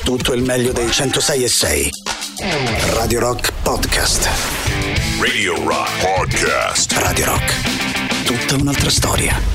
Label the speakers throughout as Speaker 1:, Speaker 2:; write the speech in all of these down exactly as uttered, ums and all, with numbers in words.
Speaker 1: tutto il meglio dei centosei e sei. Radio Rock Podcast.
Speaker 2: Radio Rock Podcast.
Speaker 1: Radio Rock. Tutta un'altra storia.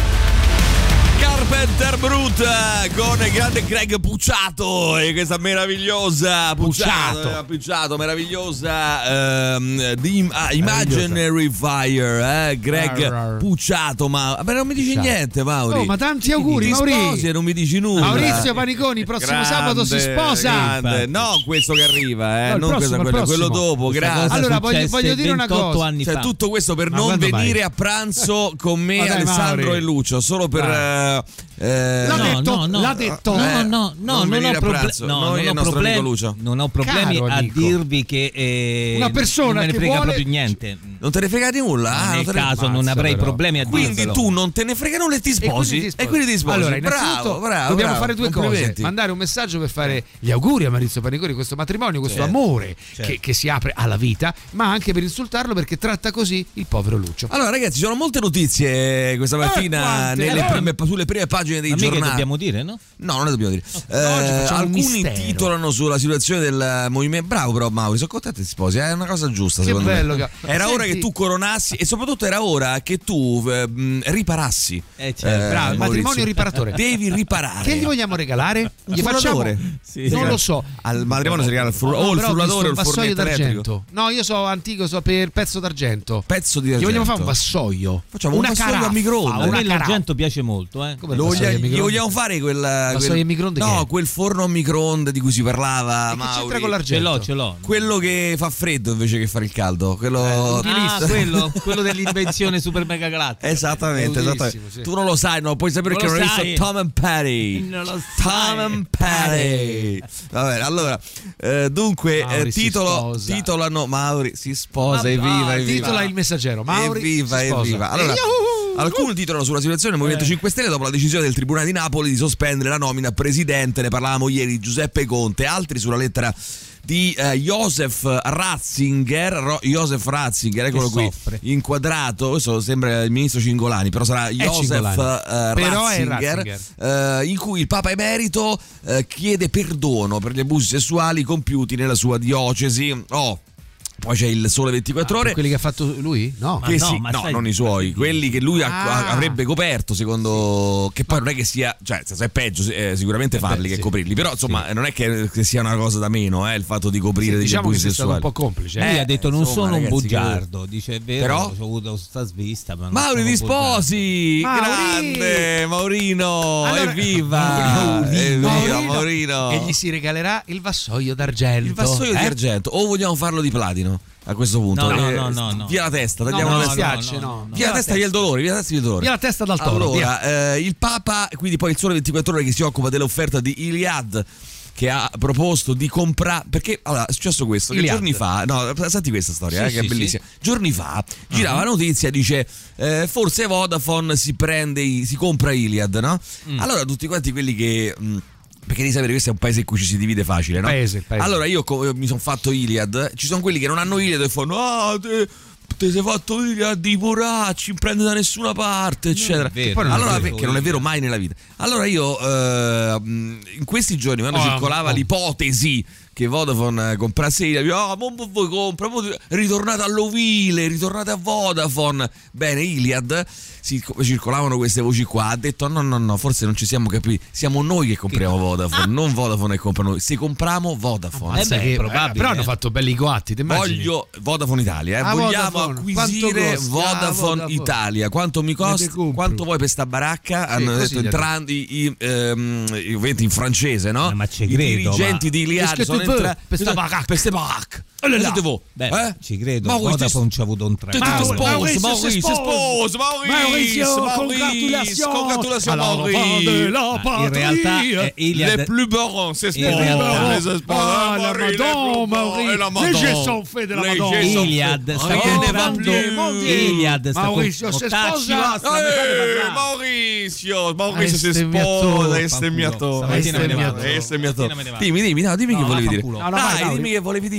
Speaker 3: Carpenter Brut con il grande Greg Pucciato e questa meravigliosa Pucciato, Pucciato, Pucciato meravigliosa ehm, di ah, Imaginary Fire, eh? Greg
Speaker 4: Arr, arr.
Speaker 3: Pucciato. Ma, ma non mi dici
Speaker 4: Pucciato.
Speaker 3: niente, Mauri?
Speaker 4: Oh, ma tanti auguri,
Speaker 3: ti
Speaker 4: Mauri.
Speaker 3: sposi e non mi dici nulla.
Speaker 4: Maurizio Paniconi, prossimo
Speaker 3: Grande,
Speaker 4: sabato si sposa.
Speaker 3: grande. No, questo che arriva, eh?
Speaker 4: No, il
Speaker 3: non
Speaker 4: prossimo,
Speaker 3: questo, quello,
Speaker 4: il
Speaker 3: quello
Speaker 4: prossimo.
Speaker 3: dopo.
Speaker 5: Questa
Speaker 3: Grazie.
Speaker 5: cosa
Speaker 4: Allora, voglio-
Speaker 5: successe
Speaker 4: voglio dire una
Speaker 5: ventotto
Speaker 4: cosa.
Speaker 5: anni
Speaker 3: Cioè,
Speaker 5: fa.
Speaker 3: tutto questo per
Speaker 4: Ma
Speaker 3: non
Speaker 4: quando
Speaker 3: venire
Speaker 4: vai?
Speaker 3: a pranzo con me,
Speaker 4: Ma dai,
Speaker 3: Alessandro
Speaker 4: Mauri.
Speaker 3: e Lucio, solo per eh, eh,
Speaker 4: L'ha
Speaker 5: No,
Speaker 4: detto,
Speaker 5: no, no.
Speaker 4: l'ha detto.
Speaker 5: No,
Speaker 3: Eh,
Speaker 5: no, no,
Speaker 3: non
Speaker 5: non,
Speaker 3: venire
Speaker 5: ho,
Speaker 3: a
Speaker 5: proble-
Speaker 3: pranzo.
Speaker 5: no,
Speaker 3: Noi
Speaker 5: non
Speaker 3: e il
Speaker 5: ho
Speaker 3: nostro
Speaker 5: problemi,
Speaker 3: amico Lucio.
Speaker 5: non ho problemi
Speaker 4: Caro
Speaker 5: a
Speaker 4: amico.
Speaker 5: dirvi che eh,
Speaker 4: Una persona
Speaker 5: non me ne
Speaker 4: che
Speaker 5: frega
Speaker 4: vuole-
Speaker 5: proprio niente.
Speaker 3: Non te ne frega di nulla? Ah,
Speaker 5: Nel
Speaker 3: non te ne-
Speaker 5: caso non
Speaker 4: Mazza,
Speaker 5: avrei
Speaker 4: però.
Speaker 5: problemi a
Speaker 3: Quindi
Speaker 5: dirvelo.
Speaker 3: tu non te ne frega nulla e ti sposi.
Speaker 4: E quindi ti sposi.
Speaker 3: E quindi ti sposi.
Speaker 4: Allora,
Speaker 3: bravo,
Speaker 4: innanzitutto
Speaker 3: bravo,
Speaker 4: dobbiamo
Speaker 3: bravo.
Speaker 4: fare due cose:
Speaker 3: Complimenti.
Speaker 4: mandare un messaggio per fare gli auguri a Maurizio Paniconi, questo matrimonio, questo
Speaker 3: Certo,
Speaker 4: amore
Speaker 5: certo.
Speaker 4: Che, che si apre alla vita, ma anche per insultarlo perché tratta così il povero Lucio.
Speaker 3: Allora, ragazzi, ci sono molte notizie questa mattina
Speaker 4: quante?
Speaker 3: nelle
Speaker 4: Eh,
Speaker 3: prime, sulle prime pagine dei
Speaker 5: Ma mica
Speaker 3: giornali.
Speaker 5: dobbiamo dire, no?
Speaker 3: No, non le dobbiamo dire. Eh,
Speaker 4: oggi facciamo un
Speaker 3: alcuni
Speaker 4: mistero.
Speaker 3: titolano sulla situazione del movimento. Bravo, però, Mauri, sono contento che ti sposi. È una cosa giusta,
Speaker 4: Che
Speaker 3: secondo
Speaker 4: bello,
Speaker 3: me.
Speaker 4: ca-
Speaker 3: Era
Speaker 4: Senti-
Speaker 3: ora che tu coronassi e soprattutto era ora che tu eh, mh, riparassi.
Speaker 5: Eh, certo.
Speaker 4: Bravo, il
Speaker 3: Maurizio.
Speaker 4: matrimonio riparatore.
Speaker 3: Devi riparare.
Speaker 4: Che gli vogliamo regalare? Gli facciamo?
Speaker 3: frullatore.
Speaker 5: Sì.
Speaker 4: Non lo so.
Speaker 3: Al matrimonio si regala il frullatore,
Speaker 4: No,
Speaker 3: o il
Speaker 4: però ho visto
Speaker 3: frullatore o
Speaker 4: un
Speaker 3: il
Speaker 4: vassoio
Speaker 3: fornetto elettrico.
Speaker 4: d'argento. No, io so antico, so per pezzo d'argento.
Speaker 3: Pezzo di
Speaker 4: Gli
Speaker 3: argento.
Speaker 4: vogliamo fare un vassoio.
Speaker 3: Facciamo un
Speaker 4: una
Speaker 3: vassoio a
Speaker 4: caraffa,
Speaker 3: microonde.
Speaker 5: A
Speaker 4: una
Speaker 5: me
Speaker 4: caraffa.
Speaker 5: l'argento piace molto, eh.
Speaker 4: Come il
Speaker 3: Lo
Speaker 4: vassoio
Speaker 3: voglia-
Speaker 4: a
Speaker 3: gli
Speaker 4: microonde?
Speaker 3: vogliamo fare quel,
Speaker 4: Vassoio
Speaker 3: quel
Speaker 4: a microonde
Speaker 3: no,
Speaker 4: che è?
Speaker 3: quel forno a microonde di cui si parlava,
Speaker 4: E che
Speaker 3: Mauri.
Speaker 4: c'entra con
Speaker 5: Ce
Speaker 4: l'argento?
Speaker 5: l'ho, ce l'ho.
Speaker 3: Quello che fa freddo invece che fare il caldo, quello
Speaker 5: Ah, quello, quello dell'invenzione super mega galattica.
Speaker 3: Esattamente,
Speaker 4: È
Speaker 3: esattamente.
Speaker 4: utilissimo, sì.
Speaker 3: Tu non lo sai, non puoi sapere
Speaker 5: Non
Speaker 3: perché
Speaker 5: lo
Speaker 3: non hai
Speaker 5: sai.
Speaker 3: visto Tom and Patty.
Speaker 5: Non lo
Speaker 3: Tom
Speaker 5: sai.
Speaker 3: and Patty. Va bene, allora, eh, dunque,
Speaker 4: Mauri
Speaker 3: eh,
Speaker 4: si
Speaker 3: titolo,
Speaker 4: sposa.
Speaker 3: titolano Mauri si sposa,
Speaker 4: Ah,
Speaker 3: evviva,
Speaker 4: ah,
Speaker 3: evviva.
Speaker 4: titola il messaggero. Mauri
Speaker 3: evviva,
Speaker 4: si sposa.
Speaker 3: evviva. Allora,
Speaker 4: E io-
Speaker 3: alcuni titolano sulla situazione del Movimento
Speaker 4: Eh.
Speaker 3: cinque Stelle dopo la decisione del Tribunale di Napoli di sospendere la nomina presidente, ne parlavamo ieri, di Giuseppe Conte, altri sulla lettera di eh, Josef Ratzinger, Ro- Josef Ratzinger, eccolo qui,
Speaker 5: soffre.
Speaker 3: inquadrato, questo sembra il ministro Cingolani, però sarà Josef
Speaker 4: Cingolani.
Speaker 3: eh,
Speaker 4: Però è
Speaker 3: Ratzinger, eh, in cui il Papa Emerito eh, chiede perdono per gli abusi sessuali compiuti nella sua diocesi. Oh, poi c'è il Sole ventiquattro
Speaker 4: Ah,
Speaker 3: Ore.
Speaker 4: per quelli che ha fatto lui? No.
Speaker 5: Ma
Speaker 3: Che
Speaker 5: no,
Speaker 3: sì,
Speaker 5: ma
Speaker 3: no,
Speaker 5: sai-
Speaker 3: non i suoi, quelli che lui ha-
Speaker 4: Ah.
Speaker 3: avrebbe coperto, secondo. Che poi non è che sia, cioè, se è peggio, eh, sicuramente farli
Speaker 4: beh,
Speaker 3: che
Speaker 4: sì.
Speaker 3: coprirli. Però, insomma, non è che, che sia una cosa da meno, eh, il fatto di coprire
Speaker 4: Sì,
Speaker 3: degli
Speaker 4: diciamo che
Speaker 3: abusi
Speaker 4: sei stato un
Speaker 3: sessuali.
Speaker 4: po' complice.
Speaker 5: Lui
Speaker 4: eh.
Speaker 5: ha detto non
Speaker 3: insomma,
Speaker 5: sono un
Speaker 3: ragazzi,
Speaker 5: bugiardo, dice è vero,
Speaker 3: Però?
Speaker 5: ho avuto sta svista, ma non
Speaker 3: Mauri,
Speaker 5: sono
Speaker 3: ti sposi!
Speaker 4: Mauri!
Speaker 3: Grande Maurino!
Speaker 4: Allora-
Speaker 3: evviva!
Speaker 4: Maurino,
Speaker 3: Evviva
Speaker 4: Maurino.
Speaker 3: Maurino!
Speaker 4: E gli si regalerà il vassoio d'argento.
Speaker 3: Il vassoio di
Speaker 4: eh?
Speaker 3: argento, o vogliamo farlo di platino a questo punto?
Speaker 5: No, no,
Speaker 3: Eh,
Speaker 5: no, no, no.
Speaker 3: Via la testa,
Speaker 4: No,
Speaker 3: tagliamo
Speaker 4: no,
Speaker 3: la
Speaker 4: mi
Speaker 3: testa.
Speaker 4: piace, no.
Speaker 3: Via la testa, via il dolore, via la testa, via il dolore.
Speaker 4: Via la testa dal toro. via.
Speaker 3: Allora, eh, il Papa, quindi poi il Sole ventiquattro Ore che si occupa dell'offerta di Iliad, che ha proposto di comprare, perché allora è successo questo, che
Speaker 4: Iliad.
Speaker 3: giorni fa, no, senti questa storia,
Speaker 5: Sì,
Speaker 3: eh, che è
Speaker 5: sì,
Speaker 3: bellissima. Giorni fa girava la notizia, dice eh, forse Vodafone si prende, i- si compra Iliad, no?
Speaker 5: Mm.
Speaker 3: Allora tutti quanti quelli che mh, perché devi sapere che questo è un paese in cui ci si divide facile, no?
Speaker 4: Paese, il paese.
Speaker 3: Allora io co- mi sono fatto Iliad, ci sono quelli che non hanno Iliad e fanno ah te, te sei fatto Iliad di poracci, non prende da nessuna parte, eccetera.
Speaker 5: vero,
Speaker 3: E poi
Speaker 4: non è
Speaker 3: allora
Speaker 4: vero.
Speaker 3: perché non è vero mai nella vita. Allora io eh, in questi giorni quando
Speaker 4: Oh,
Speaker 3: circolava
Speaker 4: oh.
Speaker 3: l'ipotesi che Vodafone comprasse Iliad, io, ah, mo voi compra, mo ritornate all'ovile, ritornate a Vodafone. Bene, Iliad, si, circolavano queste voci qua, ha detto no no no, forse non ci siamo capiti, siamo noi che compriamo Vodafone, non Vodafone che compra noi, se compriamo Vodafone.
Speaker 5: Eh beh,
Speaker 4: Che-
Speaker 5: è probabile,
Speaker 4: però hanno
Speaker 5: eh.
Speaker 4: fatto belli coatti, ti immagini?
Speaker 3: Voglio Vodafone Italia, eh.
Speaker 4: Ah,
Speaker 3: vogliamo
Speaker 4: Vodafone.
Speaker 3: acquisire
Speaker 4: Quanto costa?
Speaker 3: Vodafone,
Speaker 4: Ah, Vodafone.
Speaker 3: Italia. Quanto mi
Speaker 4: Ne
Speaker 3: costa?
Speaker 4: te compro.
Speaker 3: Quanto vuoi per sta baracca?
Speaker 4: Sì,
Speaker 3: Hanno
Speaker 4: così
Speaker 3: detto
Speaker 4: gli ha
Speaker 3: entrando i, i, ehm, i- ovviamente in francese, no?
Speaker 5: Eh, ma ci
Speaker 3: I
Speaker 5: credo,
Speaker 3: dirigenti
Speaker 5: ma-
Speaker 3: di Iliad
Speaker 4: Qu'est-ce que
Speaker 3: sono
Speaker 4: tu veux
Speaker 3: entrati
Speaker 4: per sta baracca?
Speaker 3: per ste baracche.
Speaker 4: Oh là là.
Speaker 3: Sentite voi,
Speaker 5: Beh,
Speaker 3: eh?
Speaker 5: ci credo,
Speaker 3: Maurizio,
Speaker 5: Vodafone ci ha avuto un tre.
Speaker 3: Tu ti
Speaker 4: Mauri-
Speaker 3: sposi,
Speaker 4: Maurizio
Speaker 3: Maurizio,
Speaker 4: si
Speaker 3: si
Speaker 4: sposa.
Speaker 3: sposa, Maurizio,
Speaker 4: Maurizio,
Speaker 3: Maurizio, congratulazioni,
Speaker 4: alla
Speaker 3: Maurizio.
Speaker 4: della
Speaker 5: Ma in realtà eh, Iliad
Speaker 3: Les plus barons, c'est
Speaker 5: In realtà-
Speaker 3: les espoirs.
Speaker 4: Ah, la
Speaker 3: Mauri, les
Speaker 4: Madonna,
Speaker 3: plus
Speaker 4: Mauri.
Speaker 3: barons, et la
Speaker 4: Les
Speaker 3: Madonna.
Speaker 4: jets sont faits de la
Speaker 3: Les
Speaker 4: Madonna.
Speaker 3: jets sont
Speaker 5: Iliad
Speaker 3: faits.
Speaker 5: sta
Speaker 3: Rien ne va
Speaker 5: comprando
Speaker 3: plus.
Speaker 4: mon Dieu.
Speaker 5: Iliad sta
Speaker 4: Maurizio si
Speaker 5: comprando
Speaker 4: sposa.
Speaker 3: Eh, Maurizio, Maurizio si
Speaker 4: Bestemmiatore.
Speaker 3: sposa, è stemmiatore,
Speaker 5: Stamattina me ne vado.
Speaker 3: è stemmiatore.
Speaker 5: Stamattina me ne vado.
Speaker 3: Dimmi, dimmi, no, dimmi
Speaker 5: No,
Speaker 3: che volevi dire.
Speaker 5: vaffanculo.
Speaker 4: No, no,
Speaker 3: Dai,
Speaker 4: vai,
Speaker 3: dimmi che volevi dire.
Speaker 4: Già lo
Speaker 5: No,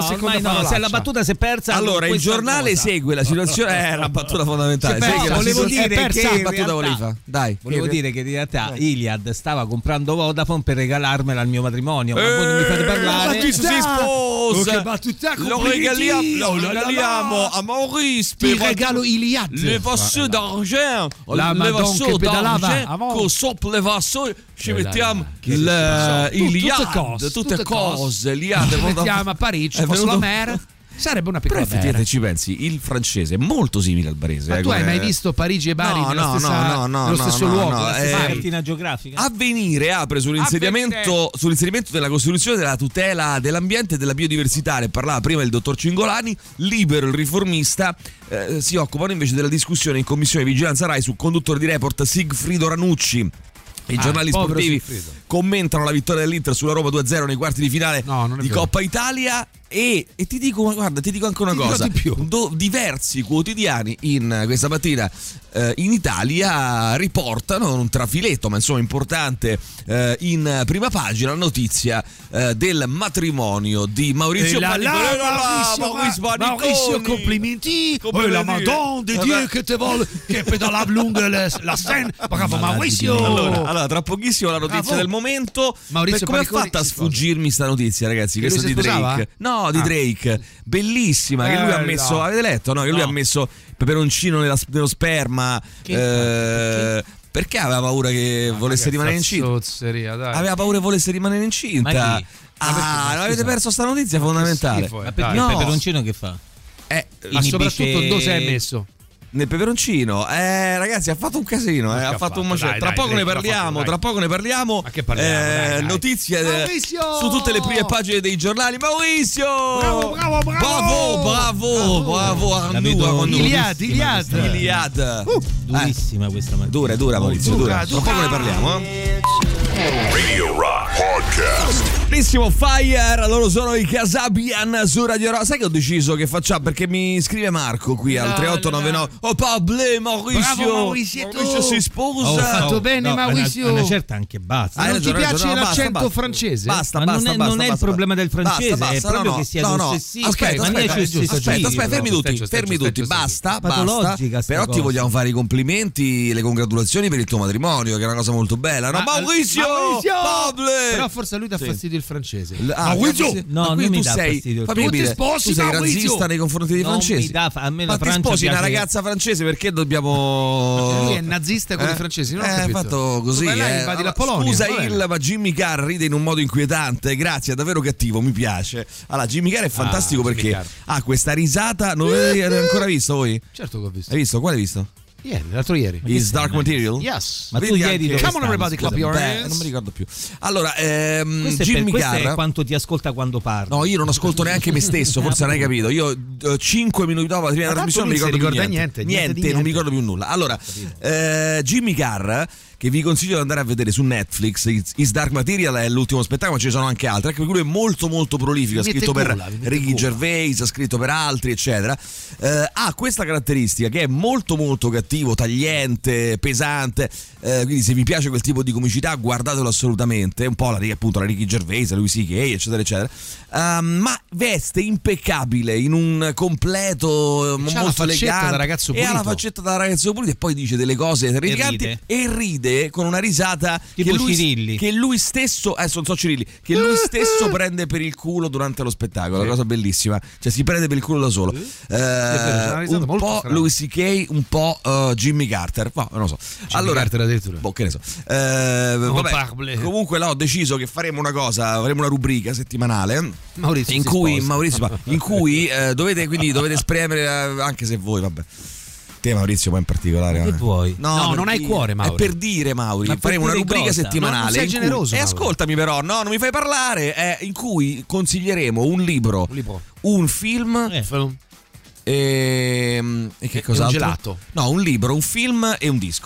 Speaker 4: seconda
Speaker 5: ormai no,
Speaker 4: parolaccia.
Speaker 5: se la battuta si è persa.
Speaker 3: Allora, il
Speaker 5: questa
Speaker 3: giornale
Speaker 5: cosa.
Speaker 3: segue la situazione. È una battuta fondamentale.
Speaker 4: Si è persa,
Speaker 3: Segue la
Speaker 5: volevo
Speaker 3: situazione-
Speaker 5: dire
Speaker 3: è persa
Speaker 5: che
Speaker 3: la
Speaker 5: in
Speaker 3: battuta
Speaker 5: realtà-
Speaker 3: volevi fare. Dai.
Speaker 5: Volevo
Speaker 3: Che-
Speaker 5: dire che in realtà Iliad stava comprando Vodafone per regalarmela al mio matrimonio. Ma
Speaker 3: Eh,
Speaker 5: voi non mi fate parlare.
Speaker 3: ma chi si sposa?
Speaker 4: Oh, che battuta
Speaker 3: Lo
Speaker 4: complimenti!
Speaker 3: regaliamo, lo
Speaker 4: Oh là là
Speaker 3: regaliamo
Speaker 4: là!
Speaker 3: a Maurice.
Speaker 4: Ti
Speaker 3: per-
Speaker 4: regalo Iliad.
Speaker 3: Le vasseux d'argent,
Speaker 4: La
Speaker 3: le
Speaker 4: Madonna
Speaker 3: vasseux
Speaker 4: che pedalava,
Speaker 3: d'argent,
Speaker 4: avant.
Speaker 3: con sopra le vasseux ci
Speaker 4: Eh,
Speaker 3: mettiamo
Speaker 4: che
Speaker 3: il
Speaker 4: tutte
Speaker 3: Iliad,
Speaker 4: cose,
Speaker 3: tutte
Speaker 4: tutte
Speaker 3: cose, l'Iliad.
Speaker 4: Ci mettiamo a Parigi,
Speaker 3: È
Speaker 4: posso la
Speaker 3: venuto-
Speaker 4: mer. Sarebbe una
Speaker 3: Però
Speaker 4: piccola
Speaker 3: effettivamente
Speaker 4: mer.
Speaker 3: ci pensi, il francese è molto simile al barese.
Speaker 4: Ma
Speaker 3: eh,
Speaker 4: tu hai
Speaker 3: come-
Speaker 4: mai visto Parigi e Bari
Speaker 3: No,
Speaker 4: nella
Speaker 3: no,
Speaker 4: stessa-
Speaker 3: no, no,
Speaker 4: nello
Speaker 3: no,
Speaker 4: stesso
Speaker 3: no,
Speaker 4: luogo?
Speaker 3: no,
Speaker 4: la
Speaker 3: eh,
Speaker 4: stessa-
Speaker 5: Una
Speaker 4: Mai.
Speaker 5: cartina geografica.
Speaker 3: Avvenire apre sull'insediamento, sull'inserimento della Costituzione della tutela dell'ambiente e della biodiversità. Ne parlava prima il dottor Cingolani. Libero, il riformista, eh, si occupano invece della discussione in commissione vigilanza Rai su conduttore di report Sigfrido Ranucci. I
Speaker 4: Ah,
Speaker 3: giornali
Speaker 4: povero
Speaker 3: sportivi
Speaker 4: Sigfrido.
Speaker 3: commentano la vittoria dell'Inter sulla Roma due a zero nei quarti di finale
Speaker 4: No, non è
Speaker 3: di
Speaker 4: vero.
Speaker 3: Coppa Italia. E, e ti dico, ma guarda, ti dico anche una
Speaker 4: Ti dirò
Speaker 3: cosa:
Speaker 4: di più.
Speaker 3: Do- diversi quotidiani in questa mattina eh, in Italia riportano un trafiletto, ma insomma importante, eh, in prima pagina la notizia eh, del matrimonio di Maurizio
Speaker 4: E là,
Speaker 3: Paniconi.
Speaker 4: là,
Speaker 3: Eh, là, là,
Speaker 4: Maurizio,
Speaker 3: Maurizio
Speaker 4: ma-
Speaker 3: Paniconi.
Speaker 4: Maurizio, complimenti. Oh,
Speaker 3: Complimenti.
Speaker 4: la Madonna di
Speaker 3: Eh,
Speaker 4: Dio
Speaker 3: beh.
Speaker 4: che te vuole, che pedalava lungo la, la scena. Bravo Maurizio.
Speaker 3: Allora, allora, tra pochissimo la notizia
Speaker 4: Bravo.
Speaker 3: del momento.
Speaker 4: Maurizio
Speaker 3: Per come ha
Speaker 4: Paniconi,
Speaker 3: fatto a
Speaker 4: che
Speaker 3: sfuggirmi sta notizia, ragazzi?
Speaker 4: Che
Speaker 3: Questa
Speaker 4: lui
Speaker 3: di
Speaker 4: si sposava?
Speaker 3: Drake. No, di
Speaker 4: Ah.
Speaker 3: Drake. Bellissima. Che lui ha
Speaker 4: Bella.
Speaker 3: messo. Avete letto? No? Che lui
Speaker 4: No.
Speaker 3: ha messo peperoncino nella- nello sperma. eh, perché aveva paura che volesse rimanere incinta?
Speaker 4: Zozzeria, dai.
Speaker 3: Aveva paura che volesse rimanere incinta.
Speaker 5: Ma chi?
Speaker 3: Ah, non avete
Speaker 4: scusa.
Speaker 3: perso sta notizia fondamentale.
Speaker 4: schifo, eh.
Speaker 5: Ma perché
Speaker 3: No.
Speaker 5: il peperoncino che fa?
Speaker 3: Eh,
Speaker 4: Ma soprattutto
Speaker 5: Inibisce-
Speaker 4: dove sei messo?
Speaker 3: nel peperoncino, eh, ragazzi, ha fatto un casino, eh, ha fatto un macello.
Speaker 4: Dai,
Speaker 3: Tra
Speaker 4: dai,
Speaker 3: poco
Speaker 4: dai,
Speaker 3: ne
Speaker 4: l'ha
Speaker 3: parliamo,
Speaker 4: fatto, dai.
Speaker 3: tra poco ne parliamo.
Speaker 4: Ma che parliamo,
Speaker 3: Eh,
Speaker 4: dai, dai.
Speaker 3: notizie eh,
Speaker 4: Maurizio!
Speaker 3: su tutte le prime pagine dei giornali. Maurizio!
Speaker 4: Bravo, bravo, bravo!
Speaker 3: Bravo, bravo, bravo,
Speaker 5: La
Speaker 3: Arnù,
Speaker 5: vedo
Speaker 3: Arnù.
Speaker 4: Iliad, Iliad.
Speaker 3: Iliad.
Speaker 4: Uh,
Speaker 5: Durissima questa mattina.
Speaker 3: Dura, dura Maurizio,
Speaker 4: Dura,
Speaker 3: dura. Tra
Speaker 4: dura.
Speaker 3: poco ne parliamo, eh.
Speaker 2: Radio Rock Podcast.
Speaker 3: Bellissimo Fire, loro sono i Casabian su Radio Rock. Sai che ho deciso che facciamo? Perché mi scrive Marco qui al
Speaker 4: No,
Speaker 3: tre otto nove nove. Oh Pablo, Maurizio.
Speaker 4: Bravo, Maurizio,
Speaker 3: Maurizio si sposa.
Speaker 4: Oh, fatto bene, Maurizio.
Speaker 5: Una, una certa anche basta.
Speaker 3: Hai
Speaker 4: non
Speaker 3: ragione,
Speaker 4: ti
Speaker 3: hai
Speaker 4: piace
Speaker 3: ragione, no, basta,
Speaker 4: l'accento
Speaker 3: basta.
Speaker 4: francese?
Speaker 3: Basta,
Speaker 5: Ma
Speaker 3: basta,
Speaker 5: non è-
Speaker 3: basta,
Speaker 5: non è il
Speaker 3: basta,
Speaker 5: problema del
Speaker 3: basta,
Speaker 5: francese,
Speaker 3: basta,
Speaker 5: è proprio
Speaker 3: no,
Speaker 5: che sia
Speaker 3: no, no.
Speaker 5: ossessivo.
Speaker 3: Aspetta,
Speaker 4: Ok, ma
Speaker 3: aspetta,
Speaker 4: niente, giusto,
Speaker 3: aspetta,
Speaker 4: giusto.
Speaker 3: aspetta, fermi tutti,
Speaker 4: Giusto,
Speaker 3: fermi
Speaker 4: giusto,
Speaker 3: tutti,
Speaker 4: giusto,
Speaker 3: basta, basta.
Speaker 5: Patologica sta
Speaker 3: Però ti
Speaker 5: cosa.
Speaker 3: vogliamo fare i complimenti, le congratulazioni per il tuo matrimonio, che è una cosa molto bella. No,
Speaker 4: Ma-
Speaker 3: Maurizio,
Speaker 4: Maurizio!
Speaker 3: Pablo.
Speaker 4: Però forse a lui dà fastidio il francese.
Speaker 3: L- ah,
Speaker 4: Maurizio!
Speaker 3: sì, sì.
Speaker 5: No,
Speaker 3: Ma
Speaker 5: non
Speaker 3: quindi
Speaker 5: mi
Speaker 3: tu
Speaker 5: dà
Speaker 3: sei,
Speaker 5: fastidio.
Speaker 3: fammi
Speaker 4: Tu ti
Speaker 3: capire,
Speaker 4: sposi,
Speaker 3: tu sei
Speaker 4: Maurizio?
Speaker 3: razzista nei confronti dei
Speaker 5: Non
Speaker 3: francesi.
Speaker 5: mi dà fa- a me la
Speaker 3: Ma ti
Speaker 5: Francia
Speaker 3: sposi una
Speaker 5: piace-
Speaker 3: ragazza francese, perché dobbiamo.
Speaker 4: Lui è nazista con i francesi, non ho
Speaker 3: eh,
Speaker 4: capito.
Speaker 3: fatto così.
Speaker 4: Vai là,
Speaker 3: eh.
Speaker 4: invadi la
Speaker 3: Allora,
Speaker 4: Polonia,
Speaker 3: Scusa
Speaker 4: va bene.
Speaker 3: il, ma Jimmy Carr ride in un modo inquietante. Grazie, è davvero cattivo, mi piace. Allora, Jimmy Carr è fantastico
Speaker 4: Jimmy
Speaker 3: perché
Speaker 4: Carr.
Speaker 3: ha questa risata. Non l'avete ancora visto voi?
Speaker 4: Certo che ho visto.
Speaker 3: Hai visto? Quale hai visto?
Speaker 4: Ieri, l'altro ieri.
Speaker 3: Is Dark Material?
Speaker 4: Yes.
Speaker 5: Ma tu
Speaker 3: Vedi
Speaker 5: ieri
Speaker 3: anche-
Speaker 5: dove
Speaker 4: Come on
Speaker 5: stavi,
Speaker 4: everybody, clap
Speaker 5: scusami?
Speaker 4: your
Speaker 3: Beh,
Speaker 4: hands.
Speaker 3: non mi ricordo più. Allora, ehm,
Speaker 5: Questo è, per,
Speaker 3: Jimmy
Speaker 5: questo
Speaker 3: Carr.
Speaker 5: è quanto ti ascolta quando parli.
Speaker 3: No, io non ascolto neanche me stesso, forse non hai capito. Io eh, cinque minuti dopo la prima
Speaker 4: Ma tanto
Speaker 3: trasmissione non mi
Speaker 4: lui
Speaker 3: ricordo
Speaker 4: si
Speaker 3: più
Speaker 4: ricorda
Speaker 3: niente.
Speaker 4: niente, niente di
Speaker 3: non mi
Speaker 4: niente.
Speaker 3: ricordo più nulla. Allora, eh, Jimmy Carr, che vi consiglio di andare a vedere su Netflix, Is Is Dark Material è l'ultimo spettacolo, ma ce ne sono anche altri, anche perché lui è molto molto prolifico, ha
Speaker 4: Mi mette
Speaker 3: scritto per
Speaker 4: gola, mi mette
Speaker 3: Ricky
Speaker 4: gola.
Speaker 3: Gervais, ha scritto per altri, eccetera. Eh, ha questa caratteristica che è molto molto cattivo, tagliente, pesante, eh, quindi se vi piace quel tipo di comicità guardatelo assolutamente, un po' la, appunto la Ricky Gervais, la Louis C K, eccetera eccetera. Um, ma veste impeccabile in un completo
Speaker 4: C'ha la
Speaker 3: molto
Speaker 4: faccetta
Speaker 3: elegante
Speaker 4: da ragazzo
Speaker 3: e ha la
Speaker 4: pulito.
Speaker 3: faccetta da ragazzo pulito e poi dice delle cose terrificanti
Speaker 5: ride.
Speaker 3: e ride con una risata
Speaker 5: Tipo
Speaker 3: che lui,
Speaker 5: Cirilli.
Speaker 3: che lui stesso adesso non so Cirilli che lui stesso prende per il culo durante lo spettacolo, una cosa bellissima, cioè si prende per il culo da solo. Eh,
Speaker 4: una risata
Speaker 3: un
Speaker 4: molto
Speaker 3: po'
Speaker 4: strana.
Speaker 3: Louis C K, un po' uh, Jimmy Carter, no, non lo so. Allora,
Speaker 4: Carter addirittura.
Speaker 3: boh, che ne so. Eh, vabbè,
Speaker 4: parle.
Speaker 3: comunque là ho deciso che faremo una cosa, faremo una rubrica settimanale
Speaker 4: Maurizio
Speaker 3: in
Speaker 4: si
Speaker 3: cui
Speaker 4: sposa.
Speaker 3: Maurizio in cui eh, dovete quindi dovete spremere eh, anche se voi vabbè te Maurizio poi in particolare
Speaker 5: Ma che
Speaker 3: eh.
Speaker 5: vuoi?
Speaker 4: No,
Speaker 3: per
Speaker 4: non hai
Speaker 3: dire-
Speaker 4: cuore, Mauri.
Speaker 3: è per dire Mauri
Speaker 5: Ma per
Speaker 3: faremo una
Speaker 5: dire
Speaker 3: rubrica
Speaker 5: cosa?
Speaker 3: settimanale
Speaker 4: No, non sei
Speaker 3: in cui-
Speaker 4: generoso,
Speaker 3: e
Speaker 4: Mauri.
Speaker 3: ascoltami però no non mi fai parlare eh, in cui consiglieremo un libro
Speaker 4: Un libro.
Speaker 3: un film
Speaker 5: Eh.
Speaker 4: Film.
Speaker 3: e, e che
Speaker 4: E
Speaker 3: cos'altro?
Speaker 4: un gelato.
Speaker 3: No, un libro, un film e un disco.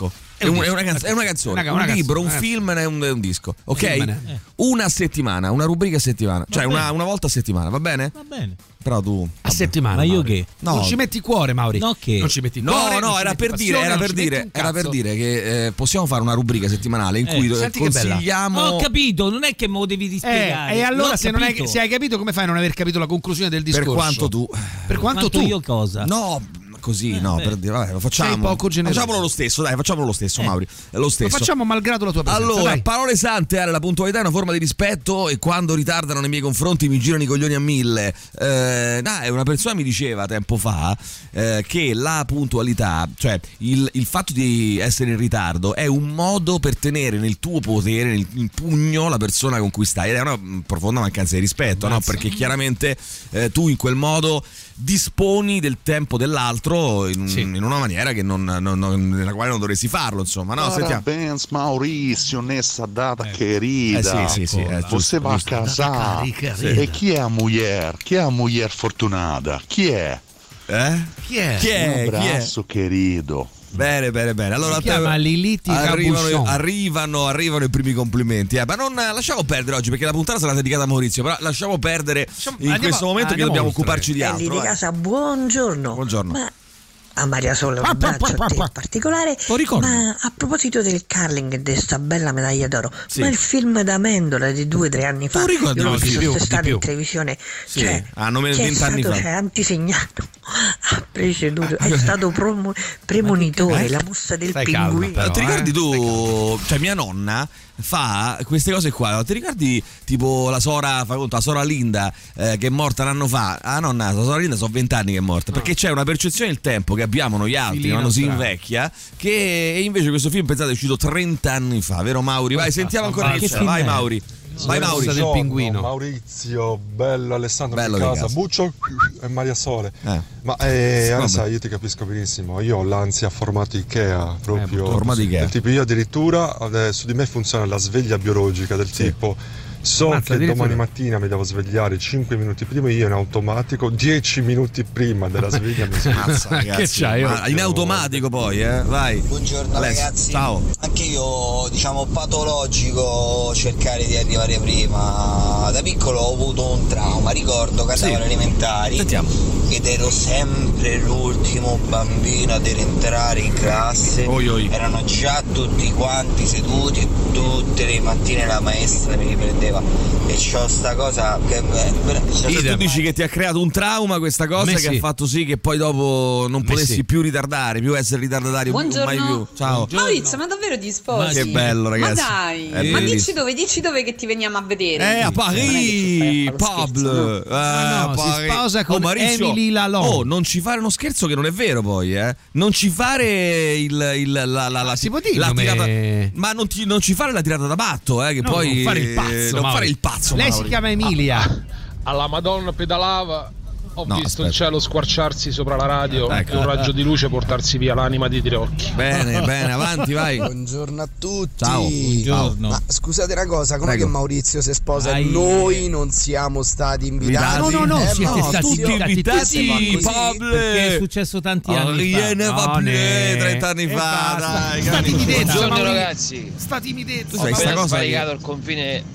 Speaker 3: È, un, è, una, canz- è una canzone,
Speaker 4: una,
Speaker 3: un
Speaker 4: una
Speaker 3: libro,
Speaker 4: canzone,
Speaker 3: un film è un, è un disco, ok?
Speaker 4: Eh.
Speaker 3: Una settimana, una rubrica a settimana, cioè una, una volta a settimana, va bene?
Speaker 5: Va bene.
Speaker 3: Però tu
Speaker 4: a settimana.
Speaker 5: Ma io
Speaker 4: Mauri.
Speaker 5: che?
Speaker 3: No.
Speaker 4: Non ci metti cuore, Mauri.
Speaker 5: No, che?
Speaker 4: Non ci metti
Speaker 3: No,
Speaker 4: cuore.
Speaker 3: no,
Speaker 4: non ci
Speaker 3: era
Speaker 4: metti
Speaker 3: per dire,
Speaker 4: passione,
Speaker 3: era
Speaker 4: non
Speaker 3: per
Speaker 4: ci metti
Speaker 3: dire,
Speaker 4: un
Speaker 3: era per
Speaker 4: cazzo.
Speaker 3: dire che eh, possiamo fare una rubrica settimanale in
Speaker 5: Eh,
Speaker 3: cui
Speaker 4: senti che bella.
Speaker 3: consigliamo.
Speaker 5: Ho capito, non è che me lo devi
Speaker 4: Eh,
Speaker 5: dispiegare.
Speaker 4: e allora
Speaker 5: L'ho
Speaker 4: se, non hai,
Speaker 5: capito.
Speaker 4: se hai capito, come fai a non aver capito la conclusione del discorso?
Speaker 3: Per quanto tu.
Speaker 4: Per quanto,
Speaker 5: Quanto
Speaker 4: tu
Speaker 5: io cosa?
Speaker 3: No, così,
Speaker 5: Eh,
Speaker 3: no,
Speaker 5: beh.
Speaker 3: per dire, vabbè, lo facciamo.
Speaker 4: Sei poco generoso.
Speaker 3: Facciamolo lo stesso, dai, facciamolo lo stesso,
Speaker 5: Eh.
Speaker 3: Mauri. È lo
Speaker 4: Lo
Speaker 3: stesso.
Speaker 4: facciamo malgrado la tua presenza.
Speaker 3: Allora,
Speaker 4: dai.
Speaker 3: parole sante, Ale, la puntualità è una forma di rispetto e quando ritardano nei miei confronti mi girano i coglioni a mille. Eh, dai, una persona mi diceva tempo fa eh, che la puntualità, cioè il, il fatto di essere in ritardo è un modo per tenere nel tuo potere, nel, in pugno la persona con cui stai ed è una profonda mancanza di rispetto, no? Perché chiaramente eh, tu in quel modo disponi del tempo dell'altro in,
Speaker 4: Sì.
Speaker 3: in una maniera che non, non- non- nella quale non dovresti farlo, insomma, no? Sentiamo.
Speaker 6: Parabéns Maurício nessa data
Speaker 3: Eh
Speaker 6: querida.
Speaker 3: sì, sì, sì, è
Speaker 6: Você
Speaker 3: giusto,
Speaker 6: vai
Speaker 3: giusto.
Speaker 6: casar.
Speaker 4: Carica,
Speaker 6: E chi è a mulher? Chi è a mulher fortunata? Chi è?
Speaker 3: Eh?
Speaker 4: Chi è?
Speaker 3: Chi
Speaker 6: Un
Speaker 3: è? Chi è?
Speaker 6: abraço querido.
Speaker 3: Bene, bene, bene. Allora
Speaker 4: Si chiama Liliti
Speaker 3: arrivano,
Speaker 4: Cabusson.
Speaker 3: arrivano, arrivano i primi complimenti. Eh, ma non lasciamo perdere oggi perché la puntata sarà dedicata a Maurizio. Però lasciamo perdere in
Speaker 4: andiamo-
Speaker 3: questo momento che
Speaker 4: andiamo
Speaker 3: dobbiamo
Speaker 4: oltre.
Speaker 3: occuparci di
Speaker 7: Belli
Speaker 3: altro.
Speaker 7: di
Speaker 3: vai.
Speaker 7: casa, buongiorno.
Speaker 3: Buongiorno.
Speaker 7: Ma a Maria Sole un
Speaker 4: Ah,
Speaker 7: abbraccio
Speaker 4: pa, pa,
Speaker 7: a te
Speaker 4: pa.
Speaker 7: in particolare.
Speaker 4: Lo ricordi?
Speaker 7: Ma a proposito del curling e di sta bella medaglia d'oro,
Speaker 3: Sì.
Speaker 7: ma il film d'Amendola di due o tre anni fa,
Speaker 3: Tu ricordi?
Speaker 7: io l'ho
Speaker 3: No, di
Speaker 7: visto
Speaker 4: più,
Speaker 7: quest'estate
Speaker 4: di più.
Speaker 7: in televisione,
Speaker 3: Sì,
Speaker 7: cioè,
Speaker 3: hanno messo
Speaker 7: chi è
Speaker 3: vent'anni
Speaker 7: stato,
Speaker 3: fa.
Speaker 7: cioè, antisegnato, ha preceduto, è stato promo- premonitore,
Speaker 3: Eh?
Speaker 7: la mossa del
Speaker 4: Stai calma,
Speaker 7: pinguino.
Speaker 4: però.
Speaker 3: Ti ricordi
Speaker 4: eh?
Speaker 3: tu, cioè mia nonna fa queste cose qua, ti ricordi tipo la sora, fa conto, la sora Linda eh, che è morta un anno fa, ah nonna, la sora Linda sono vent'anni che è morta, perché c'è una percezione del tempo che abbiamo noi altri
Speaker 4: Filino
Speaker 3: quando si
Speaker 4: strano.
Speaker 3: invecchia, che invece questo film pensate è uscito trenta anni fa, vero Mauri? Vai, sentiamo ancora che
Speaker 5: Che
Speaker 3: c'è,
Speaker 5: film
Speaker 3: vai
Speaker 5: è?
Speaker 3: Mauri. Vai Mauri.
Speaker 4: del pinguino.
Speaker 8: Maurizio, bello Alessandro
Speaker 3: Bello
Speaker 8: di
Speaker 3: di
Speaker 8: casa,
Speaker 3: casa.
Speaker 8: Buccio e Maria Sole.
Speaker 3: Eh.
Speaker 8: Ma eh,
Speaker 3: Vabbè.
Speaker 8: Alessa, io ti capisco benissimo, io ho l'ansia formato Ikea, proprio
Speaker 3: formato Ikea.
Speaker 8: del tipo io addirittura eh, su di me funziona la sveglia biologica del tipo so
Speaker 4: Ammazza,
Speaker 8: che
Speaker 4: addirittura.
Speaker 8: domani mattina mi devo svegliare cinque minuti prima, io in automatico dieci minuti prima della sveglia mi sveglio.
Speaker 3: Mazza, ragazzi.
Speaker 4: Che c'hai?
Speaker 3: Ma in automatico poi, eh? Vai.
Speaker 9: Buongiorno
Speaker 3: Alessio,
Speaker 9: ragazzi,
Speaker 3: ciao.
Speaker 9: anche io diciamo patologico cercare di arrivare prima. Da piccolo ho avuto un trauma, ricordo che
Speaker 3: Sì.
Speaker 9: andavo alle elementari
Speaker 3: Sentiamo.
Speaker 9: ed ero sempre l'ultimo bambino ad entrare in classe.
Speaker 3: Oi, oi.
Speaker 9: Erano già tutti quanti seduti e tutte le mattine la maestra mi riprendeva e c'ho sta cosa che eh,
Speaker 3: Cioè, tu dici che ti ha creato un trauma questa cosa
Speaker 4: Me
Speaker 3: che
Speaker 4: sì.
Speaker 3: ha fatto sì che poi dopo non
Speaker 4: Me
Speaker 3: potessi
Speaker 4: sì.
Speaker 3: più ritardare, più essere ritardatario, più-
Speaker 10: Buongiorno.
Speaker 3: mai più. Ciao.
Speaker 10: Maurizio, ma davvero ti sposi?
Speaker 3: Che bello, ragazzi.
Speaker 10: Ma dai,
Speaker 3: È
Speaker 10: ma
Speaker 3: bellissimo.
Speaker 10: dici dove, dici dove che ti veniamo a vedere.
Speaker 3: Eh, a
Speaker 10: Non è che ci
Speaker 3: Parigi,
Speaker 10: stai a fare lo
Speaker 3: Pablo.
Speaker 10: scherzo, no?
Speaker 3: Eh,
Speaker 4: Ah, no, si
Speaker 3: Parigi.
Speaker 4: sposa con
Speaker 3: Oh, Maurizio,
Speaker 4: Emily Lalonde.
Speaker 3: Oh, non ci fare uno scherzo che non è vero poi, eh. Non ci fare il, il la, la, la,
Speaker 4: Si può dire
Speaker 3: la
Speaker 4: come-
Speaker 3: tirata, ma non, ti- non ci fare la tirata da batto, eh, che
Speaker 4: No,
Speaker 3: poi
Speaker 4: non fare il pazzo,
Speaker 3: non
Speaker 4: Mauri.
Speaker 3: fare il pazzo,
Speaker 4: Lei
Speaker 3: Mauri.
Speaker 4: si chiama Emilia.
Speaker 11: Alla Madonna pedalava, ho
Speaker 3: No,
Speaker 11: visto
Speaker 3: aspetta.
Speaker 11: il cielo squarciarsi sopra la radio
Speaker 3: Ecco.
Speaker 11: e un raggio di luce portarsi via l'anima di Tirocchi.
Speaker 3: Bene, bene, avanti, vai.
Speaker 9: Buongiorno a tutti.
Speaker 3: Ciao.
Speaker 5: Buongiorno.
Speaker 9: Ma scusate una cosa, com'è
Speaker 3: Prego.
Speaker 9: che Maurizio si sposa
Speaker 5: Ai-
Speaker 9: e noi non siamo stati invitati?
Speaker 3: Invitati?
Speaker 4: No, no, no,
Speaker 9: Eh,
Speaker 4: siete
Speaker 9: ma
Speaker 4: stati
Speaker 3: tutti
Speaker 9: Maurizio,
Speaker 3: invitati,
Speaker 9: se va così,
Speaker 3: Pablo.
Speaker 5: Perché è successo tanti anni
Speaker 3: Rien ne
Speaker 5: fa.
Speaker 3: va
Speaker 4: No,
Speaker 3: più,
Speaker 4: ne-
Speaker 3: trenta anni
Speaker 4: e
Speaker 3: fa,
Speaker 4: basta.
Speaker 3: dai.
Speaker 4: Sta
Speaker 3: grandi-
Speaker 4: timidezza,
Speaker 3: Buongiorno,
Speaker 4: Mauri.
Speaker 12: ragazzi,
Speaker 4: Sta timidezza.
Speaker 3: Tu sai sta cosa che-
Speaker 12: sbaricato il confine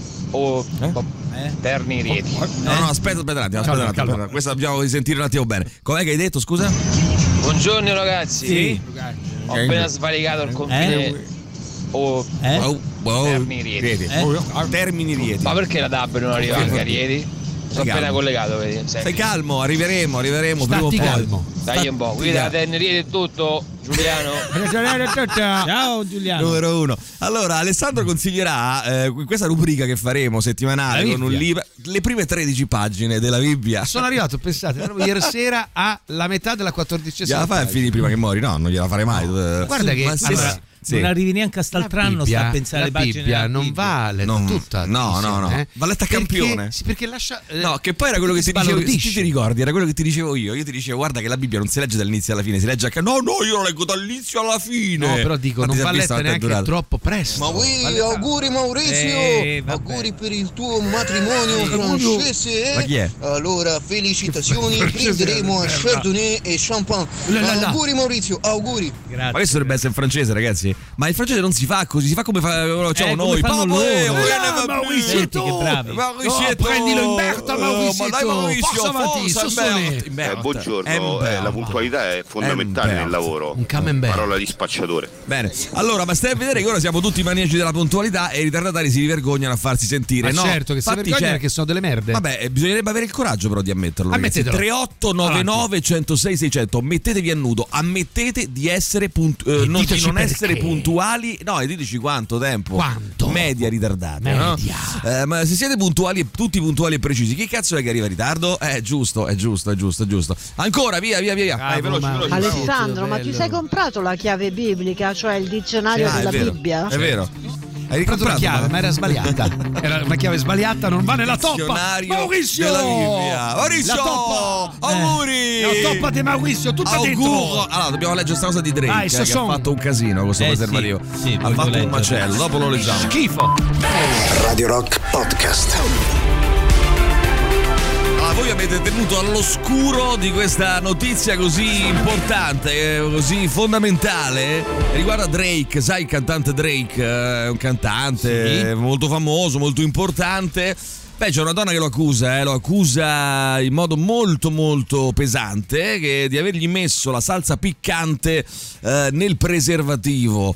Speaker 12: o
Speaker 5: Eh?
Speaker 12: Terni Rieti.
Speaker 3: No, no, aspetta, aspetta un attimo, aspetta un attimo,
Speaker 4: calma.
Speaker 3: aspetta. Questa dobbiamo risentire un attimo bene. Com'è che hai detto, scusa?
Speaker 12: Buongiorno ragazzi,
Speaker 3: Sì.
Speaker 12: ho appena svalicato il confine o
Speaker 5: Eh?
Speaker 3: Wow, wow.
Speaker 12: Termini Rieti.
Speaker 5: Eh?
Speaker 3: Termini Rieti.
Speaker 12: Ma perché la D A B non arriva anche a Rieti? Sono
Speaker 3: calmo.
Speaker 12: appena collegato, vedi?
Speaker 3: Stai
Speaker 12: Senti.
Speaker 3: calmo, arriveremo, arriveremo prima o
Speaker 4: Stati
Speaker 3: poi.
Speaker 4: calmo.
Speaker 12: Dai un po', guida da Terni Rieti è tutto, Giuliano.
Speaker 5: Ciao Giuliano.
Speaker 3: Numero uno. Allora, Alessandro consiglierà eh, questa rubrica che faremo settimanale
Speaker 4: La
Speaker 3: con un
Speaker 4: Bibbia.
Speaker 3: libro, le prime tredici pagine della Bibbia.
Speaker 4: Sono arrivato, pensate, proprio ieri sera alla metà della quattordicesima.
Speaker 3: Gliela fai a
Speaker 4: pagina.
Speaker 3: finire prima che muori? No, non gliela farei mai.
Speaker 4: Guarda che
Speaker 3: Ma sì,
Speaker 4: allora,
Speaker 3: sì, sì.
Speaker 5: Non arrivi neanche a
Speaker 4: La
Speaker 5: st'altro sta a pensare
Speaker 4: la
Speaker 5: alle pagine
Speaker 4: Bibbia
Speaker 5: della
Speaker 4: non
Speaker 5: Bibbia.
Speaker 4: va letta
Speaker 3: Non-
Speaker 4: tutta.
Speaker 3: no, no, no.
Speaker 4: eh?
Speaker 3: Va letta a
Speaker 4: Perché-
Speaker 3: campione.
Speaker 4: sì, perché lascia eh,
Speaker 3: No, che poi era quello che ti dicevo,
Speaker 4: sbalordisce.
Speaker 3: ti, ti ricordi, era quello che ti dicevo io. Io ti dicevo, guarda che la Bibbia non si legge dall'inizio alla fine, si legge anche. No, no, io la leggo dall'inizio alla fine.
Speaker 4: No, però dico,
Speaker 3: Infatti
Speaker 4: non
Speaker 3: si è
Speaker 4: va
Speaker 3: vista
Speaker 4: letta
Speaker 3: quanto è
Speaker 4: neanche
Speaker 3: durato.
Speaker 4: troppo presto.
Speaker 9: Ma
Speaker 4: Va
Speaker 9: oui,
Speaker 4: letta-
Speaker 9: auguri Maurizio,
Speaker 5: Eh, vabbè.
Speaker 9: auguri per il tuo matrimonio francese.
Speaker 3: Ma chi è?
Speaker 9: Allora, felicitazioni, prenderemo a Chardonnay e champagne.
Speaker 4: La, la, la.
Speaker 9: Auguri Maurizio, auguri.
Speaker 3: Ma questo dovrebbe essere in francese, ragazzi. Ma il francese non si fa così, si fa come facciamo
Speaker 5: Eh, come
Speaker 3: noi.
Speaker 5: fanno
Speaker 3: Papa, eh,
Speaker 5: loro.
Speaker 3: eh,
Speaker 4: Ah,
Speaker 3: eh,
Speaker 4: Mauricietto,
Speaker 5: che bravi.
Speaker 3: Mauricietto,
Speaker 4: Oh, prendilo in Berta,
Speaker 3: eh,
Speaker 4: Mauricietto.
Speaker 3: ma dai, Mauricio,
Speaker 4: Forza avanti,
Speaker 3: forza,
Speaker 4: Sossone.
Speaker 3: in Berta, in
Speaker 6: Eh,
Speaker 3: Berta.
Speaker 6: buongiorno,
Speaker 3: In
Speaker 6: eh,
Speaker 3: Berta.
Speaker 6: la puntualità è fondamentale
Speaker 3: Eh,
Speaker 6: nel lavoro.
Speaker 4: Un camembert.
Speaker 6: Parola di spacciatore.
Speaker 3: Bene, allora, ma stai a vedere che ora siamo tutti maniaci della puntualità e i ritardatari si vergognano a farsi sentire.
Speaker 4: Ma
Speaker 3: no,
Speaker 4: certo che si
Speaker 3: infatti
Speaker 4: vergognano
Speaker 3: c'è-
Speaker 4: perché sono delle merde.
Speaker 3: Vabbè, eh, bisognerebbe avere il coraggio però di ammetterlo. ragazzi.
Speaker 4: Ammettetelo.
Speaker 3: tre otto nove nove uno zero sei sei zero zero, mettetevi a nudo, ammettete di essere puntu- eh,
Speaker 4: E
Speaker 3: non, di
Speaker 4: diteci
Speaker 3: non
Speaker 4: perché.
Speaker 3: essere puntuali. No, e diteci quanto tempo.
Speaker 4: Quanto?
Speaker 3: Media ritardata.
Speaker 4: Media.
Speaker 3: No? Eh, ma se siete puntuali e tutti puntuali e precisi, chi cazzo è che arriva in ritardo? È giusto, è giusto, è giusto, è giusto. Ancora, via, via, via. Vai,
Speaker 4: Cavolo,
Speaker 3: veloci,
Speaker 4: ma-
Speaker 3: veloci.
Speaker 13: Alessandro, ma ti
Speaker 4: bello.
Speaker 13: sei comprato la chiave biblica, cioè il dizionario
Speaker 3: Ah, è
Speaker 13: della
Speaker 3: vero,
Speaker 13: Bibbia?
Speaker 3: È vero. Hai
Speaker 4: Ho comprato la
Speaker 3: ricomprato
Speaker 4: chiave, ma era sbagliata. Era una chiave sbagliata, non va nella toppa.
Speaker 3: Dizionario
Speaker 4: Maurizio!
Speaker 3: della Bibbia. Maurizio!
Speaker 4: La toppa!
Speaker 3: Auguri!
Speaker 4: La toppa di Maurizio, tutta
Speaker 3: Auguro!
Speaker 4: dentro.
Speaker 3: Allora, dobbiamo leggere questa cosa di Drake,
Speaker 4: Ah,
Speaker 3: eh,
Speaker 4: il
Speaker 3: che ha
Speaker 4: Sasson.
Speaker 3: fatto un casino con questo
Speaker 5: Eh,
Speaker 3: preservativo.
Speaker 5: sì, sì,
Speaker 3: ha
Speaker 5: voglio
Speaker 3: fatto un
Speaker 5: leggere.
Speaker 3: macello, dopo lo leggiamo.
Speaker 4: Schifo.
Speaker 1: Radio Rock Podcast.
Speaker 3: Allora, voi avete tenuto all'oscuro di questa notizia così importante, eh, così fondamentale. Riguarda Drake, sai il cantante Drake, eh, è un cantante
Speaker 4: Sì.
Speaker 3: molto famoso, molto importante. Beh, c'è una donna che lo accusa, eh, lo accusa in modo molto molto pesante che di avergli messo la salsa piccante eh, nel preservativo.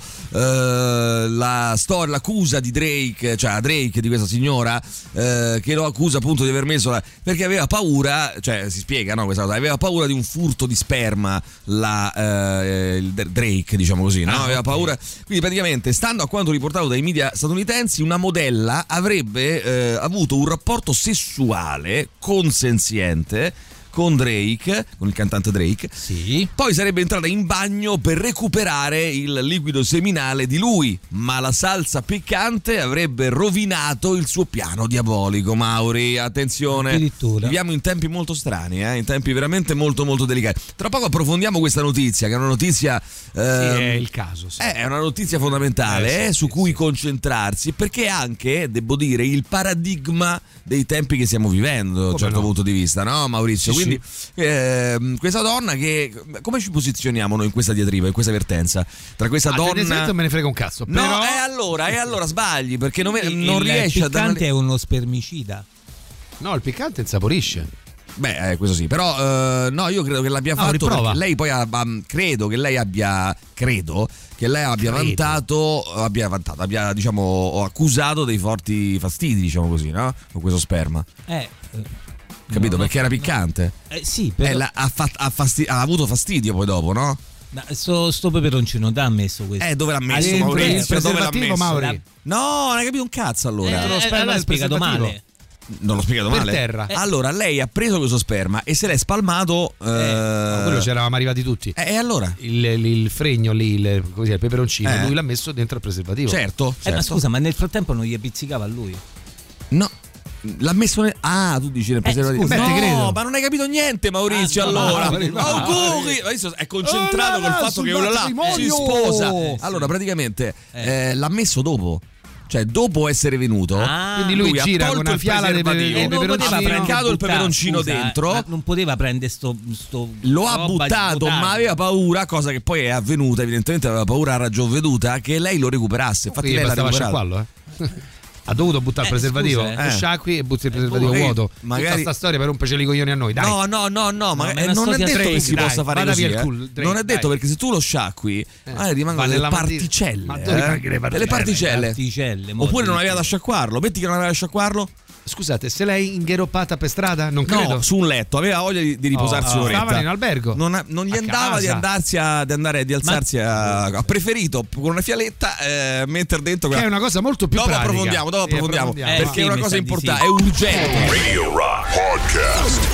Speaker 3: Eh, la storia, l'accusa di Drake, cioè a Drake, di questa signora, eh, che lo accusa appunto di aver messo la, perché aveva paura, cioè si spiega, no, questa cosa, aveva paura di un furto di sperma, la eh, il Drake, diciamo così, no?
Speaker 5: Ah,
Speaker 3: Aveva
Speaker 5: ok.
Speaker 3: paura. Quindi praticamente, stando a quanto riportato dai media statunitensi, una modella avrebbe eh, avuto un rapporto sessuale consenziente con Drake, con il cantante Drake.
Speaker 5: Sì.
Speaker 3: Poi sarebbe entrata in bagno per recuperare il liquido seminale di lui, ma la salsa piccante avrebbe rovinato il suo piano diabolico. Mauri, attenzione,
Speaker 5: Addirittura.
Speaker 3: viviamo in tempi molto strani, eh? in tempi veramente molto molto delicati. Tra poco approfondiamo questa notizia, che è una notizia
Speaker 4: Sì,
Speaker 3: ehm,
Speaker 4: è il caso. Sì.
Speaker 3: è una notizia fondamentale
Speaker 4: Eh, sì,
Speaker 3: eh, su
Speaker 4: sì,
Speaker 3: cui
Speaker 4: sì.
Speaker 3: concentrarsi, perché è anche, devo dire, il paradigma dei tempi che stiamo vivendo da un
Speaker 4: Come
Speaker 3: certo
Speaker 4: no?
Speaker 3: punto di vista, no Maurizio?
Speaker 4: Sì,
Speaker 3: Quindi ehm, questa donna che, come ci posizioniamo noi in questa diatriba, in questa vertenza? Tra questa
Speaker 4: Ah,
Speaker 3: donna...
Speaker 4: tendenzialmente me ne frega un cazzo.
Speaker 3: No,
Speaker 4: Però...
Speaker 3: e allora, e allora sbagli, perché non,
Speaker 5: Il-
Speaker 3: non
Speaker 5: il
Speaker 3: riesci ad
Speaker 5: piccante
Speaker 3: anali-
Speaker 5: è uno spermicida.
Speaker 4: No, il piccante insaporisce.
Speaker 3: Beh, eh, questo sì, però eh, no, io credo che l'abbia
Speaker 4: Ah,
Speaker 3: fatto
Speaker 4: riprova.
Speaker 3: perché lei poi ha, ha- credo che lei abbia credo che lei abbia
Speaker 4: Credo.
Speaker 3: vantato abbia vantato, abbia diciamo accusato dei forti fastidi, diciamo così, no? Con questo sperma.
Speaker 5: Eh,
Speaker 3: Capito?
Speaker 5: no,
Speaker 3: perché
Speaker 5: no,
Speaker 3: era
Speaker 5: no.
Speaker 3: piccante.
Speaker 5: Eh, sì,
Speaker 3: Eh,
Speaker 5: però
Speaker 3: la- ha, fat- ha fasti- ha avuto fastidio poi dopo, no?
Speaker 5: ma sto, sto peperoncino da ha messo questo.
Speaker 3: Eh, dove l'ha messo
Speaker 4: Dentro il
Speaker 3: Maurizio? Dove l'ha
Speaker 4: preservativo,
Speaker 3: messo?
Speaker 4: Mauri.
Speaker 3: No, non hai capito un cazzo allora.
Speaker 5: Eh,
Speaker 4: lo
Speaker 5: eh,
Speaker 4: sperma
Speaker 5: allora
Speaker 4: del
Speaker 5: hai spiegato
Speaker 4: preservativo.
Speaker 5: male.
Speaker 3: Non l'ho spiegato
Speaker 4: Per
Speaker 3: male.
Speaker 4: terra.
Speaker 3: Eh, Allora, lei ha preso questo sperma e se l'è spalmato. Eh,
Speaker 4: Ma quello c'eravamo arrivati tutti.
Speaker 3: eh, e allora?
Speaker 4: Il, il, il fregno lì, il, così, il peperoncino,
Speaker 3: Eh.
Speaker 4: lui l'ha messo dentro il preservativo.
Speaker 3: Certo,
Speaker 5: Eh, ma
Speaker 3: certo.
Speaker 5: scusa, ma nel frattempo non gli pizzicava a lui?
Speaker 3: No. L'ha messo nel... Ah, tu dici nel preservativo.
Speaker 4: scusa,
Speaker 3: no,
Speaker 4: te credo.
Speaker 3: ma non hai capito niente, Maurizio.
Speaker 5: Ah, no,
Speaker 3: allora,
Speaker 4: Mauri, Mauri.
Speaker 3: auguri. Adesso è concentrato
Speaker 4: Oh,
Speaker 3: col
Speaker 4: no, no,
Speaker 3: fatto
Speaker 4: sul
Speaker 3: che quello là
Speaker 4: matrimonio.
Speaker 3: si sposa.
Speaker 5: Eh, sì.
Speaker 3: Allora, praticamente
Speaker 5: Eh.
Speaker 3: eh, l'ha messo dopo. Cioè, dopo essere venuto,
Speaker 5: Ah.
Speaker 4: Quindi lui
Speaker 3: ha
Speaker 4: gira
Speaker 3: tolto
Speaker 4: con una
Speaker 3: il
Speaker 4: fiala di
Speaker 3: preservativo,
Speaker 4: pe-
Speaker 5: Eh, non poteva
Speaker 3: ha
Speaker 5: prendere
Speaker 3: applicato il
Speaker 5: buttare,
Speaker 3: peperoncino
Speaker 5: scusa,
Speaker 3: dentro.
Speaker 5: ma non poteva prendere sto, sto
Speaker 3: Lo ha
Speaker 5: roba
Speaker 3: buttato,
Speaker 5: svuotata.
Speaker 3: ma aveva paura, cosa che poi è avvenuta. Evidentemente aveva paura a ragion veduta che lei lo recuperasse. Infatti,
Speaker 4: Quindi
Speaker 3: lei l'ha
Speaker 4: bastava
Speaker 3: recuperato.
Speaker 4: sciacquarlo, eh. Ha dovuto buttare
Speaker 5: Eh,
Speaker 4: il preservativo,
Speaker 5: scusa,
Speaker 4: lo
Speaker 3: eh.
Speaker 4: sciacqui e butti il preservativo
Speaker 3: magari-
Speaker 4: vuoto.
Speaker 3: magari-
Speaker 4: Tutta sta storia per romperci i coglioni a noi, dai.
Speaker 3: No, no, no, no, ma,
Speaker 5: ma
Speaker 3: eh,
Speaker 5: è una
Speaker 3: non è
Speaker 5: storia
Speaker 3: detto che
Speaker 5: Drake,
Speaker 3: si
Speaker 4: dai,
Speaker 3: possa fare
Speaker 4: vada
Speaker 3: così.
Speaker 4: via il
Speaker 3: eh.
Speaker 4: culo, Drake,
Speaker 3: non è detto
Speaker 4: dai.
Speaker 3: perché se tu lo sciacqui, eh, rimangono
Speaker 4: va
Speaker 3: delle
Speaker 4: nella mandi-
Speaker 3: particelle.
Speaker 4: Ma dove
Speaker 3: eh?
Speaker 4: rimangono le
Speaker 3: Delle particelle.
Speaker 5: Particelle, mo
Speaker 3: Oppure non
Speaker 5: addirittura.
Speaker 3: aveva da sciacquarlo. Metti che non aveva da sciacquarlo.
Speaker 4: Scusate, se lei ingheroppata per strada, non credo.
Speaker 3: No, su un letto, aveva voglia di, di riposarsi
Speaker 4: Oh,
Speaker 3: un'oretta.
Speaker 4: stavano in albergo.
Speaker 3: Non, ha- non gli
Speaker 4: A
Speaker 3: andava di
Speaker 4: casa.
Speaker 3: andarsi a, di andare di alzarsi a, ha preferito con una fialetta eh, mettere dentro
Speaker 4: Che
Speaker 3: quella-
Speaker 4: è una cosa molto più
Speaker 3: dopo
Speaker 4: pratica.
Speaker 3: approfondiamo, dopo
Speaker 4: Sì,
Speaker 3: approfondiamo,
Speaker 4: approfondiamo.
Speaker 3: perché
Speaker 5: Eh,
Speaker 3: è una
Speaker 5: sì,
Speaker 3: cosa
Speaker 5: mi sa di
Speaker 3: importante,
Speaker 5: sì.
Speaker 3: è urgente.
Speaker 2: Radio Rock Podcast.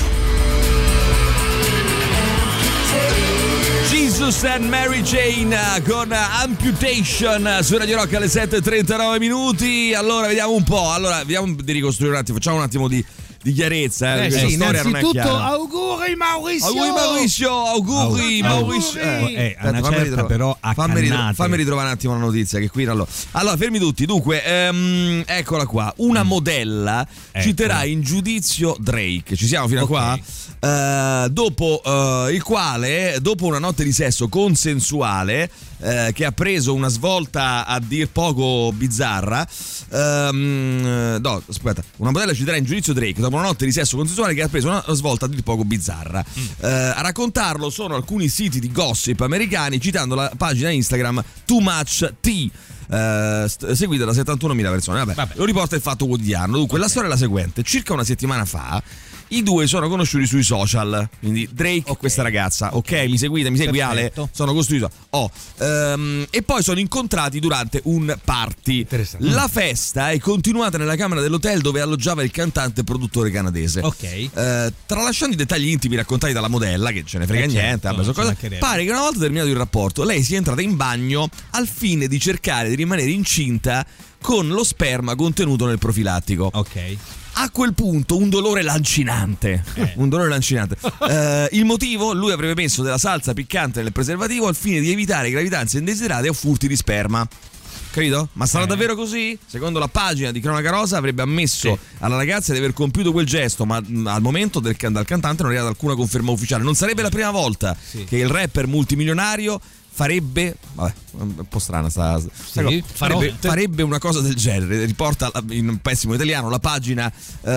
Speaker 3: Jesus and Mary Jane con Amputation su Radio Rock alle sette e trentanove minuti. Allora vediamo un po', allora vediamo di ricostruire un attimo, facciamo un attimo di di chiarezza. Eh,
Speaker 4: Eh,
Speaker 3: questa
Speaker 4: sì,
Speaker 3: storia non è
Speaker 4: innanzitutto
Speaker 3: chiara.
Speaker 4: auguri Maurizio.
Speaker 3: Auguri Maurizio, auguri Maurizio.
Speaker 5: Eh, eh, a una
Speaker 3: fammi
Speaker 5: certa
Speaker 3: ritro-
Speaker 5: però
Speaker 3: fammi, ritro-
Speaker 5: accannate.
Speaker 3: fammi ritrovare un attimo la notizia che qui allora, allora fermi tutti. Dunque, ehm, eccola qua. Una modella
Speaker 5: Ecco.
Speaker 3: citerà in giudizio Drake. Ci siamo fino
Speaker 5: Ok.
Speaker 3: a qua? Eh, dopo eh, il quale, dopo una notte di sesso consensuale eh, che ha preso una svolta a dir poco bizzarra, ehm, no, aspetta, una modella citerà in giudizio Drake dopo una notte di sesso consensuale che ha preso una svolta a dir poco bizzarra.
Speaker 5: Mm.
Speaker 3: Eh, a raccontarlo sono alcuni siti di gossip americani, citando la pagina Instagram Too Much Tea. Uh, st- seguita da settantunomila persone. Vabbè,
Speaker 5: Vabbè.
Speaker 3: lo riporta il Fatto Quotidiano. Dunque, la storia è la seguente: circa una settimana fa i due sono conosciuti sui social, quindi Drake e questa ragazza. Ok, mi seguite, mi segui Ale?
Speaker 5: Perfetto.
Speaker 3: Sono costruito. Oh, ehm, e poi sono incontrati durante un party.
Speaker 4: Interessante.
Speaker 3: La festa è continuata nella camera dell'hotel dove alloggiava il cantante e produttore canadese.
Speaker 5: Ok.
Speaker 3: Eh, tralasciando i dettagli intimi raccontati dalla modella, che ce ne frega
Speaker 5: Eh,
Speaker 3: niente,
Speaker 5: certo,
Speaker 3: vabbè, sono
Speaker 5: ci
Speaker 3: cose-
Speaker 5: mancherebbe.
Speaker 3: pare che una volta terminato il rapporto lei sia entrata in bagno al fine di cercare di rimanere incinta con lo sperma contenuto nel profilattico.
Speaker 5: Ok.
Speaker 3: A quel punto un dolore lancinante,
Speaker 5: Eh.
Speaker 3: un dolore lancinante. Eh, il motivo? Lui avrebbe messo della salsa piccante nel preservativo al fine di evitare gravidanze indesiderate o furti di sperma. Capito? Ma sarà
Speaker 5: Eh.
Speaker 3: davvero così? Secondo la pagina di Cronaca Rosa avrebbe ammesso
Speaker 5: Sì.
Speaker 3: alla ragazza di aver compiuto quel gesto, ma mh, al momento del, can- dal cantante non è arrivata alcuna conferma ufficiale. Non sarebbe la prima volta
Speaker 5: Sì.
Speaker 3: che il rapper multimilionario farebbe, vabbè, un po' strana sta, sta cosa. farebbe,
Speaker 5: Farotte.
Speaker 3: farebbe una cosa del genere. Riporta la- in pessimo italiano la pagina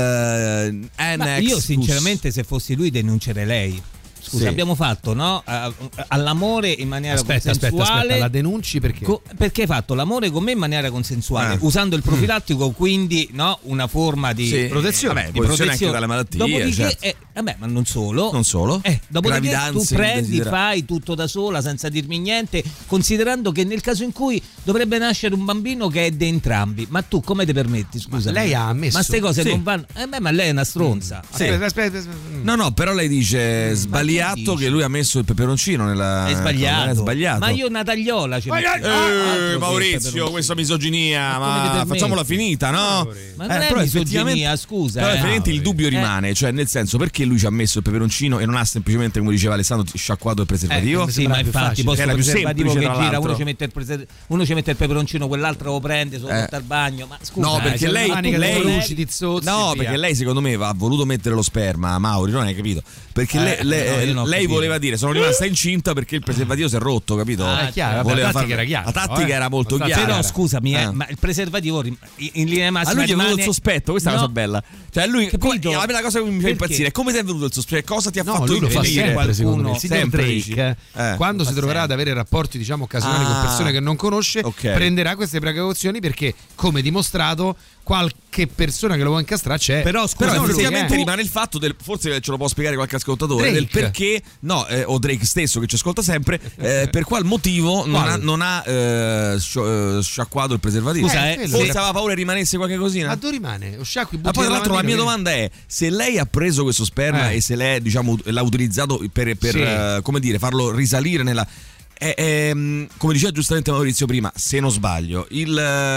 Speaker 3: eh, N
Speaker 5: Ma
Speaker 3: X
Speaker 5: io sinceramente se fossi lui denuncerei lei. Scusa,
Speaker 3: Sì.
Speaker 5: abbiamo fatto no? A- all'amore in maniera
Speaker 4: Aspetta, aspetta,
Speaker 5: consensuale.
Speaker 4: aspetta, la denunci perché?
Speaker 5: Co- perché hai fatto l'amore con me in maniera consensuale,
Speaker 3: Eh.
Speaker 5: usando il profilattico, quindi no, una forma di
Speaker 3: Sì.
Speaker 4: protezione.
Speaker 3: Vabbè,
Speaker 5: di
Speaker 3: protezione anche dalle malattie,
Speaker 5: Dopodiché,
Speaker 3: certo.
Speaker 5: eh, vabbè, ma non solo.
Speaker 3: Non solo.
Speaker 5: Eh, dopodiché tu
Speaker 3: Gravidanze
Speaker 5: prendi,
Speaker 3: indesiderate.
Speaker 5: fai tutto da sola senza dirmi niente, considerando che nel caso in cui dovrebbe nascere un bambino che è di entrambi, ma tu come ti permetti? Scusa,
Speaker 4: lei ha ammesso.
Speaker 5: Ma ste cose
Speaker 3: Sì.
Speaker 5: non vanno. Eh beh, ma lei è una stronza.
Speaker 3: Sì.
Speaker 4: Aspetta, aspetta, aspetta.
Speaker 3: No, no, però lei dice sbagliato
Speaker 5: dici?
Speaker 3: che lui ha messo il peperoncino nella.
Speaker 5: È sbagliato.
Speaker 3: È sbagliato.
Speaker 5: Ma io una tagliola ce
Speaker 3: Eh,
Speaker 5: Altro
Speaker 3: Maurizio,
Speaker 5: che
Speaker 3: questa misoginia,
Speaker 5: Ma come ti
Speaker 3: ma
Speaker 5: permetti?
Speaker 3: facciamola finita, no?
Speaker 5: Ma non
Speaker 3: Eh,
Speaker 5: è
Speaker 3: però
Speaker 5: misoginia,
Speaker 3: effettivamente-
Speaker 5: scusa.
Speaker 3: Però
Speaker 5: eh.
Speaker 3: effettivamente il dubbio
Speaker 5: Eh.
Speaker 3: rimane, cioè nel senso, perché lui ci ha messo il peperoncino e non ha semplicemente, come diceva Alessandro, sciacquato il preservativo?
Speaker 5: Eh, sì, ma infatti poi
Speaker 3: Era
Speaker 5: sto
Speaker 3: più
Speaker 5: preservativo
Speaker 3: semplice,
Speaker 5: che
Speaker 3: tra
Speaker 5: gira,
Speaker 3: l'altro.
Speaker 5: uno ci, mette il preser- uno ci mette il peperoncino, quell'altro lo prende, solo
Speaker 3: Eh.
Speaker 5: porta al bagno. Ma scusa,
Speaker 3: No,
Speaker 5: eh,
Speaker 3: perché
Speaker 5: se
Speaker 3: lei-
Speaker 5: non
Speaker 4: Manica
Speaker 3: lei-
Speaker 4: delle luci di zozzi
Speaker 3: No,
Speaker 4: e via.
Speaker 3: perché lei secondo me ha voluto mettere lo sperma a Mauri, non hai capito? Perché
Speaker 5: Eh,
Speaker 3: lei, lei-
Speaker 5: no, io non ho
Speaker 3: lei
Speaker 5: capito.
Speaker 3: voleva dire sono rimasta incinta perché il preservativo si è rotto, capito?
Speaker 5: Ah,
Speaker 4: è chiaro, vabbè,
Speaker 3: Voleva
Speaker 4: la tattica
Speaker 3: far-
Speaker 4: era chiara,
Speaker 3: La tattica
Speaker 4: eh.
Speaker 3: era molto
Speaker 4: Abbastanza
Speaker 3: chiara.
Speaker 5: Però scusami, eh,
Speaker 3: Eh.
Speaker 5: ma il preservativo rim- in linea
Speaker 3: A
Speaker 5: massima
Speaker 3: lui gli è venuto
Speaker 5: rimane-
Speaker 3: il sospetto, questa è
Speaker 5: No.
Speaker 3: la cosa bella. Cioè, lui,
Speaker 5: Capito?
Speaker 3: come- la cosa che mi fa
Speaker 5: Perché?
Speaker 3: impazzire è come ti è venuto il sospetto, cosa ti ha
Speaker 4: No,
Speaker 3: fatto
Speaker 4: lui lo fa
Speaker 3: impedire?
Speaker 4: sempre, secondo me.
Speaker 5: qualcuno-
Speaker 4: Il signor
Speaker 3: sempre,
Speaker 4: Drake,
Speaker 3: dici? Eh,
Speaker 4: quando
Speaker 5: lo
Speaker 4: si
Speaker 5: fa
Speaker 4: troverà ad
Speaker 5: sempre.
Speaker 4: avere rapporti, diciamo, occasionali con
Speaker 3: Ah.
Speaker 4: persone che non conosce,
Speaker 3: Ok.
Speaker 4: prenderà queste precauzioni perché, come dimostrato, qualche persona che lo vuole incastrare c'è.
Speaker 5: Però, scusa,
Speaker 3: Però
Speaker 4: non lui,
Speaker 3: effettivamente
Speaker 4: eh.
Speaker 3: rimane il fatto del, forse ce lo può spiegare qualche ascoltatore,
Speaker 4: Drake.
Speaker 3: del perché, no, eh, o Drake stesso che ci ascolta sempre, eh, per qual motivo non
Speaker 4: Quale?
Speaker 3: ha, non ha eh, scio- eh, sciacquato il preservativo.
Speaker 5: Scusa,
Speaker 4: Eh,
Speaker 5: eh,
Speaker 4: quello
Speaker 3: Forse
Speaker 5: se-
Speaker 3: aveva paura che rimanesse qualche cosina.
Speaker 4: Ma dove rimane? Lo sciacqui,
Speaker 3: Ma poi tra l'altro la mia
Speaker 4: domanda
Speaker 3: domanda è se lei ha preso questo sperma
Speaker 4: Eh.
Speaker 3: e se lei diciamo l'ha utilizzato per, per
Speaker 4: Sì.
Speaker 3: eh, come dire, farlo risalire nella è- è, mm, come diceva giustamente Maurizio prima, se non sbaglio, il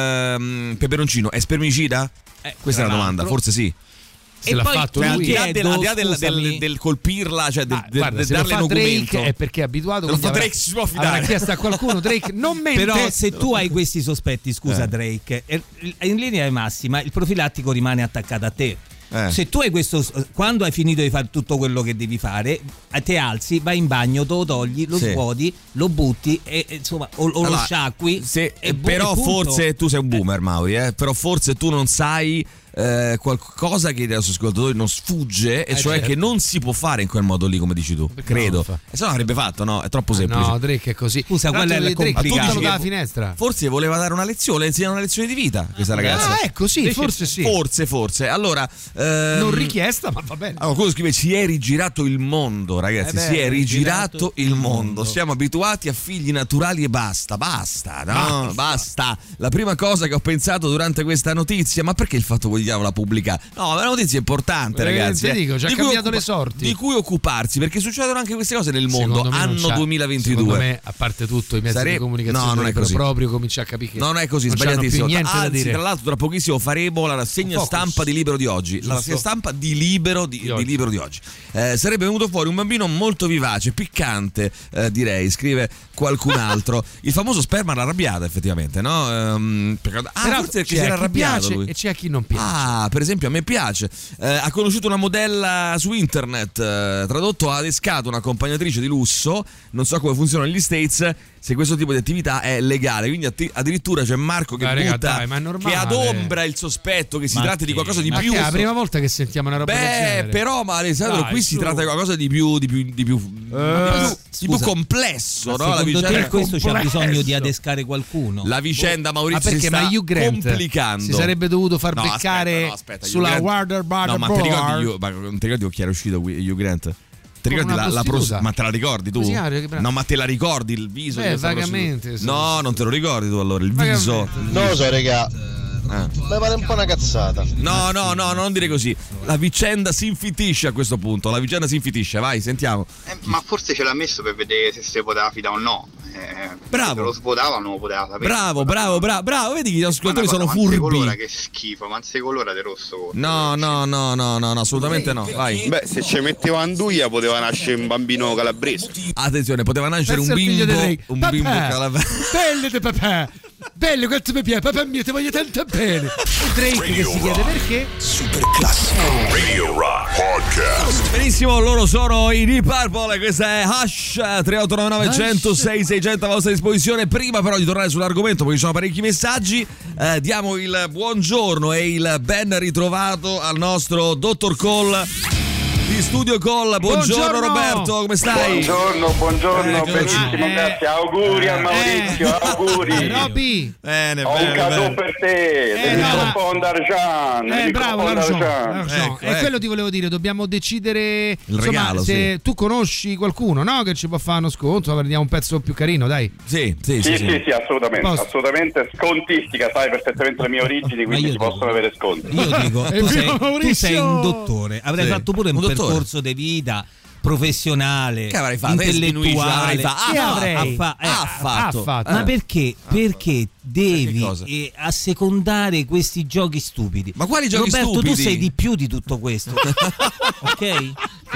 Speaker 3: ehm, peperoncino è spermicida?
Speaker 5: Eh,
Speaker 3: Questa è
Speaker 5: tra
Speaker 3: la domanda,
Speaker 5: l'altro.
Speaker 3: forse sì.
Speaker 4: se
Speaker 5: E
Speaker 4: l'ha
Speaker 5: poi
Speaker 4: fatto
Speaker 5: ti
Speaker 3: Cioè, al
Speaker 4: lui.
Speaker 3: di là,
Speaker 5: chiedo,
Speaker 3: del, al di là del-
Speaker 5: scusami.
Speaker 3: del- del colpirla, cioè del,
Speaker 4: Ah,
Speaker 3: del-
Speaker 4: guarda,
Speaker 3: del
Speaker 4: se lo
Speaker 3: darle
Speaker 4: fa
Speaker 3: documento.
Speaker 4: Drake è perché è abituato.
Speaker 3: Se lo
Speaker 4: quindi
Speaker 3: fa
Speaker 4: avrà-
Speaker 3: Drake si può fidare.
Speaker 4: Avrà chiesto a qualcuno. Drake non mente.
Speaker 5: Però se tu hai questi sospetti, scusa
Speaker 3: Eh.
Speaker 5: Drake, eh, in linea di massima il profilattico rimane attaccato a te.
Speaker 3: Eh.
Speaker 5: Se tu hai questo, quando hai finito di fare tutto quello che devi fare, eh, te alzi, vai in bagno, te lo togli, lo
Speaker 3: Sì.
Speaker 5: svuoti, lo butti e e, insomma o, o lo
Speaker 3: Allora,
Speaker 5: sciacqui.
Speaker 3: se-
Speaker 5: e bu-
Speaker 3: però
Speaker 5: e punto.
Speaker 3: forse tu sei un boomer, Mauri, eh? Però forse tu non sai eh, qualcosa che ai nostri ascoltatori non sfugge, e
Speaker 4: Eh,
Speaker 3: cioè
Speaker 4: certo.
Speaker 3: che non si può fare in quel modo lì, come dici tu.
Speaker 4: Perché
Speaker 3: Credo.
Speaker 4: non lo fa?
Speaker 3: E se no l'avrebbe fatto, no? È troppo
Speaker 4: Ah,
Speaker 3: semplice.
Speaker 4: no, Drake è così.
Speaker 5: Scusa,
Speaker 4: Tra
Speaker 5: quella è
Speaker 4: l'altro,
Speaker 5: la
Speaker 4: Drake
Speaker 5: complicata.
Speaker 4: buttalo
Speaker 3: che-
Speaker 4: dalla finestra.
Speaker 3: Forse voleva dare una lezione, le insegna una lezione di vita questa ragazza.
Speaker 4: Ah, ecco, sì,
Speaker 5: Invece-
Speaker 4: forse sì.
Speaker 3: Forse, forse. Allora, ehm,
Speaker 4: Non richiesta, ma va bene.
Speaker 3: allora, quello scrive: si è rigirato il mondo, ragazzi.
Speaker 5: Eh beh,
Speaker 3: si è rigirato
Speaker 5: rigirato
Speaker 3: il
Speaker 5: il
Speaker 3: mondo.
Speaker 5: mondo.
Speaker 3: Siamo abituati a figli naturali e basta. Basta, no?
Speaker 4: Basta.
Speaker 3: Basta. La prima cosa che ho pensato durante questa notizia: ma perché il Fatto Quotidiano di diavolo a pubblicare. No, è una notizia importante,
Speaker 4: Eh,
Speaker 3: ragazzi.
Speaker 4: ti dico, ci ha
Speaker 3: di cui
Speaker 4: cambiato
Speaker 3: occupa-
Speaker 4: le sorti.
Speaker 3: Di cui occuparsi, perché succedono anche queste cose nel mondo.
Speaker 4: Secondo me non
Speaker 3: Anno
Speaker 4: c'ha-
Speaker 3: duemilaventidue.
Speaker 4: Secondo me, a parte tutto, i mezzi
Speaker 3: Sare-
Speaker 4: di comunicazione
Speaker 3: no, non è
Speaker 4: dovrebbero
Speaker 3: così.
Speaker 4: proprio cominciare a capire che
Speaker 3: Non è così,
Speaker 4: non c'hanno
Speaker 3: sbagliatissimo.
Speaker 4: più niente da
Speaker 3: Anzi,
Speaker 4: dire.
Speaker 3: tra l'altro, tra pochissimo faremo la rassegna
Speaker 4: Focus.
Speaker 3: stampa di Libero di oggi. La
Speaker 4: Giusto.
Speaker 3: rassegna stampa di Libero di,
Speaker 4: Di
Speaker 3: di
Speaker 4: oggi.
Speaker 3: Libero di oggi. Eh, sarebbe venuto fuori un bambino molto vivace, piccante, eh, direi, scrive qualcun altro. Il famoso sperma arrabbiato, effettivamente, no? Ehm, perché- ah,
Speaker 4: Però
Speaker 3: forse
Speaker 4: c'è
Speaker 3: si era
Speaker 4: a chi
Speaker 3: arrabbiato
Speaker 4: piace
Speaker 3: lui.
Speaker 4: e c'è a chi non piace.
Speaker 3: Ah, per esempio a me piace. Eh, ha conosciuto una modella su internet, eh, tradotto ha adescato un'accompagnatrice di lusso, non so come funziona negli States, se questo tipo di attività è legale, quindi atti- addirittura c'è Marco che
Speaker 4: Ma raga,
Speaker 3: butta,
Speaker 4: dai, ma è normale.
Speaker 3: che adombra il sospetto che si
Speaker 5: Ma
Speaker 3: tratti di
Speaker 5: che-
Speaker 3: qualcosa di
Speaker 4: Ma
Speaker 3: più.
Speaker 4: che è la prima volta che sentiamo una roba del
Speaker 3: Beh,
Speaker 4: genere?
Speaker 3: però, ma Alessandro,
Speaker 4: Dai,
Speaker 3: qui si
Speaker 4: su.
Speaker 3: tratta di qualcosa di più, di più, di più, di più, di più
Speaker 5: scusa,
Speaker 3: complesso,
Speaker 5: Ma
Speaker 3: no? La
Speaker 5: secondo
Speaker 3: vicenda,
Speaker 5: te questo c'ha
Speaker 4: complesso.
Speaker 5: bisogno di adescare qualcuno?
Speaker 3: la vicenda
Speaker 4: Ma
Speaker 3: Maurizio
Speaker 4: perché?
Speaker 3: si sta
Speaker 4: Ma Hugh Grant
Speaker 3: complicando.
Speaker 4: si sarebbe dovuto far
Speaker 3: No,
Speaker 4: beccare
Speaker 3: aspetta, no, aspetta, Hugh
Speaker 4: sulla
Speaker 3: Grant-
Speaker 4: Warner Brothers
Speaker 3: No, ma ti ricordi, Hugh- ma non ti ricordi con chi era uscito qui, Hugh Grant? Ti ricordi
Speaker 4: una
Speaker 3: la, la pros-
Speaker 4: prostituta.
Speaker 3: ma te la ricordi tu?
Speaker 4: Come si chiama? Che bravo.
Speaker 3: No, ma te la ricordi il viso?
Speaker 4: Beh,
Speaker 3: di questa
Speaker 4: vagamente,
Speaker 3: prostituta?
Speaker 4: sì,
Speaker 3: No,
Speaker 4: sì,
Speaker 3: non te lo ricordi tu allora, il
Speaker 4: Vagamente.
Speaker 3: viso.
Speaker 14: Non lo so, regà.
Speaker 3: Ah.
Speaker 14: Mi pare un po' una cazzata.
Speaker 3: No, no, no, non dire così. La vicenda si infittisce a questo punto. La vicenda si infittisce, vai, sentiamo.
Speaker 15: Eh, ma forse ce l'ha messo per vedere se si poteva fidare o no. Eh,
Speaker 3: Bravo.
Speaker 15: Se lo svuotava non lo poteva sapere.
Speaker 3: Bravo, bravo, bravo, bravo. Vedi che gli ascoltatori
Speaker 15: Ma una
Speaker 3: sono
Speaker 15: cosa, manze
Speaker 3: furbi.
Speaker 15: colora, che schifo, ma se colora di rosso.
Speaker 3: No, no, no, no, no, no, assolutamente no. Vai.
Speaker 16: Beh, se ci metteva Anduia poteva nascere un bambino calabrese.
Speaker 3: Attenzione, poteva nascere un
Speaker 4: Pensa al figlio
Speaker 3: bimbo,
Speaker 4: di Drake.
Speaker 3: un
Speaker 4: Papà,
Speaker 3: bimbo calabrese.
Speaker 4: Belle di papà, bello quanto mi piace, papà mio ti voglio tanto bene. E Drake che si chiede perché?
Speaker 1: Super classico.
Speaker 2: Radio Rock Podcast.
Speaker 3: Benissimo, loro sono i Deep Purple e questa è Hush. Tre otto nove nove uno zero sei sei zero zero a vostra disposizione. Prima però di tornare sull'argomento, perché ci sono parecchi messaggi, eh, diamo il buongiorno e il ben ritrovato al nostro dottor Cole di Studio Call. Buongiorno,
Speaker 4: Buongiorno.
Speaker 3: Roberto, come stai?
Speaker 17: Buongiorno, buongiorno,
Speaker 3: Eccoci.
Speaker 17: benissimo,
Speaker 4: Eh.
Speaker 17: grazie. Auguri a Maurizio,
Speaker 4: Eh,
Speaker 17: auguri.
Speaker 4: Robby.
Speaker 3: Bene,
Speaker 17: Ho un
Speaker 3: bene,
Speaker 17: cadeau
Speaker 3: bene.
Speaker 17: per te,
Speaker 4: Eh,
Speaker 17: il
Speaker 4: no,
Speaker 17: microfono d'argent, il
Speaker 4: Eh, bravo,
Speaker 17: microfono
Speaker 4: l'argent,
Speaker 17: d'argent.
Speaker 4: l'argent.
Speaker 3: Ecco,
Speaker 4: E
Speaker 3: ecco.
Speaker 4: quello ti volevo dire, dobbiamo decidere insomma,
Speaker 3: regalo,
Speaker 4: se
Speaker 3: sì.
Speaker 4: tu conosci qualcuno, no? Che ci può fare uno sconto, prendiamo un pezzo più carino, dai.
Speaker 3: Sì, sì,
Speaker 17: Sì,
Speaker 3: sì,
Speaker 17: sì, sì, assolutamente,
Speaker 4: Posto.
Speaker 17: assolutamente scontistica, sai perfettamente le mie origini, quindi
Speaker 5: io
Speaker 17: si
Speaker 5: dico-
Speaker 17: possono avere sconti.
Speaker 5: Io dico, tu sei, tu sei un dottore, avrai
Speaker 3: Sì.
Speaker 5: fatto pure un,
Speaker 3: Un dottore.
Speaker 5: percorso di vita professionale,
Speaker 3: Che avrei fatto? Eh,
Speaker 5: intellettuale.
Speaker 3: avrei fatto.
Speaker 5: Che
Speaker 3: Ah,
Speaker 5: avrei?
Speaker 3: ha
Speaker 5: fa- eh,
Speaker 3: ha fatto.
Speaker 4: ha fatto.
Speaker 5: Ma
Speaker 3: Eh.
Speaker 5: perché? Perché devi
Speaker 3: Che cosa?
Speaker 5: eh, assecondare questi giochi stupidi.
Speaker 3: Ma quali giochi
Speaker 5: Roberto,
Speaker 3: stupidi?
Speaker 5: tu sei di più di tutto questo. Ok?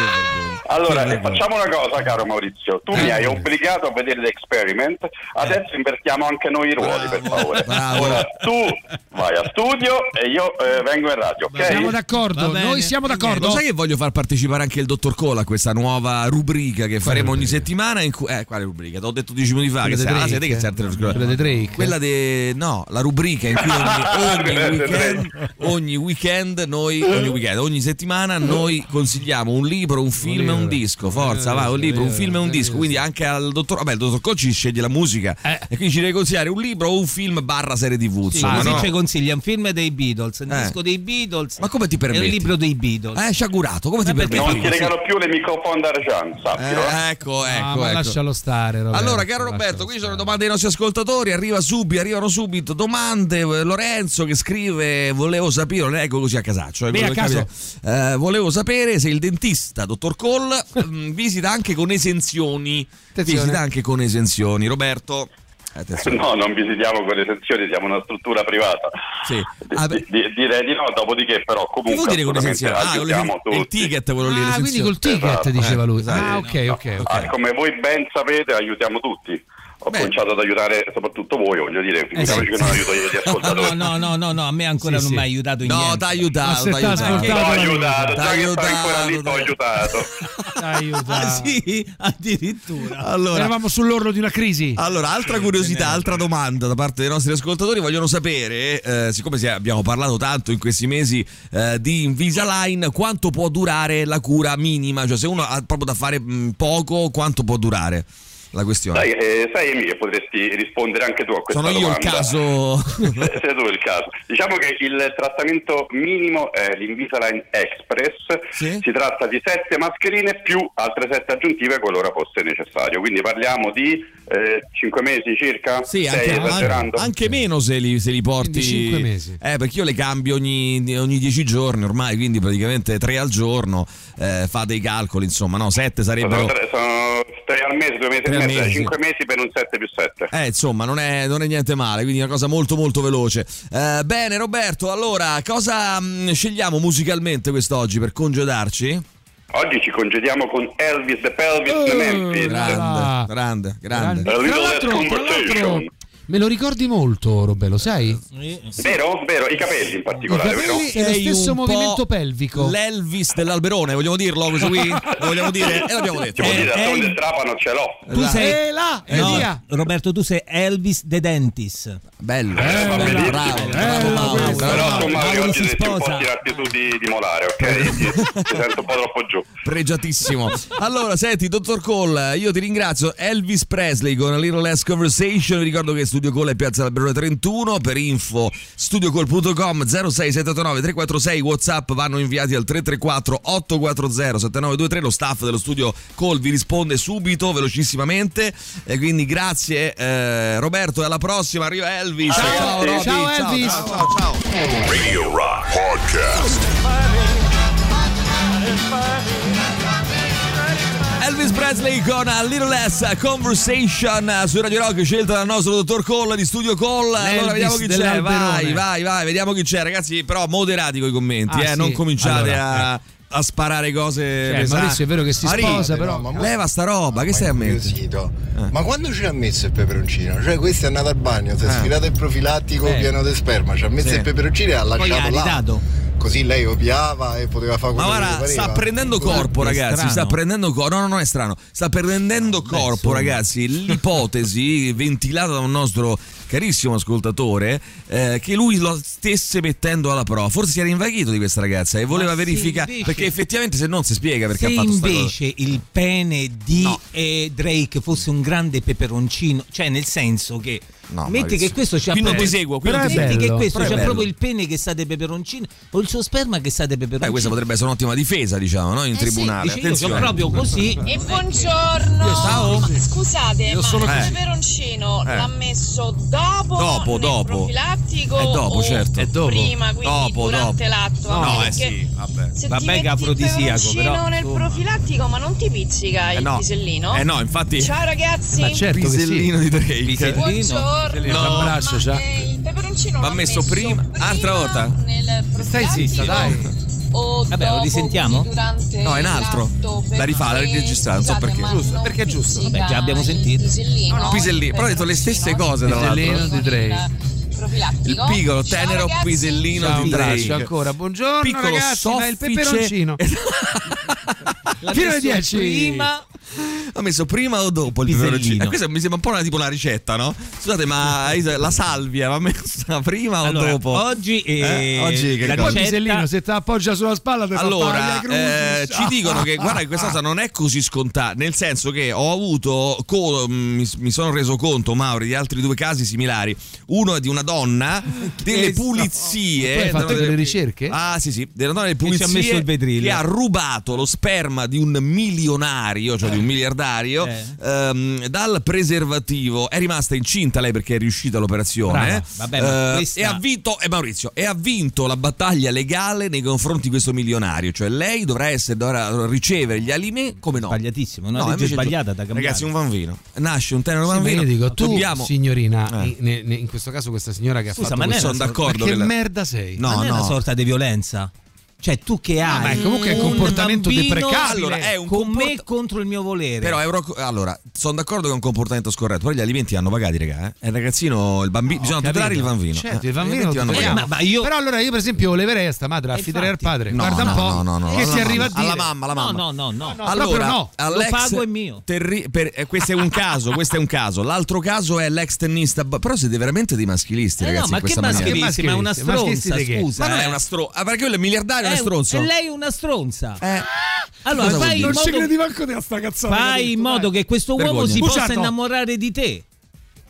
Speaker 17: Allora,
Speaker 3: Che
Speaker 17: eh, facciamo una cosa, caro Maurizio. Tu mi hai obbligato a vedere l'Experiment, adesso invertiamo anche noi i ruoli, per favore.
Speaker 3: bravo.
Speaker 17: Ora tu vai a studio e io eh, vengo in radio, ok?
Speaker 4: Siamo d'accordo,
Speaker 5: Va bene.
Speaker 4: noi siamo d'accordo.
Speaker 3: Lo sai che voglio far partecipare anche il dottor Cola a questa nuova rubrica che faremo ogni settimana in cui, eh, quale rubrica? Te l'ho detto dieci minuti fa.
Speaker 4: Quella
Speaker 3: Che
Speaker 4: di
Speaker 3: sei, ah,
Speaker 4: Drake,
Speaker 3: sei te che
Speaker 4: eh.
Speaker 3: sei altro-
Speaker 4: Quella di Drake.
Speaker 3: Quella de no, la rubrica in cui ogni, ogni weekend, ogni weekend noi ogni weekend, ogni settimana noi consigliamo un libro, un film e un disco. Forza, va, un libro, un film e un disco. Quindi anche al dottor, vabbè, il dottor Cola ci sceglie la musica
Speaker 4: Eh.
Speaker 3: e quindi ci deve consigliare un libro o un film barra serie tivù.
Speaker 5: Sì,
Speaker 3: Insomma,
Speaker 5: così
Speaker 3: no?
Speaker 5: ci consiglia un film dei Beatles, un
Speaker 3: Eh.
Speaker 5: disco dei Beatles.
Speaker 3: Ma come ti
Speaker 5: e
Speaker 3: permetti?
Speaker 5: un libro dei Beatles.
Speaker 3: Eh, sciagurato, come ti
Speaker 5: Ma perché
Speaker 3: permetti?
Speaker 17: Non ti regalo più le microfoni d'argent, sappilo.
Speaker 3: Eh, ecco, ecco,
Speaker 4: Ah, ma
Speaker 3: ecco.
Speaker 4: lascialo stare, Roberto,
Speaker 3: Allora, caro
Speaker 4: lascialo
Speaker 3: Roberto, qui ci sono
Speaker 4: stare.
Speaker 3: domande ai nostri ascoltatori. Arriva subito, arrivano subito domande. Lorenzo che scrive: volevo sapere, lo leggo così a casaccio. eh,
Speaker 4: Beh, a
Speaker 3: quello che
Speaker 4: caso.
Speaker 3: capita. Eh, volevo sapere se il dentista, dottor Cole, mh, visita anche con esenzioni.
Speaker 4: Attenzione.
Speaker 3: Visita anche con esenzioni. Roberto, attenzione.
Speaker 17: No, non visitiamo quelle sezioni, siamo una struttura privata.
Speaker 3: Sì.
Speaker 17: Di-
Speaker 3: Ah, beh.
Speaker 17: di- direi di no, dopodiché però
Speaker 3: Che
Speaker 17: comunque
Speaker 3: vuol dire con
Speaker 17: assolutamente
Speaker 3: esenzioni? Ah, con
Speaker 17: aiutiamo
Speaker 3: le- è il
Speaker 17: tutti.
Speaker 3: ticket quello lì.
Speaker 4: Ah, quindi
Speaker 3: l'esenzione.
Speaker 4: col ticket
Speaker 17: Esatto,
Speaker 4: diceva
Speaker 3: eh,
Speaker 4: lui.
Speaker 3: esatto.
Speaker 4: Ah, ok, ok, ok.
Speaker 17: Ah, come voi ben sapete aiutiamo tutti. Ho
Speaker 3: Beh.
Speaker 17: cominciato ad aiutare soprattutto voi, voglio dire, figuriamoci
Speaker 5: sì.
Speaker 17: che non aiuto io gli ascoltatori.
Speaker 5: No, no, no, no, no, a me ancora
Speaker 4: Sì,
Speaker 5: non
Speaker 4: sì.
Speaker 5: mi ha aiutato in
Speaker 3: No,
Speaker 5: niente.
Speaker 3: t'ha aiutato.
Speaker 4: Ma se
Speaker 3: t'ha
Speaker 4: t'ha
Speaker 3: aiutato.
Speaker 17: Ti ho
Speaker 4: ascoltato,
Speaker 17: aiutato,
Speaker 3: T'ha
Speaker 17: già che stai ancora lì
Speaker 3: aiutato,
Speaker 17: ti ho aiutato.
Speaker 4: Aiuta.
Speaker 5: Ah, sì, addirittura.
Speaker 3: Allora,
Speaker 4: Eravamo sull'orlo di una crisi.
Speaker 3: Allora, altra curiosità, altra domanda da parte dei nostri ascoltatori. Vogliono sapere, eh, siccome si- abbiamo parlato tanto in questi mesi eh, di Invisalign, quanto può durare la cura minima? Cioè, se uno ha proprio da fare mh, poco, quanto può durare la questione?
Speaker 17: Sai, eh, sai Emilio, potresti rispondere anche tu a questa
Speaker 3: Sono io il
Speaker 17: domanda.
Speaker 3: caso.
Speaker 17: Se- sei tu il caso. Diciamo che il trattamento minimo è l'Invisalign Express.
Speaker 3: Sì?
Speaker 17: Si tratta di sette mascherine più altre sette aggiuntive qualora fosse necessario. Quindi parliamo di eh, cinque mesi circa?
Speaker 3: Sì,
Speaker 17: Sei
Speaker 3: anche,
Speaker 17: esagerando?
Speaker 3: anche meno se li, se li porti.
Speaker 4: Quindi cinque mesi.
Speaker 3: Eh, perché io le cambio ogni, ogni dieci giorni ormai, quindi praticamente tre al giorno. Eh, fate i calcoli, insomma, no? Sette sarebbero.
Speaker 17: Sono tre, sono tre al mese, due mesi
Speaker 3: Tre
Speaker 17: e
Speaker 3: al
Speaker 17: mezzo,
Speaker 3: mese.
Speaker 17: cinque mesi per un sette più sette.
Speaker 3: Eh, insomma, non è, non è niente male, quindi una cosa molto molto veloce. Eh, bene, Roberto, allora, cosa mh, scegliamo musicalmente quest'oggi per congedarci?
Speaker 17: Oggi ci congediamo con Elvis the Pelvis
Speaker 4: Oh,
Speaker 17: the Memphis.
Speaker 3: Grande, grande, grande.
Speaker 17: A little
Speaker 4: Tra
Speaker 17: less
Speaker 4: l'altro, tra
Speaker 17: conversation.
Speaker 4: l'altro me lo ricordi molto, Robè, lo sai?
Speaker 17: Vero? Vero, i capelli in
Speaker 4: I
Speaker 17: particolare, vero?
Speaker 4: capelli e lo stesso
Speaker 3: un po'
Speaker 4: movimento pelvico.
Speaker 3: L'Elvis dell'Alberone, vogliamo dirlo così qui? Lo vogliamo dire? E l'abbiamo detto.
Speaker 17: Ti vuol dire,
Speaker 5: Eh,
Speaker 17: d'altronde
Speaker 5: eh,
Speaker 17: il trapano ce l'ho.
Speaker 5: Tu sei
Speaker 4: E là, e
Speaker 5: no,
Speaker 4: via.
Speaker 5: Roberto, tu sei Elvis the Dentist.
Speaker 3: Bello,
Speaker 17: Eh, va benissimo.
Speaker 3: bravo, bravo, Mauro,
Speaker 17: Però
Speaker 3: bravo.
Speaker 17: tu Mauri
Speaker 5: Mauro
Speaker 17: oggi
Speaker 5: si
Speaker 17: devi un po'
Speaker 5: sposa.
Speaker 17: tirarti su di, di molare, ok? Ti, ti sento un po' troppo giù.
Speaker 3: Pregiatissimo. Allora, senti, dottor Cole, io ti ringrazio. Elvis Presley con A Little Less Conversation. Vi ricordo che Studio Cole è Piazza Alberone trentuno. Per info studiocall punto com zero sei sette otto nove tre quattro sei. WhatsApp vanno inviati al tre tre quattro otto quattro zero sette nove due tre. Lo staff dello Studio Call vi risponde subito, velocissimamente. E quindi grazie eh, Roberto, e alla prossima. Arriva Elvis.
Speaker 17: Ciao,
Speaker 3: ciao
Speaker 17: Elvis.
Speaker 3: Robby.
Speaker 4: Ciao, Elvis.
Speaker 3: Ciao, ciao, ciao.
Speaker 2: Radio Rock Podcast.
Speaker 3: Elvis Presley con A Little Less Conversation su Radio Rock, scelta dal nostro dottor Cole di Studio Call. Allora vediamo chi c'è.
Speaker 4: dell'Alberone.
Speaker 3: Vai, vai, vai, vediamo chi c'è, ragazzi. Però moderati con i commenti,
Speaker 4: Ah,
Speaker 3: eh,
Speaker 4: sì.
Speaker 3: non cominciate
Speaker 4: Allora,
Speaker 3: a, a sparare cose.
Speaker 4: Cioè,
Speaker 3: pesanti.
Speaker 4: Maurizio è vero che si
Speaker 3: Maurizio,
Speaker 4: sposa, però.
Speaker 14: no, ma-
Speaker 3: leva sta roba, che stai a mettere? Eh.
Speaker 14: Ma quando ce l'ha messo il peperoncino? Cioè, questo è andato al bagno, si è
Speaker 3: Eh.
Speaker 14: sfilato il profilattico
Speaker 5: Eh.
Speaker 14: pieno di sperma, ci ha messo
Speaker 3: Sì.
Speaker 14: il peperoncino e ha
Speaker 5: Poi
Speaker 14: lasciato
Speaker 5: ha
Speaker 14: là.
Speaker 5: ridato.
Speaker 14: Così lei opiava e poteva fare
Speaker 3: Ma
Speaker 14: quello che
Speaker 3: guarda,
Speaker 14: gli
Speaker 3: sta
Speaker 14: pareva.
Speaker 3: prendendo corpo,
Speaker 5: È
Speaker 3: ragazzi.
Speaker 5: strano.
Speaker 3: Sta prendendo corpo. No, no, non è strano. Sta prendendo corpo,
Speaker 5: insomma.
Speaker 3: ragazzi. L'ipotesi ventilata da un nostro carissimo ascoltatore, eh, che lui lo stesse mettendo alla prova. Forse si era invaghito di questa ragazza e voleva
Speaker 5: Ma se
Speaker 3: verificare.
Speaker 5: invece-
Speaker 3: Perché effettivamente, se non si spiega perché
Speaker 5: Se
Speaker 3: ha fatto sta cosa.
Speaker 5: invece il pene di
Speaker 3: No.
Speaker 5: eh, Drake fosse un grande peperoncino, cioè nel senso che
Speaker 3: No,
Speaker 5: metti
Speaker 3: Maurizio.
Speaker 5: che questo c'ha
Speaker 3: Qui non
Speaker 5: proprio,
Speaker 3: ti seguo, qui
Speaker 4: Però
Speaker 3: non
Speaker 4: è
Speaker 3: ti seguo.
Speaker 5: metti che
Speaker 4: bello,
Speaker 5: questo
Speaker 3: però è
Speaker 5: c'ha
Speaker 3: bello.
Speaker 5: proprio il pene che sa di peperoncino o il suo sperma che sa di peperoncino.
Speaker 3: Beh, questa potrebbe essere un'ottima difesa, diciamo, no? In
Speaker 5: Eh sì,
Speaker 3: tribunale.
Speaker 5: dice, io sono
Speaker 3: Attenzione.
Speaker 5: proprio così.
Speaker 10: E buongiorno.
Speaker 3: Ciao.
Speaker 10: Ma scusate,
Speaker 3: Io
Speaker 10: ma
Speaker 3: sono
Speaker 10: il
Speaker 3: così.
Speaker 10: peperoncino
Speaker 3: Eh.
Speaker 10: l'ha messo dopo,
Speaker 3: Dopo,
Speaker 10: nel
Speaker 3: dopo.
Speaker 10: profilattico
Speaker 3: È dopo,
Speaker 10: o
Speaker 3: certo. È dopo.
Speaker 10: prima, quindi
Speaker 3: Dopo,
Speaker 10: durante
Speaker 3: dopo.
Speaker 10: l'atto?
Speaker 3: No,
Speaker 10: Vabbè,
Speaker 3: eh
Speaker 10: perché
Speaker 3: sì, vabbè.
Speaker 10: se
Speaker 5: Vabbè
Speaker 10: ti
Speaker 5: che
Speaker 10: metti il
Speaker 5: afrodisiaco,
Speaker 10: peperoncino
Speaker 5: però,
Speaker 10: nel
Speaker 5: insomma.
Speaker 10: profilattico, ma non ti pizzica il
Speaker 3: Eh no.
Speaker 10: pisellino?
Speaker 3: Eh no, infatti.
Speaker 10: Ciao ragazzi.
Speaker 4: Ma certo che sì.
Speaker 3: Pisellino di Drake.
Speaker 5: Pisellino.
Speaker 10: Buongiorno.
Speaker 3: No.
Speaker 4: Abbraccio,
Speaker 10: Ma,
Speaker 4: ciao.
Speaker 10: eh, il peperoncino
Speaker 3: Va
Speaker 10: l'ha
Speaker 3: messo prima- altra volta?
Speaker 10: nel
Speaker 4: Stai zitta,
Speaker 10: profilattico
Speaker 4: dai.
Speaker 10: o
Speaker 5: Vabbè, lo
Speaker 10: dopo,
Speaker 5: risentiamo?
Speaker 10: quindi durante
Speaker 3: No, è un altro.
Speaker 10: l'atto,
Speaker 3: La rifà, la
Speaker 10: perché,
Speaker 3: registrata, non so
Speaker 10: scusate,
Speaker 3: perché.
Speaker 10: ma
Speaker 3: Giusto,
Speaker 10: non
Speaker 3: perché è giusto.
Speaker 10: pizzica
Speaker 5: Vabbè, già abbiamo
Speaker 10: il
Speaker 5: sentito.
Speaker 10: Pisellino,
Speaker 3: No, no, pisellino, però ha detto le stesse cose, tra l'altro.
Speaker 4: Pisellino di Drake.
Speaker 10: profilattico.
Speaker 3: Il piccolo,
Speaker 10: Ciao,
Speaker 3: tenero
Speaker 10: ragazzi.
Speaker 3: pisellino
Speaker 4: Ciao,
Speaker 3: di
Speaker 4: un braccio
Speaker 3: Drake.
Speaker 4: ancora. Buongiorno
Speaker 3: Piccolo,
Speaker 4: ragazzi, ma il
Speaker 3: soffice.
Speaker 4: peperoncino.
Speaker 5: L'ha
Speaker 4: Fino alle
Speaker 5: messo
Speaker 4: dieci.
Speaker 5: prima.
Speaker 3: Ho messo prima o dopo il
Speaker 5: Pisellino.
Speaker 3: peperoncino? Eh, Questa mi sembra un po' una, tipo una ricetta, no? Scusate, ma la salvia va messa prima o
Speaker 5: Allora,
Speaker 3: dopo?
Speaker 5: oggi, eh,
Speaker 3: Eh, oggi che
Speaker 5: la
Speaker 3: cosa?
Speaker 4: Poi
Speaker 5: ricetta-
Speaker 4: Pisellino, se ti appoggia sulla spalla, ti
Speaker 3: Allora,
Speaker 4: fa taglia
Speaker 3: eh,
Speaker 4: crucis.
Speaker 3: ci dicono che guarda che questa cosa non è così scontata, nel senso che ho avuto, co- mi, mi sono reso conto, Mauri, di altri due casi similari. Uno è di una donna delle pulizie.
Speaker 4: Tu hai fatto
Speaker 3: delle-
Speaker 4: delle ricerche?
Speaker 3: Ah, sì, sì, della donna delle
Speaker 5: Che ci ha
Speaker 3: pulizie
Speaker 5: messo il vetril.
Speaker 3: che ha rubato lo sperma di un milionario, cioè di un miliardario,
Speaker 5: Eh.
Speaker 3: ehm, dal preservativo. È rimasta incinta lei perché è riuscita l'operazione.
Speaker 5: Brava. Vabbè, ma
Speaker 3: Eh,
Speaker 5: questa-
Speaker 3: e ha vinto, e Maurizio, e ha vinto la battaglia legale nei confronti di questo milionario. Cioè lei dovrà essere, dovrà ricevere gli alimenti, come no?
Speaker 5: Sbagliatissimo, una
Speaker 3: No,
Speaker 5: legge
Speaker 3: invece
Speaker 5: sbagliata
Speaker 3: tu-
Speaker 5: da cambiare.
Speaker 3: Ragazzi, un bambino. Nasce un tenero
Speaker 4: Sì, ma
Speaker 3: bambino.
Speaker 4: io dico, tu
Speaker 3: dobbiamo-
Speaker 4: signorina,
Speaker 3: Eh.
Speaker 4: in, ne- ne- in questo caso questa signora che ha
Speaker 5: Scusa,
Speaker 4: fatto
Speaker 5: ma non è
Speaker 4: questo,
Speaker 3: sono d'accordo
Speaker 4: ma che
Speaker 3: che la-
Speaker 4: merda sei?
Speaker 3: No,
Speaker 5: Ma non è
Speaker 3: no.
Speaker 5: una sorta di violenza. Cioè tu che
Speaker 4: No,
Speaker 5: hai
Speaker 4: ma comunque è un comportamento
Speaker 5: bambino
Speaker 4: deprecabile.
Speaker 3: Allora, è un
Speaker 5: con
Speaker 3: comport-
Speaker 5: me contro il mio volere.
Speaker 3: Però Euro- allora, sono d'accordo che è un comportamento scorretto, però gli alimenti hanno pagati, raga. Eh? Il ragazzino, il bambino, bisogna
Speaker 4: Capito?
Speaker 3: tutelare il bambino.
Speaker 4: Certo,
Speaker 3: Eh,
Speaker 4: il
Speaker 3: gli
Speaker 4: bambino
Speaker 3: alimenti vanno
Speaker 5: Eh,
Speaker 3: pagati.
Speaker 5: ma, ma io
Speaker 4: Però allora io per esempio leverei a sta madre, la
Speaker 5: Eh,
Speaker 4: affiderei al
Speaker 5: infatti.
Speaker 4: padre.
Speaker 3: No,
Speaker 4: Guarda
Speaker 3: no,
Speaker 4: un po'.
Speaker 3: no, no, no,
Speaker 4: che
Speaker 3: alla
Speaker 4: si
Speaker 3: mamma,
Speaker 4: arriva a dire.
Speaker 3: alla mamma, alla
Speaker 5: no,
Speaker 3: mamma.
Speaker 5: no, no, no.
Speaker 4: No,
Speaker 3: allora,
Speaker 4: proprio no.
Speaker 3: all'ex-
Speaker 5: Lo pago è mio.
Speaker 3: terri- per- eh, questo è un caso, questo è un caso. L'altro caso è l'ex tennista. Però siete veramente dei maschilisti,
Speaker 5: Eh,
Speaker 3: ragazzi.
Speaker 5: no, ma
Speaker 3: in
Speaker 5: che
Speaker 3: questa maniera.
Speaker 5: maschilisti, ma è una
Speaker 4: Maschilisti, maschilisti
Speaker 5: stronza,
Speaker 4: di che?
Speaker 5: scusa.
Speaker 3: Ma non è
Speaker 5: eh.
Speaker 3: una stronza. Ah, perché quello è miliardario, è una
Speaker 5: Eh,
Speaker 3: stronzo.
Speaker 5: E lei è una stronza.
Speaker 3: Eh,
Speaker 5: Allora
Speaker 3: cosa vuol
Speaker 5: fai in
Speaker 3: dire?
Speaker 4: Non ci
Speaker 5: modo,
Speaker 4: credi manco di sta cazzata.
Speaker 5: fai in modo che questo uomo
Speaker 3: Vergogna.
Speaker 5: si possa
Speaker 4: Bugiardo.
Speaker 5: innamorare di te.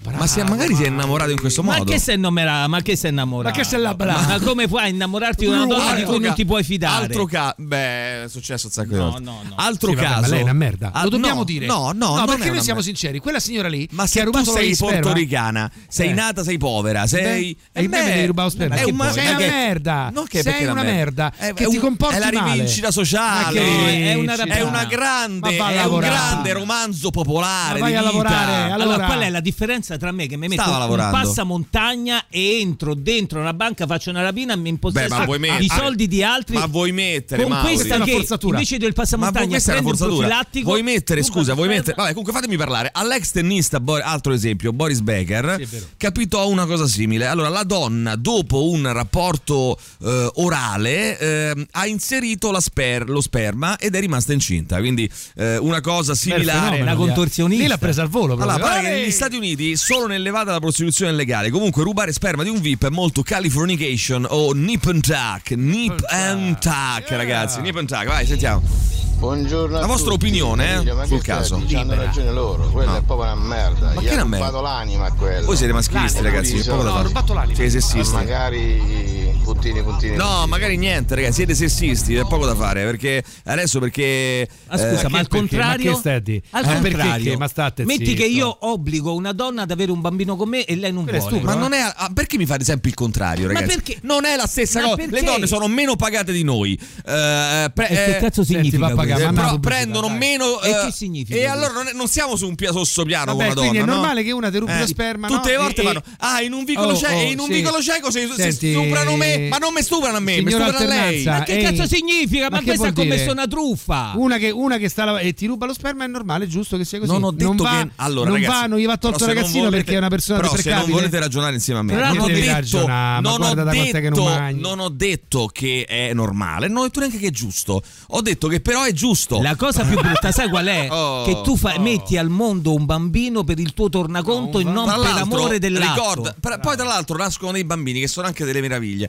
Speaker 3: Ma se magari si è innamorato in questo
Speaker 5: Ma
Speaker 3: modo.
Speaker 5: che sei innamorato? Ma che sei innamorato?
Speaker 4: Ma che sei la brava?
Speaker 5: Ma come puoi innamorarti di una donna di cui non ti puoi fidare?
Speaker 3: Altro caso. Beh, è successo un sacco di
Speaker 5: No,
Speaker 3: volte.
Speaker 5: no, no.
Speaker 3: Altro
Speaker 4: Sì, vabbè,
Speaker 3: caso.
Speaker 4: ma lei è una merda.
Speaker 3: Ah,
Speaker 4: Lo dobbiamo
Speaker 3: no,
Speaker 4: dire.
Speaker 3: No, no,
Speaker 4: no
Speaker 3: non
Speaker 4: perché
Speaker 3: è
Speaker 4: noi
Speaker 3: una
Speaker 4: siamo
Speaker 3: merda.
Speaker 4: sinceri. Quella signora lì
Speaker 3: Ma
Speaker 4: che
Speaker 3: se
Speaker 4: ha
Speaker 3: tu
Speaker 4: rubato
Speaker 3: sei
Speaker 4: lo sperma,
Speaker 3: portoricana, sei
Speaker 4: Eh.
Speaker 3: nata, sei povera, sei.
Speaker 4: Beh, e me
Speaker 3: beh,
Speaker 4: devi rubare lo sperma.
Speaker 3: è
Speaker 4: Che
Speaker 3: un-
Speaker 4: vuoi? Sei una
Speaker 3: che-
Speaker 4: merda.
Speaker 3: non che
Speaker 4: Sei
Speaker 3: perché
Speaker 4: una
Speaker 3: la
Speaker 4: merda.
Speaker 3: È,
Speaker 4: Che
Speaker 3: è
Speaker 4: ti
Speaker 3: un-
Speaker 4: comporti
Speaker 3: è la
Speaker 4: male.
Speaker 3: rivincita sociale.
Speaker 4: Ma che
Speaker 5: è una
Speaker 4: rivincita?
Speaker 3: È una grande,
Speaker 4: Ma va a
Speaker 3: è un
Speaker 4: lavorare.
Speaker 3: grande romanzo popolare.
Speaker 4: Ma vai
Speaker 3: di
Speaker 4: a
Speaker 3: vita.
Speaker 4: lavorare,
Speaker 5: Allora,
Speaker 4: Allora-
Speaker 5: qual è la differenza tra me che mi metto
Speaker 3: Stava
Speaker 5: un
Speaker 3: lavorando.
Speaker 5: passamontagna e entro dentro una banca, faccio una rapina e mi
Speaker 3: Beh,
Speaker 5: impossesso
Speaker 3: ma vuoi mettere-
Speaker 5: di soldi di altri?
Speaker 3: Ma vuoi mettere,
Speaker 5: con
Speaker 3: Mauri?
Speaker 5: questa
Speaker 4: Questa è una
Speaker 5: che
Speaker 4: forzatura.
Speaker 5: invece del
Speaker 3: Ma
Speaker 5: passamontagna
Speaker 3: questa è una
Speaker 5: prende un
Speaker 3: forzatura.
Speaker 5: profilattico,
Speaker 3: Vuoi mettere,
Speaker 5: ruba
Speaker 3: scusa,
Speaker 5: lo
Speaker 3: vuoi
Speaker 5: sperma.
Speaker 3: mettere. Vabbè, comunque fatemi parlare. All'ex tennista, Bo- altro esempio, Boris Becker,
Speaker 4: Sì, è vero.
Speaker 3: capitò una cosa simile. Allora, la donna, dopo un rapporto eh, orale, eh, ha inserito la sper- lo sperma ed è rimasta incinta. Quindi eh, una cosa similare.
Speaker 4: fenomeno,
Speaker 5: La contorsionista.
Speaker 4: Lì l'ha presa al volo.
Speaker 3: Allora,
Speaker 4: proprio.
Speaker 3: pare che
Speaker 4: Ehi!
Speaker 3: negli Stati Uniti solo nell'elevata la prostituzione è legale. Comunque rubare sperma di un V I P è molto Californication o nip and tuck. Nip and tuck, ragazzi. Nip and tuck, vai, sentiamo.
Speaker 14: Buongiorno.
Speaker 3: La vostra opinione, eh, sul caso.
Speaker 14: Hanno ragione loro, quella
Speaker 3: No.
Speaker 14: è proprio una merda.
Speaker 3: Ma
Speaker 14: Gli
Speaker 3: che
Speaker 14: ha
Speaker 3: una merda?
Speaker 14: rubato l'anima a quello.
Speaker 3: Voi siete maschilisti,
Speaker 14: L'anima,
Speaker 3: ragazzi. C'è
Speaker 14: Luisa.
Speaker 3: poco da
Speaker 14: No,
Speaker 3: fare.
Speaker 14: ho rubato l'anima.
Speaker 3: Siete sessisti.
Speaker 14: Ma magari puntini puntini.
Speaker 3: No, magari niente, ragazzi, siete sessisti, è poco da fare, perché adesso perché
Speaker 5: Ma scusa,
Speaker 3: eh,
Speaker 5: ma al
Speaker 4: perché?
Speaker 5: contrario,
Speaker 4: Ma che stai a dire?
Speaker 5: al
Speaker 4: Eh,
Speaker 5: contrario,
Speaker 4: perché che? Ma state
Speaker 5: metti
Speaker 4: zitto.
Speaker 5: che io obbligo una donna ad avere un bambino con me e lei non
Speaker 4: Quello è
Speaker 5: vuole.
Speaker 4: stupro.
Speaker 3: ma non è ah, perché mi fate sempre il contrario,
Speaker 5: Ma
Speaker 3: ragazzi?
Speaker 5: perché?
Speaker 3: Non è la stessa
Speaker 5: Ma
Speaker 3: cosa.
Speaker 5: perché?
Speaker 3: Le donne sono meno pagate di noi. Eh, pre-
Speaker 5: E che
Speaker 3: eh,
Speaker 5: cazzo
Speaker 4: senti,
Speaker 5: significa
Speaker 4: va a pagare,
Speaker 5: questo?
Speaker 3: eh,
Speaker 4: ma
Speaker 3: però
Speaker 4: no, pubblicità,
Speaker 3: prendono
Speaker 4: dai.
Speaker 3: meno
Speaker 5: E
Speaker 3: eh,
Speaker 5: che significa
Speaker 3: E
Speaker 5: questo?
Speaker 3: allora non, è- non siamo su un piano sottopiano
Speaker 4: Vabbè,
Speaker 3: con una
Speaker 4: quindi
Speaker 3: donna,
Speaker 4: è
Speaker 3: no?
Speaker 4: normale che una ti rubi
Speaker 3: Eh,
Speaker 4: lo sperma,
Speaker 3: tutte
Speaker 4: no?
Speaker 3: le volte
Speaker 4: E-
Speaker 3: vanno ah in un vicolo
Speaker 4: Oh,
Speaker 3: cieco
Speaker 4: oh,
Speaker 3: e in un
Speaker 4: sì.
Speaker 3: vicolo cieco si, si
Speaker 4: Senti,
Speaker 3: stuprano me, ma non mi stuprano a me, mi
Speaker 4: signora
Speaker 3: stuprano a lei.
Speaker 4: alternanza,
Speaker 5: Ma che
Speaker 4: Ehi,
Speaker 5: cazzo significa? Ma,
Speaker 4: ma che
Speaker 5: questa ha
Speaker 4: vuol dire?
Speaker 5: commesso una truffa.
Speaker 4: Una che, una che sta la- e ti ruba lo sperma è normale, è giusto che sia così.
Speaker 3: Non ho detto
Speaker 4: va,
Speaker 3: che allora
Speaker 4: non
Speaker 3: ragazzi,
Speaker 4: va, non gli va tolto
Speaker 3: però
Speaker 4: il
Speaker 3: se non
Speaker 4: ragazzino
Speaker 3: volete-
Speaker 4: perché è una persona
Speaker 3: però se non
Speaker 4: deprecabile.
Speaker 3: volete ragionare insieme a me,
Speaker 5: Però
Speaker 3: non ho
Speaker 4: devi
Speaker 3: detto,
Speaker 4: ragionare, ma
Speaker 3: non ho
Speaker 4: guarda da quant'è che non
Speaker 3: detto,
Speaker 4: mangi.
Speaker 3: non ho detto che è normale, non ho detto neanche che è giusto. Ho detto che però è giusto.
Speaker 5: La cosa più brutta, sai qual è?
Speaker 3: Oh,
Speaker 5: che tu fa-
Speaker 3: oh.
Speaker 5: metti al mondo un bambino per il tuo tornaconto e non
Speaker 3: Tra
Speaker 5: per
Speaker 3: l'altro,
Speaker 5: l'amore dell'atto.
Speaker 3: ricorda- per- poi tra l'altro nascono dei bambini che sono anche delle meraviglie.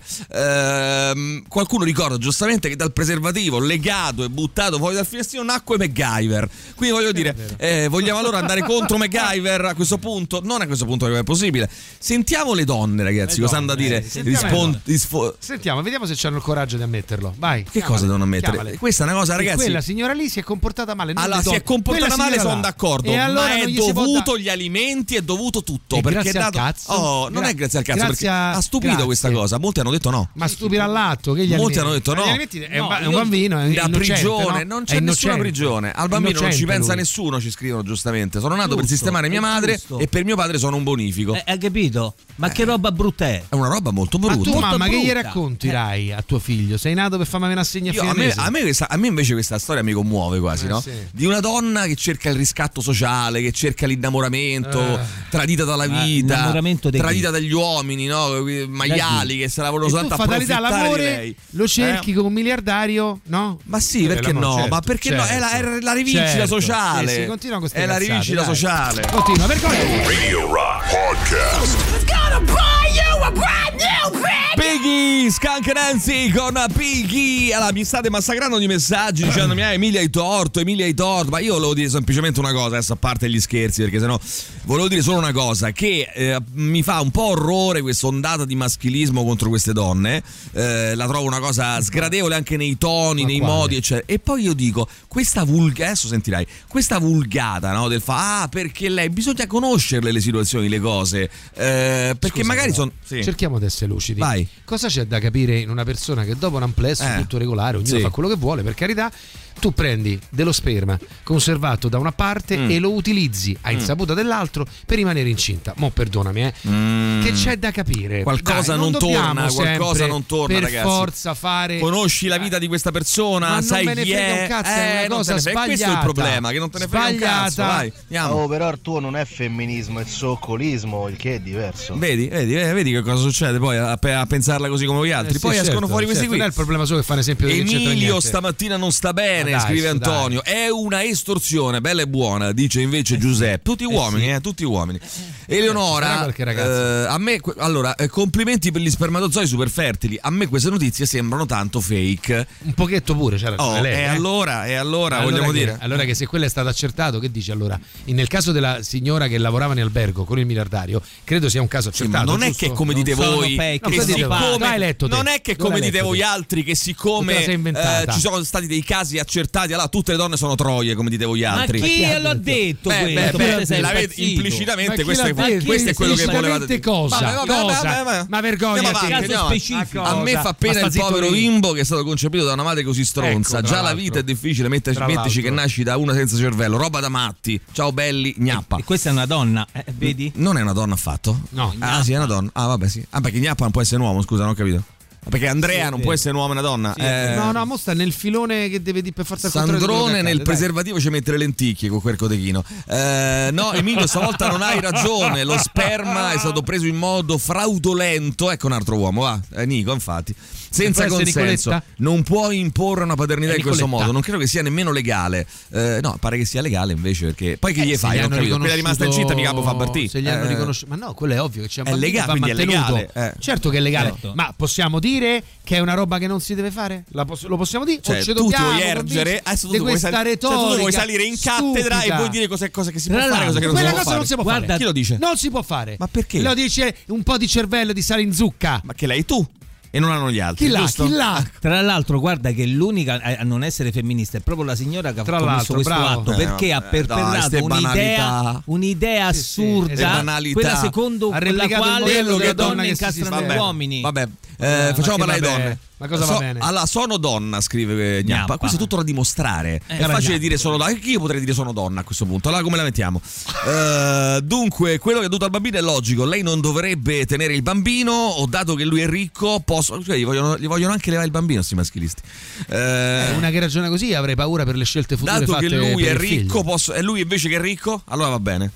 Speaker 3: Ehm, qualcuno ricorda giustamente che dal preservativo legato e buttato fuori dal finestrino nacque MacGyver. Quindi voglio dire, eh, vogliamo allora andare contro MacGyver a questo punto? Non a questo punto che è possibile. Sentiamo le donne, ragazzi,
Speaker 4: Le
Speaker 3: cosa
Speaker 4: donne,
Speaker 3: hanno da dire.
Speaker 4: eh, sentiamo le
Speaker 3: Rispon-
Speaker 4: donne.
Speaker 3: risfo-
Speaker 4: Sentiamo, vediamo se hanno il coraggio di ammetterlo. Vai.
Speaker 3: che cosa devono ammettere?
Speaker 4: chiamale.
Speaker 3: Questa è una cosa,
Speaker 4: E
Speaker 3: ragazzi.
Speaker 4: quella signora lì si è comportata male. non
Speaker 3: Allora,
Speaker 4: le
Speaker 3: si
Speaker 4: donne.
Speaker 3: è comportata
Speaker 4: Quella
Speaker 3: male,
Speaker 4: signora
Speaker 3: sono
Speaker 4: là.
Speaker 3: d'accordo.
Speaker 4: E allora
Speaker 3: ma è
Speaker 4: non gli si può
Speaker 3: dovuto
Speaker 4: da-
Speaker 3: gli alimenti, è dovuto tutto.
Speaker 4: E
Speaker 3: perché
Speaker 4: grazie
Speaker 3: è
Speaker 4: al
Speaker 3: dato.
Speaker 4: cazzo?
Speaker 3: Oh, non
Speaker 4: Gra-
Speaker 3: è grazie al cazzo,
Speaker 4: grazie
Speaker 3: perché
Speaker 4: a-
Speaker 3: ha stupito
Speaker 4: grazie.
Speaker 3: questa cosa. Molti hanno detto no.
Speaker 4: Ma stupire all'atto, che gli
Speaker 3: Molti
Speaker 4: alimenti?
Speaker 3: hanno detto no.
Speaker 4: Gli alimenti è, un,
Speaker 5: No,
Speaker 4: ba- è un
Speaker 5: io-
Speaker 4: bambino, è
Speaker 3: Da
Speaker 4: innocente,
Speaker 3: prigione,
Speaker 4: no?
Speaker 3: non
Speaker 4: È
Speaker 3: c'è nessuna
Speaker 4: innocente.
Speaker 3: prigione. Al bambino non ci
Speaker 4: Innocente
Speaker 3: pensa
Speaker 4: lui.
Speaker 3: nessuno, ci scrivono giustamente. Sono nato per
Speaker 5: Giusto,
Speaker 3: sistemare mia
Speaker 5: è
Speaker 3: madre
Speaker 5: giusto.
Speaker 3: e per mio padre sono un bonifico.
Speaker 5: Eh, hai capito? Ma che roba brutta è?
Speaker 3: È una roba molto
Speaker 4: Ma
Speaker 3: brutta.
Speaker 4: tu, mamma, che gli
Speaker 5: brutta.
Speaker 4: racconti,
Speaker 5: Eh.
Speaker 4: Rai, a tuo figlio? Sei nato per farmi una assegna a
Speaker 3: Io-
Speaker 4: fine
Speaker 3: a, me,
Speaker 4: mese?
Speaker 3: a, me questa- a me invece questa storia mi commuove quasi,
Speaker 4: Eh,
Speaker 3: no?
Speaker 4: sì.
Speaker 3: Di una donna che cerca il riscatto sociale, che cerca l'innamoramento,
Speaker 4: Eh.
Speaker 3: tradita dalla
Speaker 5: Ma
Speaker 3: vita,
Speaker 5: innamoramento di chi?
Speaker 3: tradita dagli uomini, no? Quei maiali che se la vogliono
Speaker 4: E tu,
Speaker 3: soltanto
Speaker 4: fatalità,
Speaker 3: approfittare di
Speaker 4: l'amore
Speaker 3: lei.
Speaker 4: lo cerchi
Speaker 3: Eh?
Speaker 4: come un miliardario, no?
Speaker 3: Ma sì, perché
Speaker 4: l'amore,
Speaker 3: no?
Speaker 4: certo,
Speaker 3: Ma perché no? È la, è la rivincita
Speaker 4: certo.
Speaker 3: sociale.
Speaker 4: Sì, sì, continua con queste
Speaker 3: è la
Speaker 4: cazzate,
Speaker 3: rivincita
Speaker 4: dai.
Speaker 3: sociale.
Speaker 4: Continua, vergogna.
Speaker 2: Radio Rock Podcast.
Speaker 3: Piggy, Skunk Nancy con Piggy. Allora, mi state massacrando di messaggi dicendomi ah, Emilia hai torto, Emilia hai torto. Ma io volevo dire semplicemente una cosa, adesso a parte gli scherzi, perché sennò volevo dire solo una cosa, che eh, mi fa un po' orrore questa ondata di maschilismo contro queste donne. Eh, la trovo una cosa sgradevole anche nei toni,
Speaker 4: Ma
Speaker 3: nei
Speaker 4: quale?
Speaker 3: modi, eccetera. E poi io dico, questa vulga, adesso sentirai, questa vulgata, no, del fa ah, perché lei bisogna conoscerle le situazioni, le cose. Eh, perché
Speaker 4: Scusa,
Speaker 3: magari
Speaker 4: però,
Speaker 3: sono sì.
Speaker 4: cerchiamo di essere lucidi.
Speaker 3: Vai.
Speaker 4: Cosa c'è da capire in una persona che dopo un amplesso
Speaker 3: Eh.
Speaker 4: tutto regolare, ognuno
Speaker 3: Sì.
Speaker 4: fa quello che vuole, per carità, tu prendi dello sperma conservato da una parte
Speaker 3: Mm.
Speaker 4: e lo utilizzi a insaputa dell'altro per rimanere incinta. Mo perdonami, eh.
Speaker 3: Mm.
Speaker 4: Che c'è da capire?
Speaker 3: Qualcosa
Speaker 4: Dai,
Speaker 3: non
Speaker 4: dobbiamo
Speaker 3: torna, qualcosa
Speaker 4: sempre
Speaker 3: non torna,
Speaker 4: per
Speaker 3: ragazzi.
Speaker 4: forza fare.
Speaker 3: Conosci la vita di questa persona,
Speaker 4: Ma non
Speaker 3: sai
Speaker 4: me ne
Speaker 3: chi
Speaker 4: frega
Speaker 3: è.
Speaker 4: un cazzo,
Speaker 3: eh,
Speaker 4: è una
Speaker 3: non
Speaker 4: cosa
Speaker 3: te ne frega. Questo è il
Speaker 4: sbagliata.
Speaker 3: problema, che non te ne frega un cazzo.
Speaker 4: Sbagliata.
Speaker 3: Vai, andiamo.
Speaker 14: Oh, però il tuo non è femminismo, è zoccolismo, il che è diverso.
Speaker 3: Vedi, vedi, eh, vedi che cosa succede poi a, a pensarla così come gli altri.
Speaker 4: Eh sì,
Speaker 3: poi escono
Speaker 4: certo,
Speaker 3: fuori questi
Speaker 4: certo.
Speaker 3: qui.
Speaker 4: Non è il problema solo che fa un esempio che c'entra
Speaker 3: Emilio
Speaker 4: niente.
Speaker 3: stamattina non sta bene, bene,
Speaker 4: dai,
Speaker 3: scrive
Speaker 4: su,
Speaker 3: Antonio,
Speaker 4: dai.
Speaker 3: è una estorsione, bella e buona, dice invece Giuseppe. Tutti uomini,
Speaker 4: sì.
Speaker 3: eh, tutti uomini.
Speaker 4: sarà
Speaker 3: Eleonora,
Speaker 4: qualche ragazzo.
Speaker 3: eh, a me, allora, eh, complimenti per gli spermatozoi super fertili. A me queste notizie sembrano tanto fake.
Speaker 4: Un pochetto pure, c'era
Speaker 3: Oh,
Speaker 4: lei.
Speaker 3: e
Speaker 4: eh.
Speaker 3: allora, e allora,
Speaker 4: Allora
Speaker 3: vogliamo
Speaker 4: che,
Speaker 3: dire?
Speaker 4: allora che se quello è stato accertato, che dice allora? Nel caso della signora che lavorava in albergo con il miliardario, credo sia un caso
Speaker 3: Sì,
Speaker 4: accertato.
Speaker 3: ma non è
Speaker 4: giusto?
Speaker 3: che come dite
Speaker 5: Non sono
Speaker 3: voi,
Speaker 5: fake,
Speaker 3: che
Speaker 4: cosa dite voi?
Speaker 3: siccome-
Speaker 4: Dove hai letto te?
Speaker 3: non è che
Speaker 4: Dove
Speaker 3: come
Speaker 4: hai
Speaker 3: dite
Speaker 4: letto
Speaker 3: voi
Speaker 4: te?
Speaker 3: altri, che
Speaker 4: Tu te
Speaker 3: siccome
Speaker 4: la sei inventata.
Speaker 3: eh, ci sono stati dei casi accertati, allora tutte le donne sono troie, come dite voi altri.
Speaker 5: Ma chi l'ha detto
Speaker 3: Beh,
Speaker 5: questo?
Speaker 3: beh,
Speaker 5: Ma
Speaker 3: beh,
Speaker 5: te sei
Speaker 3: l'avete-
Speaker 5: impazzito.
Speaker 3: implicitamente
Speaker 4: Ma chi
Speaker 3: questo,
Speaker 4: l'ha
Speaker 3: è,
Speaker 4: detto?
Speaker 3: questo è quello che volevate
Speaker 4: Esplicitamente
Speaker 3: dire.
Speaker 4: cosa?
Speaker 3: Vabbè, vabbè,
Speaker 4: Cosa?
Speaker 3: vabbè, vabbè.
Speaker 4: Ma vergognati.
Speaker 3: Andiamo avanti,
Speaker 5: Caso
Speaker 3: andiamo avanti.
Speaker 5: specifico.
Speaker 3: A me fa pena
Speaker 4: Ma sta
Speaker 3: il
Speaker 4: zitto
Speaker 3: povero
Speaker 4: lui.
Speaker 3: bimbo che è stato concepito da una madre così stronza.
Speaker 4: Ecco, tra
Speaker 3: Già la
Speaker 4: l'altro.
Speaker 3: vita è difficile, metterci,
Speaker 4: Tra
Speaker 3: metterci che
Speaker 4: l'altro.
Speaker 3: nasci da una senza cervello, roba da matti. Ciao belli, gnappa.
Speaker 5: E questa è una donna, eh, vedi?
Speaker 3: Non è una donna affatto?
Speaker 4: No.
Speaker 3: Ah, sì, è una donna. Ah, vabbè, sì. Ah, perché gnappa non può essere un uomo, scusa, non ho capito. Perché Andrea
Speaker 5: Sì,
Speaker 3: non
Speaker 5: sì.
Speaker 3: può essere un uomo e una donna.
Speaker 5: Sì,
Speaker 3: Eh,
Speaker 4: No, no, mo sta nel filone che deve dire per forza il contrario di quello
Speaker 3: Sandrone
Speaker 4: che
Speaker 3: nel
Speaker 4: accade, dai.
Speaker 3: preservativo ci mette le lenticchie con quel cotechino. Eh, no, Emilio, stavolta non hai ragione. Lo sperma è stato preso in modo fraudolento. Ecco un altro uomo, va. Eh, Nico, infatti. Senza
Speaker 4: può essere
Speaker 3: consenso.
Speaker 4: Nicoletta?
Speaker 3: Non puoi imporre una paternità
Speaker 4: È
Speaker 3: in questo
Speaker 4: Nicoletta.
Speaker 3: modo. Non credo che sia nemmeno legale. Eh, no, pare che sia legale invece. Perché poi che gli
Speaker 4: Eh, se
Speaker 3: fai?
Speaker 4: gli
Speaker 3: Non ho
Speaker 4: hanno
Speaker 3: capito. Quella è rimasta incinta, mica può far partire.
Speaker 4: Se gli hanno
Speaker 3: Eh,
Speaker 4: riconosciuto, ma no, quello è ovvio che c'è un
Speaker 3: È
Speaker 4: bambino
Speaker 3: legale,
Speaker 4: che va
Speaker 3: quindi è
Speaker 4: mantenuto.
Speaker 3: legale, eh.
Speaker 4: Certo che è legale,
Speaker 5: Certo.
Speaker 4: ma possiamo dire che è una roba che non si deve fare? La poss- lo possiamo dire?
Speaker 3: Cioè,
Speaker 4: o ci
Speaker 3: tu ti
Speaker 4: dobbiamo
Speaker 3: vuoi ergere, adesso tu
Speaker 4: di
Speaker 3: vuoi,
Speaker 4: questa
Speaker 3: sal- cioè,
Speaker 4: retorica
Speaker 3: tu vuoi salire in cattedra
Speaker 4: stupida.
Speaker 3: e vuoi dire cose, cose che si può
Speaker 5: Tra
Speaker 3: fare, cose che non si
Speaker 4: Quella
Speaker 3: può
Speaker 4: cosa
Speaker 3: fare.
Speaker 4: non si può
Speaker 5: Guarda,
Speaker 4: fare.
Speaker 3: Chi lo dice?
Speaker 4: Non si può fare.
Speaker 3: Ma perché?
Speaker 4: Lo dice un po' di cervello di sale in zucca.
Speaker 3: Ma che lei tu? E non hanno gli altri.
Speaker 4: Chi l'ha?
Speaker 3: giusto?
Speaker 4: Chi l'ha?
Speaker 5: Tra l'altro, guarda che l'unica a non essere femminista è proprio la signora che ha
Speaker 4: Tra
Speaker 5: commesso
Speaker 4: l'altro,
Speaker 5: questo
Speaker 4: bravo.
Speaker 5: atto,
Speaker 3: Eh,
Speaker 5: perché ha
Speaker 3: vabbè,
Speaker 5: perpetrato
Speaker 3: dai, ste
Speaker 5: un'idea,
Speaker 3: banalità.
Speaker 5: un'idea
Speaker 4: Sì, sì,
Speaker 5: assurda,
Speaker 3: le banalità.
Speaker 5: quella secondo
Speaker 4: Ha
Speaker 5: quella
Speaker 4: replicato il
Speaker 5: quale
Speaker 4: modello
Speaker 5: le
Speaker 4: della donna
Speaker 5: donne
Speaker 4: che si-
Speaker 5: incastrano
Speaker 3: vabbè,
Speaker 5: gli uomini.
Speaker 3: Vabbè, eh,
Speaker 4: ma
Speaker 3: facciamo
Speaker 4: che
Speaker 3: parlare le
Speaker 4: vabbè?
Speaker 3: donne.
Speaker 4: Ma cosa va
Speaker 3: So-
Speaker 4: bene?
Speaker 3: Allora, sono donna, scrive eh, Gnappa.
Speaker 5: Gnappa.
Speaker 3: Questo è tutto da dimostrare.
Speaker 5: Eh,
Speaker 3: è facile
Speaker 5: Gnappa.
Speaker 3: dire sono donna. Anche io potrei dire sono donna a questo punto. Allora, come la mettiamo? Eh, dunque, quello che è dovuto al bambino è logico. Lei non dovrebbe tenere il bambino, o dato che lui è ricco, posso. Cioè, gli vogliono, gli vogliono anche levare il bambino, sti maschilisti. Eh,
Speaker 4: Una che ragiona così avrei paura per le scelte future
Speaker 3: dato
Speaker 4: fatte
Speaker 3: che lui
Speaker 4: per
Speaker 3: è
Speaker 4: il
Speaker 3: ricco,
Speaker 4: figlio.
Speaker 3: posso, e lui invece che è ricco, allora va bene.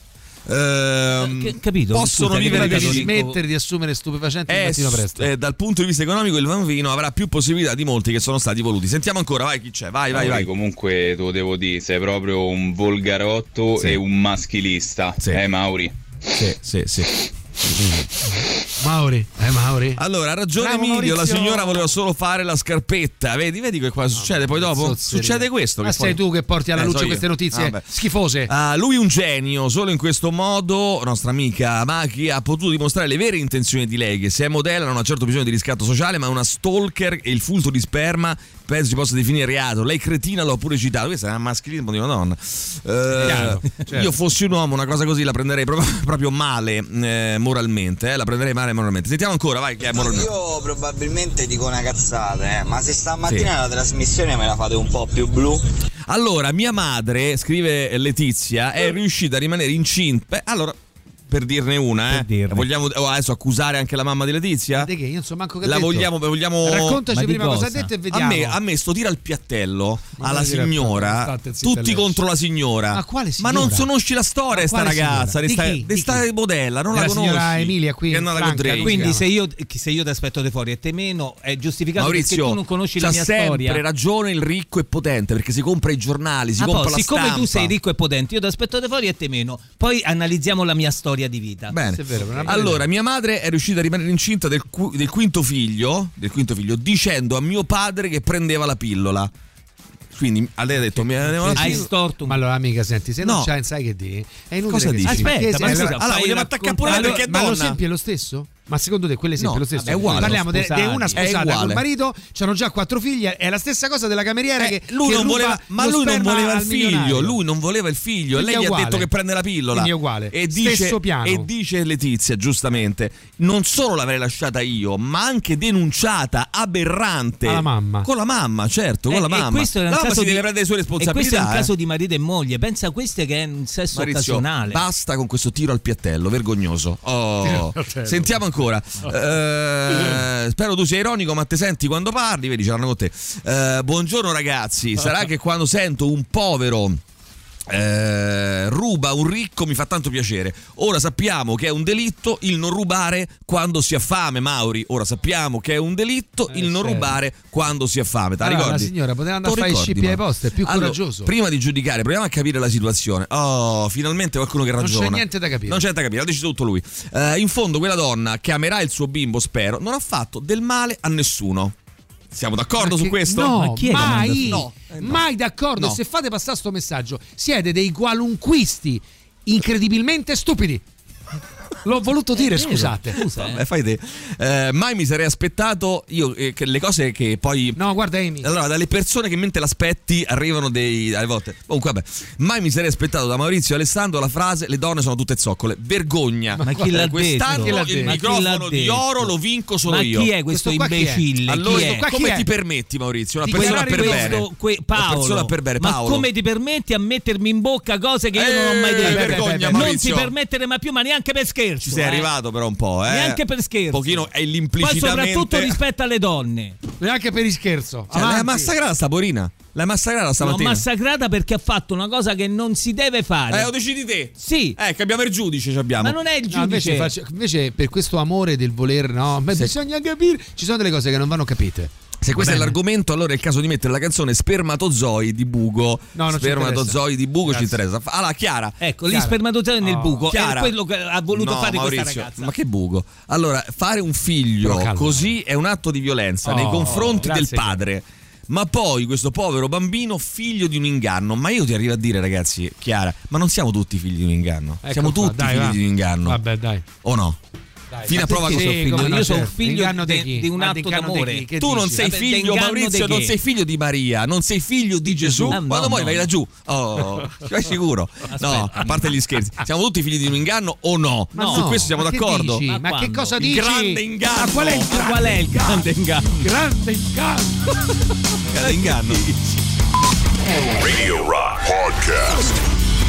Speaker 3: Ehm,
Speaker 5: Che- capito?
Speaker 3: Possono
Speaker 5: Scusa, che
Speaker 3: vivere
Speaker 5: cosa
Speaker 4: Devi
Speaker 3: così.
Speaker 5: dico-
Speaker 4: smettere di assumere stupefacenti il
Speaker 3: Eh,
Speaker 4: mattino presto.
Speaker 3: eh, dal punto di vista economico il bambino avrà più possibilità di molti che sono stati voluti. Sentiamo ancora, vai chi c'è, vai vai vai.
Speaker 18: Comunque te lo devo dire, sei proprio un volgarotto
Speaker 3: Sì.
Speaker 18: e un maschilista.
Speaker 3: Sì.
Speaker 18: Eh Mauri?
Speaker 3: Sì, sì, sì.
Speaker 4: Mauri, eh Mauri.
Speaker 3: Allora, ha ragione
Speaker 4: Bravo,
Speaker 3: Emilio, la
Speaker 4: Maurizio.
Speaker 3: signora voleva solo fare la scarpetta. Vedi, vedi che qua succede poi dopo?
Speaker 4: zozzeria.
Speaker 3: Succede questo.
Speaker 4: Ma
Speaker 3: che
Speaker 4: sei
Speaker 3: poi-
Speaker 4: tu che porti alla
Speaker 3: Eh,
Speaker 4: luce
Speaker 3: so io.
Speaker 4: queste notizie
Speaker 3: Ah, vabbè.
Speaker 4: schifose.
Speaker 3: Ah, lui un genio, solo in questo modo nostra amica Maki ha potuto dimostrare le vere intenzioni di lei, che se è modella non ha certo bisogno di riscatto sociale, ma è una stalker e il furto di sperma penso si possa definire reato. Lei cretina l'ho pure citato, questo è un maschilismo di una donna. Eh,
Speaker 4: Chiaro, certo.
Speaker 3: Io fossi un uomo una cosa così la prenderei proprio, proprio male eh, moralmente, eh, la prenderei male moralmente. Sentiamo ancora, vai, che è moralmente.
Speaker 9: Io probabilmente dico una cazzata, eh, ma se stamattina
Speaker 3: Sì.
Speaker 9: la trasmissione me la fate un po' più blu.
Speaker 3: Allora, mia madre, scrive Letizia, è riuscita a rimanere incinta. Beh, allora, per dirne una, eh.
Speaker 5: Per dirne.
Speaker 3: Vogliamo oh, adesso accusare anche la mamma di Letizia?
Speaker 4: Di che? Io non so manco che ha
Speaker 3: La
Speaker 4: detto.
Speaker 3: vogliamo, vogliamo...
Speaker 4: Raccontaci
Speaker 5: Ma di
Speaker 4: prima cosa ha
Speaker 5: cosa?
Speaker 4: detto e
Speaker 3: A
Speaker 4: vediamo.
Speaker 3: me, a me sto tira al piattello
Speaker 4: Ma
Speaker 3: alla
Speaker 4: come tira al
Speaker 3: signora,
Speaker 4: piattello? State zitte
Speaker 3: tutti
Speaker 4: lei.
Speaker 3: contro la signora.
Speaker 4: Ma quale
Speaker 3: Ma
Speaker 4: signora?
Speaker 3: non conosci la storia
Speaker 4: Ma
Speaker 3: sta
Speaker 4: quale
Speaker 3: ragazza,
Speaker 4: signora?
Speaker 3: di sta,
Speaker 4: Di chi?
Speaker 3: di
Speaker 4: Di
Speaker 3: sta
Speaker 4: chi?
Speaker 3: modella, non
Speaker 4: Della
Speaker 3: la conosci.
Speaker 4: signora Emilia qui
Speaker 3: che è
Speaker 4: in
Speaker 3: andata con
Speaker 4: Franca,
Speaker 3: Drake.
Speaker 5: Quindi
Speaker 4: chiama?
Speaker 5: se io, se io ti aspetto di fuori e te meno è giustificato
Speaker 3: Maurizio,
Speaker 5: perché tu non conosci la
Speaker 3: c'ha
Speaker 5: mia
Speaker 3: sempre
Speaker 5: storia.
Speaker 3: ragione il ricco e potente, perché si compra i giornali, si
Speaker 5: Ah,
Speaker 3: compra
Speaker 5: poi,
Speaker 3: la
Speaker 5: siccome
Speaker 3: stampa.
Speaker 5: tu sei ricco e potente, io ti aspetto di fuori e te meno. Poi analizziamo la mia storia di vita.
Speaker 3: Bene.
Speaker 4: È vero, una bella
Speaker 3: Allora,
Speaker 4: idea.
Speaker 3: mia madre è riuscita a rimanere incinta del, cu- del quinto figlio, del quinto figlio, dicendo a mio padre che prendeva la pillola. Quindi a lei ha detto mi la
Speaker 5: Hai
Speaker 3: pillola.
Speaker 5: storto.
Speaker 4: Ma allora amica, senti, se
Speaker 3: No.
Speaker 4: non c'hai, sai che di? È inutile
Speaker 3: Cosa
Speaker 4: che
Speaker 3: dici?
Speaker 4: si-
Speaker 5: Aspetta,
Speaker 4: perché
Speaker 5: ma
Speaker 4: se-
Speaker 5: scusa,
Speaker 3: allora
Speaker 5: fai
Speaker 3: vogliamo
Speaker 5: raccontare-
Speaker 3: attaccare pure lei perché è
Speaker 4: ma lo
Speaker 3: donna.
Speaker 4: esempio è lo stesso? Ma secondo te quell'esempio
Speaker 3: No,
Speaker 4: è lo stesso?
Speaker 3: è uguale.
Speaker 4: Parliamo di
Speaker 5: Sposati.
Speaker 4: una
Speaker 3: È
Speaker 4: sposata
Speaker 3: uguale.
Speaker 4: col marito, c'hanno già quattro figli, è la stessa cosa della cameriera
Speaker 3: Eh,
Speaker 4: che
Speaker 3: lui
Speaker 4: che
Speaker 3: non
Speaker 4: ruba
Speaker 3: voleva, ma
Speaker 4: lo
Speaker 3: lui non
Speaker 4: sperma
Speaker 3: voleva il
Speaker 4: al milionario.
Speaker 3: figlio, lui non voleva il figlio e
Speaker 4: Quindi
Speaker 3: lei
Speaker 4: è
Speaker 3: gli ha
Speaker 4: uguale.
Speaker 3: detto che prende la pillola.
Speaker 4: Quindi è uguale.
Speaker 3: E dice,
Speaker 4: Stesso piano.
Speaker 3: e dice Letizia, giustamente, non solo l'avrei lasciata io, ma anche denunciata, aberrante.
Speaker 4: Alla mamma.
Speaker 3: Con la mamma, certo, con
Speaker 5: Eh,
Speaker 3: la
Speaker 5: e
Speaker 3: mamma.
Speaker 5: questo è un
Speaker 3: la mamma
Speaker 5: caso
Speaker 3: si
Speaker 5: di-
Speaker 3: deve prendere le sue
Speaker 5: E questo
Speaker 3: responsabilità.
Speaker 5: è un
Speaker 3: eh.
Speaker 5: caso di marito e moglie. Pensa a queste che è un sesso
Speaker 3: Maurizio,
Speaker 5: occasionale.
Speaker 3: basta con questo tiro al piattello, vergognoso. Oh.
Speaker 4: Tiro al piattello.
Speaker 3: Sentiamo ancora. Eh, spero tu sia ironico, ma te senti quando parli, vedi, ce l'hanno con te. Eh, buongiorno ragazzi, sarà che quando sento un povero Eh, ruba un ricco, mi fa tanto piacere. Ora sappiamo che è un delitto il non rubare quando si ha fame, Mauri. Ora sappiamo che è un delitto
Speaker 4: eh,
Speaker 3: il non
Speaker 4: certo.
Speaker 3: rubare quando si ha fame. Te la
Speaker 4: allora,
Speaker 3: ricordi?
Speaker 4: la signora poteva andare
Speaker 3: Lo
Speaker 4: a fare i
Speaker 3: ricordi,
Speaker 4: scippi ai
Speaker 3: ma?
Speaker 4: posti, è più
Speaker 3: Allora,
Speaker 4: coraggioso.
Speaker 3: prima di giudicare, proviamo a capire la situazione. Oh, finalmente qualcuno che ragiona.
Speaker 4: Non c'è niente da capire.
Speaker 3: Non c'è niente da capire, ha deciso tutto lui. Eh, in fondo quella donna che amerà il suo bimbo, spero, non ha fatto del male a nessuno. Siamo d'accordo
Speaker 4: Ma
Speaker 3: su
Speaker 4: che-
Speaker 3: questo?
Speaker 4: No,
Speaker 3: Ma chi è che
Speaker 4: mai,
Speaker 3: manda- no, eh, no.
Speaker 4: mai d'accordo.
Speaker 3: No.
Speaker 4: Se fate passare sto messaggio, siete dei qualunquisti incredibilmente stupidi. L'ho voluto dire, scusate.
Speaker 3: Scusa, eh. fai te. Eh, mai mi sarei aspettato io eh, che le cose che poi.
Speaker 4: No, guarda, Amy.
Speaker 3: Allora, dalle persone che mentre l'aspetti arrivano dei. alle volte. Comunque, vabbè. Mai mi sarei aspettato da Maurizio e Alessandro la frase: le donne sono tutte zoccole. Vergogna.
Speaker 5: Ma chi l'ha
Speaker 3: Quest'anno
Speaker 5: detto?
Speaker 3: il
Speaker 5: Ma chi
Speaker 3: microfono
Speaker 5: l'ha
Speaker 3: di
Speaker 5: detto?
Speaker 3: oro lo vinco solo
Speaker 5: Ma
Speaker 3: io.
Speaker 5: chi è questo,
Speaker 3: Questo qua chi è?
Speaker 5: imbecille?
Speaker 3: Allora,
Speaker 5: Chi è?
Speaker 3: qua come
Speaker 4: chi è?
Speaker 3: ti permetti, Maurizio? Una
Speaker 5: Di
Speaker 3: persona
Speaker 5: guardare
Speaker 3: per
Speaker 5: questo-
Speaker 3: bene.
Speaker 5: que-
Speaker 3: Una persona
Speaker 5: Paolo,
Speaker 3: per bene.
Speaker 5: ma
Speaker 3: Paolo.
Speaker 5: come ti permetti a mettermi in bocca cose che io non ho mai
Speaker 3: Eh,
Speaker 5: detto?
Speaker 3: vergogna,
Speaker 5: non
Speaker 3: Maurizio.
Speaker 5: ti permettere mai più, ma neanche per scherzo.
Speaker 3: Ci sei
Speaker 5: eh.
Speaker 3: arrivato però un po', eh.
Speaker 5: Neanche per scherzo.
Speaker 3: Un pochino è
Speaker 5: Poi
Speaker 3: l'implicitamente.
Speaker 5: soprattutto rispetto alle donne.
Speaker 4: Neanche per il scherzo.
Speaker 3: Cioè, l'hai
Speaker 4: Avanti.
Speaker 3: massacrata sta porina? L'hai massacrata
Speaker 5: L'ho
Speaker 3: stamattina?
Speaker 5: massacrata perché ha fatto una cosa che non si deve fare.
Speaker 3: Eh, lo decidi te.
Speaker 5: Sì.
Speaker 3: Eh, che abbiamo il giudice, ci abbiamo.
Speaker 5: Ma non è il
Speaker 4: No, invece,
Speaker 5: giudice.
Speaker 4: faccio- invece per questo amore del voler, no, ma
Speaker 3: Se-
Speaker 4: bisogna capire, ci sono delle cose che non vanno capite.
Speaker 3: Se questo
Speaker 4: Va
Speaker 3: è
Speaker 4: bene?
Speaker 3: l'argomento, allora è il caso di mettere la canzone Spermatozoi di Bugo.
Speaker 4: No, non ci
Speaker 3: Spermatozoi di Bugo ci
Speaker 4: Grazie.
Speaker 3: interessa. Allora, Chiara.
Speaker 5: Ecco, gli
Speaker 4: Chiara.
Speaker 5: spermatozoi nel
Speaker 4: Oh.
Speaker 5: buco.
Speaker 3: Chiara.
Speaker 5: È quello che ha voluto
Speaker 3: No,
Speaker 5: fare
Speaker 3: Maurizio,
Speaker 5: questa ragazza.
Speaker 3: ma che buco. Allora, fare un figlio
Speaker 4: Però calma.
Speaker 3: così è un atto di violenza
Speaker 4: Oh,
Speaker 3: nei confronti del
Speaker 4: grazie,
Speaker 3: padre. Ma poi questo povero bambino figlio di un inganno. Ma io ti arrivo a dire, ragazzi, Chiara, ma non siamo tutti figli di un inganno.
Speaker 4: Ecco
Speaker 3: siamo
Speaker 4: qua,
Speaker 3: tutti
Speaker 4: dai,
Speaker 3: figli
Speaker 4: va.
Speaker 3: di un inganno.
Speaker 4: Vabbè, dai.
Speaker 3: O no?
Speaker 4: Dai,
Speaker 3: Fino a
Speaker 4: ma
Speaker 3: prova
Speaker 4: perché-
Speaker 3: che sono
Speaker 4: sì,
Speaker 3: figlio
Speaker 4: come
Speaker 3: di
Speaker 4: no,
Speaker 5: Io sono
Speaker 4: certo.
Speaker 5: figlio
Speaker 4: Inganno
Speaker 5: de-
Speaker 4: chi?
Speaker 5: di un
Speaker 4: Ma
Speaker 5: atto
Speaker 4: d'inganno di
Speaker 5: d'amore.
Speaker 4: chi? Che
Speaker 3: Tu non
Speaker 4: dici?
Speaker 3: sei
Speaker 5: Vabbè,
Speaker 3: figlio,
Speaker 5: d'inganno
Speaker 3: Maurizio,
Speaker 5: di
Speaker 3: non
Speaker 5: che?
Speaker 3: sei figlio di Maria, non sei figlio di Gesù.
Speaker 5: Ah, no,
Speaker 3: Quando poi
Speaker 5: no,
Speaker 3: vai
Speaker 5: no.
Speaker 3: laggiù, oh, ci vai sicuro?
Speaker 5: Aspetta.
Speaker 3: No, a parte gli scherzi, siamo tutti figli di un inganno o no?
Speaker 5: No.
Speaker 3: Su questo siamo
Speaker 4: Ma che
Speaker 3: d'accordo?
Speaker 4: dici?
Speaker 5: Ma
Speaker 4: Ma, che
Speaker 5: quando?
Speaker 4: cosa
Speaker 3: Il
Speaker 4: dici?
Speaker 3: grande inganno.
Speaker 4: Ma qual è il
Speaker 5: Ma
Speaker 4: grande,
Speaker 5: qual è il grande inganno?
Speaker 4: grande inganno?
Speaker 3: Grande inganno.
Speaker 2: Radio Rock Podcast.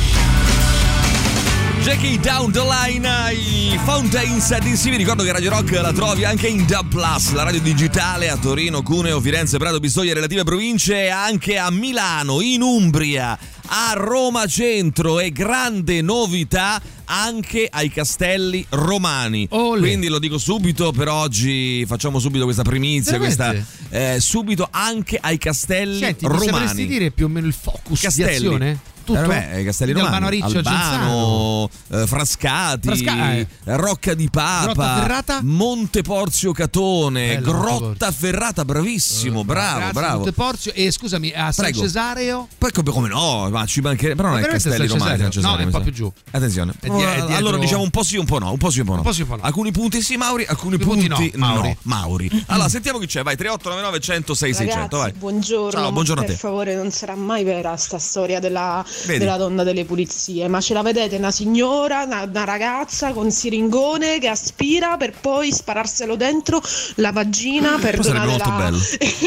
Speaker 3: Jackie Down the Line, i Fountains D C. Vi ricordo che Radio Rock la trovi anche in D A B plus, la radio digitale a Torino, Cuneo, Firenze, Prato, Pistoia e relative province, e anche a Milano, in Umbria, a Roma Centro, e grande novità anche ai Castelli Romani.
Speaker 4: Olè.
Speaker 3: Quindi lo dico subito, per oggi facciamo subito questa primizia, questa,
Speaker 4: Veramente?
Speaker 3: eh, subito anche ai Castelli
Speaker 4: Senti, mi sapresti
Speaker 3: Romani.
Speaker 4: dire più o meno il focus
Speaker 3: Castelli.
Speaker 4: di azione? Tutto?
Speaker 3: Eh, vabbè, i Castelli
Speaker 4: Quindi
Speaker 3: Romani,
Speaker 4: Albano Riccio,
Speaker 3: Albano, eh, Frascati,
Speaker 4: Frasca- eh.
Speaker 3: Rocca di Papa,
Speaker 4: Grotta Ferrata?
Speaker 3: Monte Porzio Catone,
Speaker 4: Bello, Monte
Speaker 3: Grotta
Speaker 4: Porzio.
Speaker 3: Ferrata, bravissimo, bravo,
Speaker 4: Grazie,
Speaker 3: bravo.
Speaker 4: Monte Porzio. E scusami, a San
Speaker 3: Prego.
Speaker 4: Cesareo?
Speaker 3: Poi come, come no, ma ci mancherebbe, però non
Speaker 4: Ma
Speaker 3: è
Speaker 4: veramente
Speaker 3: Castelli
Speaker 4: San
Speaker 3: Romani,
Speaker 4: Cesareo?
Speaker 3: San Cesareo,
Speaker 4: No, è un
Speaker 3: mi
Speaker 4: po'
Speaker 3: sa.
Speaker 4: più giù.
Speaker 3: Attenzione.
Speaker 4: È die- è
Speaker 3: allora
Speaker 4: dietro-
Speaker 3: diciamo un po' sì, un po' no, un po' sì, un po' no.
Speaker 4: Un po' sì, un po' no.
Speaker 3: Alcuni punti sì, Mauri, alcuni
Speaker 4: Punti
Speaker 3: punti,
Speaker 4: no, Mauri.
Speaker 3: no, Mauri. Allora, sentiamo chi c'è, vai, tre otto nove nove uno zero sei sei zero zero, vai.
Speaker 10: Buongiorno,
Speaker 3: Ciao,
Speaker 10: ma
Speaker 3: buongiorno a
Speaker 10: per
Speaker 3: te.
Speaker 10: favore non sarà mai vera sta storia della,
Speaker 3: Vedi?
Speaker 10: della donna delle pulizie, ma ce la vedete una signora, una, una ragazza con siringone che aspira per poi spararselo dentro la vagina,
Speaker 3: sarebbe
Speaker 10: perdonate
Speaker 3: molto
Speaker 10: la-
Speaker 3: bello.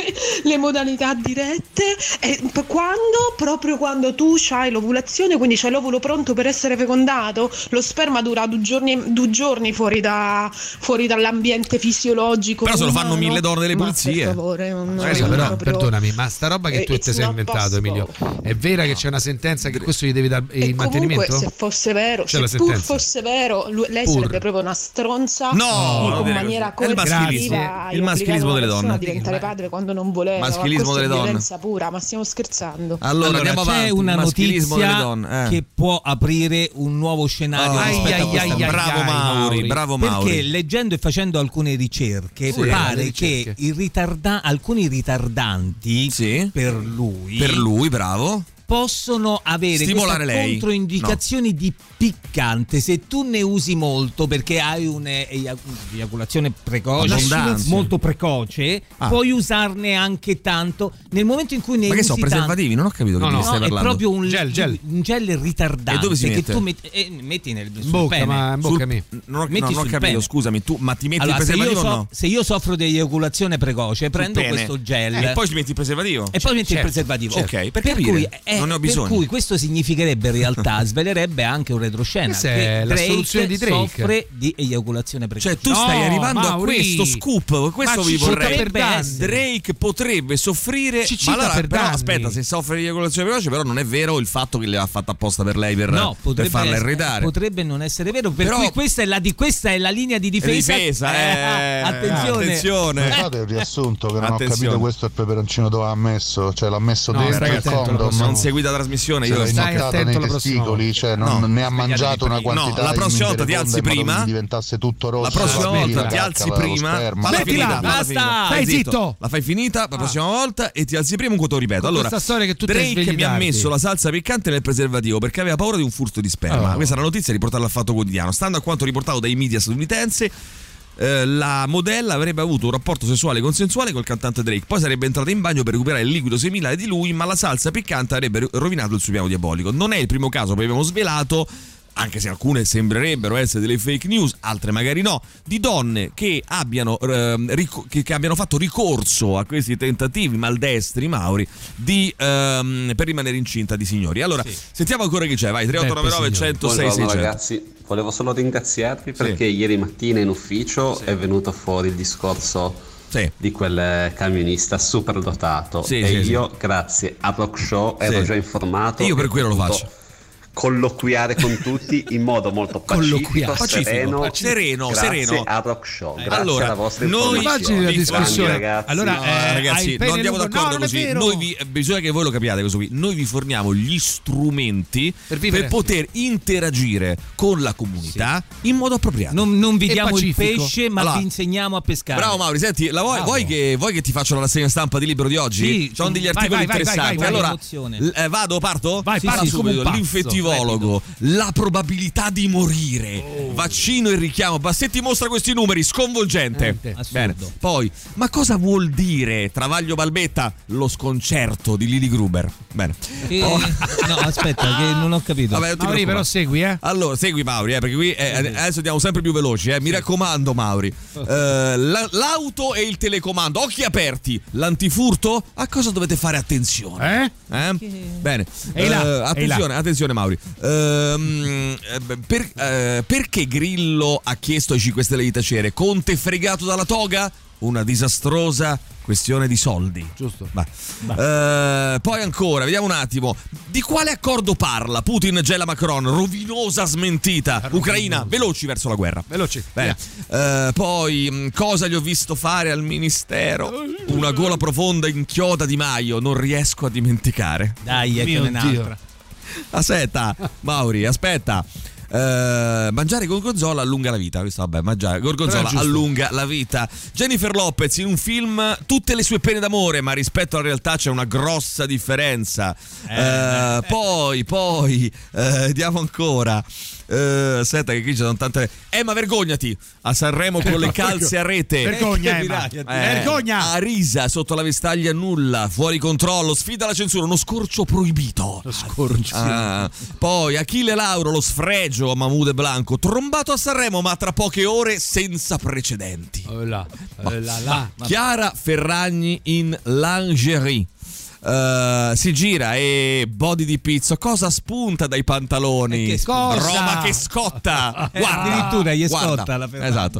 Speaker 10: le modalità dirette, e p- quando, proprio quando tu hai l'ovulazione, quindi c'hai l'ovulo pronto per essere fecondato, lo sperma dura due giorni, due giorni fuori, da, fuori dall'ambiente fisiologico.
Speaker 3: Però se lo fanno
Speaker 10: umano.
Speaker 3: mille donne delle
Speaker 10: Ma
Speaker 3: pulizie.
Speaker 10: per favore, non-
Speaker 3: Magari
Speaker 10: non
Speaker 4: Però,
Speaker 10: proprio-
Speaker 4: perdonami, ma sta roba che tu
Speaker 10: Eh,
Speaker 4: ti
Speaker 10: it's
Speaker 4: sei
Speaker 10: not
Speaker 4: inventato, Emilio,
Speaker 10: possible.
Speaker 4: è vera che c'è una sentenza che questo gli deve dare
Speaker 10: E
Speaker 4: il
Speaker 10: comunque,
Speaker 4: mantenimento?
Speaker 10: se fosse vero,
Speaker 4: C'è la
Speaker 10: se pur
Speaker 4: sentenza.
Speaker 10: fosse vero, lui- lei
Speaker 4: Pur.
Speaker 10: sarebbe proprio una stronza.
Speaker 3: No,
Speaker 10: in
Speaker 3: non dire
Speaker 10: maniera
Speaker 3: così. È il maschilismo.
Speaker 10: coercitiva,
Speaker 3: Il
Speaker 10: hai obbligato
Speaker 3: maschilismo
Speaker 10: una
Speaker 3: delle
Speaker 10: persona
Speaker 3: donne.
Speaker 10: a diventare padre quando non voleva. ma
Speaker 3: Maschilismo
Speaker 10: questa è
Speaker 3: delle donne.
Speaker 10: violenza pura, ma stiamo scherzando.
Speaker 3: Allora,
Speaker 5: Allora,
Speaker 3: andiamo
Speaker 5: c'è
Speaker 3: avanti.
Speaker 5: una
Speaker 3: il maschilismo delle
Speaker 5: notizia
Speaker 3: donne, eh.
Speaker 5: che può aprire un nuovo scenario
Speaker 3: Oh,
Speaker 5: rispetto
Speaker 4: ai,
Speaker 5: a questa.
Speaker 4: ai, ai,
Speaker 3: bravo
Speaker 4: ai,
Speaker 3: Mauri,
Speaker 4: Mauri.
Speaker 3: bravo Mauri.
Speaker 5: Perché leggendo e facendo alcune ricerche
Speaker 3: Sì,
Speaker 5: pare
Speaker 4: le ricerche.
Speaker 5: che i ritarda- alcuni ritardanti
Speaker 3: Sì.
Speaker 5: per lui
Speaker 3: Per lui, bravo.
Speaker 5: possono avere
Speaker 3: Stimolare
Speaker 5: queste
Speaker 3: lei?
Speaker 5: controindicazioni di piccante se tu ne usi molto, perché hai un'eiaculazione precoce,
Speaker 3: Abbondanza.
Speaker 5: molto precoce,
Speaker 3: Ah.
Speaker 5: puoi usarne anche tanto. Nel momento in cui ne
Speaker 3: Ma che
Speaker 5: usi
Speaker 3: sono
Speaker 5: tanto,
Speaker 3: preservativi? Non ho capito che
Speaker 4: No,
Speaker 3: mi
Speaker 4: no,
Speaker 3: stai
Speaker 5: no, è
Speaker 3: parlando.
Speaker 5: proprio un
Speaker 4: Gel, gel.
Speaker 5: un gel ritardante
Speaker 3: E dove si
Speaker 5: che
Speaker 3: mette?
Speaker 5: tu metti, eh, metti nel sul
Speaker 4: Bocca,
Speaker 5: pene.
Speaker 4: ma in
Speaker 3: Sul-
Speaker 4: bocca mi.
Speaker 3: Non ho,
Speaker 5: Metti
Speaker 3: no, non ho
Speaker 5: sul
Speaker 3: capito,
Speaker 5: pene.
Speaker 3: scusami, tu, ma ti metti
Speaker 5: Allora,
Speaker 3: il
Speaker 5: se io,
Speaker 3: preservativo o
Speaker 5: so-
Speaker 3: no?
Speaker 5: se io soffro di eiaculazione precoce, prendo
Speaker 3: pene.
Speaker 5: questo gel
Speaker 3: E poi ci metti il preservativo?
Speaker 5: e poi metti
Speaker 4: Certo,
Speaker 5: il preservativo.
Speaker 3: certo. Ok, per
Speaker 5: per
Speaker 3: capire.
Speaker 5: cui è Eh,
Speaker 3: non ne ho bisogno.
Speaker 5: Per cui questo significherebbe in realtà, svelerebbe anche un retroscena.
Speaker 4: Questa
Speaker 5: che
Speaker 4: è la
Speaker 5: Drake
Speaker 4: soluzione di Drake.
Speaker 5: soffre di eiaculazione precoce.
Speaker 3: Cioè, tu stai
Speaker 4: No,
Speaker 3: arrivando
Speaker 4: Mauri.
Speaker 3: a questo scoop. Questo
Speaker 4: Ma
Speaker 3: vi
Speaker 4: cicciutta
Speaker 3: vorrei.
Speaker 4: per danni.
Speaker 3: Drake potrebbe soffrire.
Speaker 4: Cicciutta
Speaker 3: Ma allora,
Speaker 4: per
Speaker 3: però,
Speaker 4: danni.
Speaker 3: aspetta, se soffre di eiaculazione precoce, però non è vero il fatto che le ha fatta apposta per lei per,
Speaker 5: No,
Speaker 3: per
Speaker 5: potrebbe
Speaker 3: farla
Speaker 5: essere-
Speaker 3: irritare.
Speaker 5: Potrebbe non essere vero, per
Speaker 3: Però-
Speaker 5: cui questa è la, di, questa è la linea di difesa.
Speaker 3: Difesa, eh,
Speaker 5: attenzione.
Speaker 3: attenzione.
Speaker 6: Fate il riassunto che non ho
Speaker 3: Attenzione.
Speaker 6: capito questo è il peperoncino dove ha messo, cioè l'ha messo
Speaker 4: No,
Speaker 6: dentro
Speaker 4: stai
Speaker 6: il
Speaker 4: attento alla
Speaker 6: condom,
Speaker 4: prossima
Speaker 3: Non seguita la trasmissione,
Speaker 6: se
Speaker 3: io
Speaker 6: l'ha
Speaker 3: lo
Speaker 4: Stai
Speaker 6: inottato
Speaker 4: attento
Speaker 6: nei
Speaker 4: alla prossima
Speaker 6: testicoli,
Speaker 4: volta.
Speaker 6: cioè non
Speaker 3: No,
Speaker 6: ne ha mangiato una
Speaker 3: No,
Speaker 6: quantità
Speaker 3: la prossima volta ti
Speaker 6: immensa
Speaker 3: alzi
Speaker 6: in modo che
Speaker 3: prima.
Speaker 6: gli diventasse tutto rosso.
Speaker 3: La prossima
Speaker 6: la
Speaker 3: volta
Speaker 6: spirita,
Speaker 3: ti
Speaker 6: cacca,
Speaker 3: alzi
Speaker 6: lo
Speaker 3: prima.
Speaker 6: sperma.
Speaker 3: Falla
Speaker 4: Smettila,
Speaker 3: finita, falla
Speaker 5: basta.
Speaker 3: finita.
Speaker 4: Stai zitto.
Speaker 3: La fai finita la prossima volta e ti alzi prima un conto ripeto.
Speaker 4: Con
Speaker 3: Allora,
Speaker 4: questa storia che tu ti
Speaker 3: Drake
Speaker 4: svegli
Speaker 3: mi ha
Speaker 4: tardi.
Speaker 3: messo la salsa piccante nel preservativo perché aveva paura di un furto di sperma.
Speaker 4: Oh.
Speaker 3: Questa è la notizia riportata dal Fatto Quotidiano. Stando a quanto riportato dai media statunitensi, eh, la modella avrebbe avuto un rapporto sessuale consensuale col cantante Drake, poi sarebbe entrata in bagno per recuperare il liquido seminale di lui, ma la salsa piccante avrebbe rovinato il suo piano diabolico. Non è il primo caso, poi abbiamo svelato, anche se alcune sembrerebbero essere delle fake news, altre magari no, di donne che abbiano, ehm, ric- che, che abbiano fatto ricorso a questi tentativi maldestri, Mauri, di, ehm, per rimanere incinta di signori. Allora,
Speaker 5: Sì.
Speaker 3: sentiamo ancora che c'è, vai, tre otto nove nove uno zero sei sei
Speaker 19: Buongiorno
Speaker 3: zero.
Speaker 19: ragazzi, volevo solo ringraziarvi perché ieri mattina in ufficio è venuto fuori il discorso
Speaker 3: Sì.
Speaker 19: di quel camionista super dotato
Speaker 3: Sì,
Speaker 19: e
Speaker 3: sì,
Speaker 19: io grazie a Rock Show ero
Speaker 3: Sì.
Speaker 19: già informato.
Speaker 3: Io per
Speaker 19: e ho
Speaker 3: quello lo
Speaker 19: potuto
Speaker 3: faccio.
Speaker 19: colloquiare con tutti in modo molto pacifico,
Speaker 4: Colloquiare.
Speaker 19: sereno,
Speaker 3: Pacifico, sereno,
Speaker 19: grazie
Speaker 3: sereno.
Speaker 19: a Rock Show, grazie
Speaker 3: Allora,
Speaker 19: alla vostra
Speaker 3: noi-
Speaker 19: informazione.
Speaker 4: Immagini la
Speaker 3: Vi-
Speaker 4: discussione.
Speaker 19: Grandi ragazzi.
Speaker 4: Allora,
Speaker 3: No,
Speaker 4: eh,
Speaker 3: ragazzi,
Speaker 4: hai il pene
Speaker 3: non andiamo
Speaker 4: lungo.
Speaker 3: d'accordo
Speaker 4: No, non è
Speaker 3: così.
Speaker 4: vero.
Speaker 3: Noi vi, eh, bisogna che voi lo capiate così. Noi vi forniamo gli strumenti
Speaker 4: Per
Speaker 3: per,
Speaker 4: vivere.
Speaker 3: poter interagire con la comunità in modo appropriato.
Speaker 5: Non, non vi
Speaker 4: E
Speaker 5: diamo il
Speaker 4: pacifico.
Speaker 5: pesce, ma
Speaker 3: Allora,
Speaker 5: vi insegniamo a pescare.
Speaker 3: Bravo Mauri, senti, la vuoi,
Speaker 5: Bravo.
Speaker 3: vuoi, che, vuoi che ti faccia la rassegna stampa di libro di oggi?
Speaker 5: Sì,
Speaker 3: Ci sono
Speaker 5: sì.
Speaker 3: degli
Speaker 4: Vai,
Speaker 3: articoli
Speaker 4: vai, vai,
Speaker 3: interessanti.
Speaker 4: vai, vai,
Speaker 3: allora,
Speaker 5: emozione.
Speaker 3: l- eh, vado, parto?
Speaker 4: Vai,
Speaker 3: Parto
Speaker 4: parti come un
Speaker 3: subito.
Speaker 4: pazzo.
Speaker 3: L'infettivologo, la probabilità di morire,
Speaker 4: Oh.
Speaker 3: vaccino e richiamo. Bassetti mostra questi numeri, sconvolgente.
Speaker 4: Eh,
Speaker 5: assurdo.
Speaker 3: Bene. Poi, ma cosa vuol dire Travaglio Balbetta? Lo sconcerto di Lili Gruber. Bene.
Speaker 5: Eh,
Speaker 3: Oh.
Speaker 5: No, aspetta, che non ho capito.
Speaker 3: Vabbè, non ti
Speaker 4: Mauri,
Speaker 3: preoccupare.
Speaker 4: però segui, eh.
Speaker 3: Allora, segui Mauri, eh, perché qui eh, adesso andiamo sempre più veloci, eh. Mi raccomando, Mauri. Eh, la- l'auto e il telecomando, occhi aperti. L'antifurto? A cosa dovete fare attenzione?
Speaker 4: Eh?
Speaker 3: Eh? Bene.
Speaker 4: Ehi là,
Speaker 3: Eh,
Speaker 4: ehi là.
Speaker 3: attenzione, attenzione, Mauri. Ehm, eh, per- eh, perché Grillo ha chiesto ai cinque Stelle di tacere? Conte fregato dalla toga? Una disastrosa questione di soldi.
Speaker 4: Giusto.
Speaker 3: Va. Eh, poi ancora, vediamo un attimo. Di quale accordo parla? Putin gela Macron, rovinosa smentita. Ucraina, veloci verso la guerra.
Speaker 4: Veloci.
Speaker 3: Bene. Eh, poi, mh, cosa gli ho visto fare al ministero? Una gola profonda inchioda Di Maio, non riesco a dimenticare.
Speaker 5: Dai, ecco
Speaker 4: Mio
Speaker 5: un'altra.
Speaker 4: Dio.
Speaker 3: Aspetta, Mauri, aspetta. Eh, mangiare gorgonzola allunga la vita. Questo, vabbè, mangiare gorgonzola
Speaker 4: Però è giusto.
Speaker 3: allunga la vita. Jennifer Lopez in un film, tutte le sue pene d'amore, ma rispetto alla realtà c'è una grossa differenza. Eh, poi, poi, eh, vediamo ancora. Eh, aspetta, che qui ci sono tante. Emma, vergognati a Sanremo con le calze a rete.
Speaker 4: Vergogna,
Speaker 5: Eh,
Speaker 4: Emma.
Speaker 5: che
Speaker 3: Eh,
Speaker 4: Vergogna.
Speaker 3: a risa sotto la vestaglia nulla, fuori controllo, sfida la censura, uno scorcio proibito.
Speaker 4: Lo scorcio.
Speaker 3: Ah, poi Achille Lauro, lo sfregio a Mahmoud e Blanco, trombato a Sanremo ma tra poche ore senza precedenti.
Speaker 4: Oh là, oh là, là.
Speaker 3: Chiara Ferragni in lingerie. Uh, si gira e body di pizzo, cosa spunta dai pantaloni?
Speaker 5: E che
Speaker 4: cosa?
Speaker 3: Roba che scotta.
Speaker 5: Eh,
Speaker 3: Guarda,
Speaker 5: addirittura gli
Speaker 3: guarda.
Speaker 5: scotta la Ferragni.
Speaker 3: Esatto.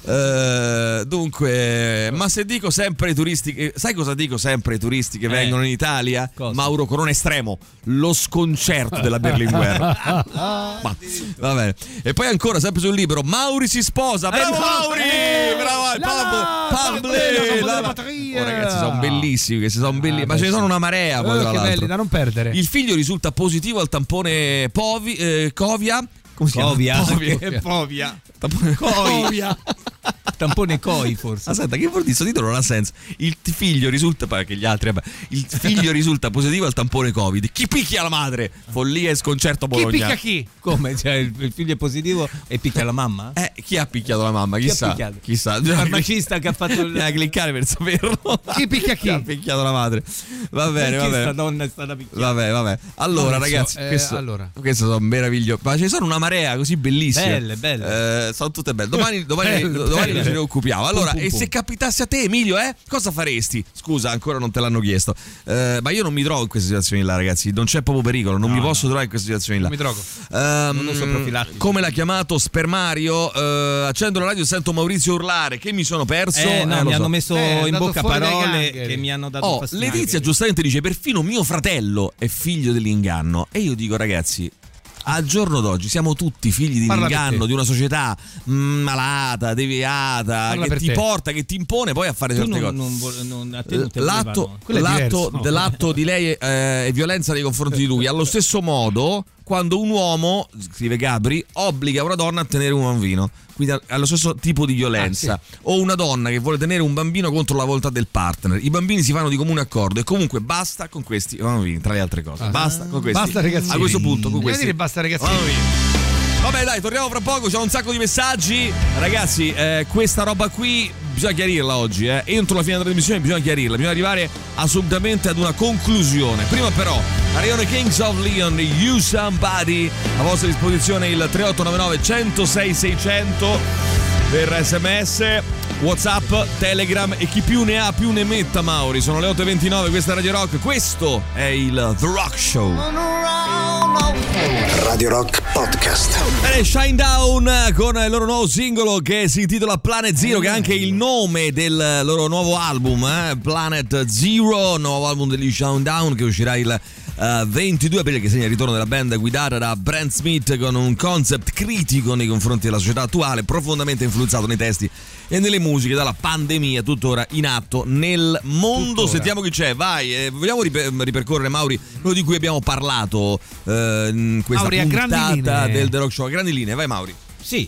Speaker 3: Uh, dunque, ma se dico sempre ai turisti che, sai cosa dico sempre ai turisti che
Speaker 5: Eh.
Speaker 3: vengono in Italia?
Speaker 5: Cosa?
Speaker 3: Mauro Corona estremo, lo sconcerto della Berlinguer. Ma, va bene. E poi ancora sempre sul libro, Mauri si sposa. Bravo
Speaker 4: Eh,
Speaker 3: Mauri!
Speaker 4: eh,
Speaker 3: Bravo,
Speaker 4: la,
Speaker 3: Pab-
Speaker 4: la,
Speaker 3: Pabble,
Speaker 4: la,
Speaker 3: la-
Speaker 4: la batteria.
Speaker 3: Oh, ragazzi, sono bellissimi, questi sono bellissimi,
Speaker 4: Ah,
Speaker 3: ma
Speaker 4: beh,
Speaker 3: ce ne
Speaker 4: sì.
Speaker 3: sono una marea poi
Speaker 4: Eh,
Speaker 3: tra
Speaker 4: che
Speaker 3: l'altro.
Speaker 4: belli, da non perdere.
Speaker 3: Il figlio risulta positivo al tampone Povi, eh, Covia. Come si
Speaker 5: Covia.
Speaker 3: chiama? Povia.
Speaker 5: Che Povia.
Speaker 3: Tampone
Speaker 5: Covia. Tampone coi forse.
Speaker 3: Aspetta, che vuol dire? Questo titolo non ha senso. Il t- figlio risulta, perché gli altri, vabbè, il figlio risulta positivo al tampone Covid. Chi picchia la madre? Follia e sconcerto
Speaker 4: Chi
Speaker 3: Bologna.
Speaker 4: picca chi?
Speaker 5: Come? Cioè, il, il figlio è positivo e picchia la mamma?
Speaker 3: Eh, chi ha picchiato la mamma?
Speaker 5: Chi ha
Speaker 3: Chissà.
Speaker 5: picchiato?
Speaker 3: Chissà.
Speaker 5: Il farmacista che ha fatto il...
Speaker 3: Bisogna cliccare per saperlo.
Speaker 4: Chi picchia chi?
Speaker 3: Chi ha picchiato la madre? Va bene, va
Speaker 5: Perché sta
Speaker 3: bene.
Speaker 5: donna è stata picchiata?
Speaker 3: Vabbè, vabbè. Allora,
Speaker 4: Adesso,
Speaker 3: ragazzi,
Speaker 4: eh,
Speaker 3: questo,
Speaker 4: allora.
Speaker 3: questo sono meraviglioso. Ma ce ne sono una marea così bellissime.
Speaker 5: Belle, belle.
Speaker 3: Eh, sono tutte belle. Domani, domani,
Speaker 4: Belle,
Speaker 3: domani
Speaker 4: belle.
Speaker 3: ce ne occupiamo. Allora,
Speaker 4: Pum, pum,
Speaker 3: e
Speaker 4: pum.
Speaker 3: se capitasse a te, Emilio, eh? Cosa faresti? Scusa, ancora non te l'hanno chiesto. Eh, ma io non mi trovo in queste situazioni là, ragazzi. Non c'è proprio pericolo, non
Speaker 5: No,
Speaker 3: mi
Speaker 5: no.
Speaker 3: posso trovare in queste situazioni là.
Speaker 4: Non mi drogo.
Speaker 3: Ehm,
Speaker 5: Non uso profilattico.
Speaker 3: come l'ha chiamato Spermario? Eh, accendo la radio e sento Maurizio urlare. Che mi sono perso?
Speaker 5: Eh, no,
Speaker 3: Eh, lo
Speaker 5: mi
Speaker 3: so.
Speaker 5: hanno messo
Speaker 4: Eh, è
Speaker 5: in
Speaker 4: andato
Speaker 5: bocca
Speaker 4: fuori dai
Speaker 5: parole
Speaker 4: gangheri.
Speaker 5: che mi hanno dato
Speaker 3: Oh,
Speaker 5: fastidio.
Speaker 3: Letizia giustamente dice: perfino mio fratello è figlio dell'inganno. E io dico, ragazzi, al giorno d'oggi siamo tutti figli di
Speaker 4: Parla per
Speaker 3: inganno,
Speaker 4: te.
Speaker 3: di una società mm, malata, deviata,
Speaker 4: Parla
Speaker 3: che
Speaker 4: per
Speaker 3: ti
Speaker 4: te.
Speaker 3: porta, che ti impone poi a fare
Speaker 5: Tu
Speaker 3: certe
Speaker 5: non,
Speaker 3: cose.
Speaker 5: non, vo- non, a te non te
Speaker 3: L'atto,
Speaker 5: volevano.
Speaker 4: Quello è
Speaker 3: l'atto,
Speaker 4: diverso, no?
Speaker 3: dell'atto di lei eh, è violenza nei confronti di lui. Allo stesso modo, quando un uomo, scrive Gabri, obbliga una donna a tenere un bambino, quindi è lo stesso tipo di violenza.
Speaker 4: Ah,
Speaker 3: O una donna che vuole tenere un bambino contro la volontà del partner. I bambini si fanno di comune accordo e comunque basta con questi bambini, tra le altre cose.
Speaker 4: Ah,
Speaker 3: basta con questi.
Speaker 4: basta, ragazzini.
Speaker 3: A questo punto con
Speaker 4: Devi
Speaker 3: questi.
Speaker 4: dire basta, ragazzini.
Speaker 3: bambini. Vabbè, dai, torniamo fra poco, c'è un sacco di messaggi. Ragazzi, eh, questa roba qui bisogna chiarirla oggi, eh. Entro la fine della trasmissione bisogna chiarirla, bisogna arrivare assolutamente ad una conclusione. Prima però, arrivano i Kings of Leon, You Somebody, a vostra disposizione il tre otto nove nove, uno zero sei, seicento per sms, WhatsApp, Telegram e chi più ne ha più ne metta, Mauri. Sono le otto e ventinove, questa è Radio Rock, questo è il The Rock Show.
Speaker 1: Radio Rock Podcast.
Speaker 3: Bene, Shine Down con il loro nuovo singolo che si intitola Planet Zero, che è anche il nome del loro nuovo album, eh? Planet Zero, nuovo album degli Shine Down che uscirà il uh, ventidue aprile, che segna il ritorno della band guidata da Brent Smith con un concept critico nei confronti della società attuale, profondamente influenzato nei testi e nelle musiche dalla pandemia tuttora in atto nel mondo.
Speaker 4: Tuttora.
Speaker 3: Sentiamo chi c'è, vai, eh, vogliamo riper- ripercorrere, Mauri, quello di cui abbiamo parlato eh, in questa
Speaker 4: Mauri, a grandi
Speaker 3: puntata
Speaker 4: linee.
Speaker 3: del The Rock Show. A grandi linee, vai Mauri.
Speaker 5: Sì,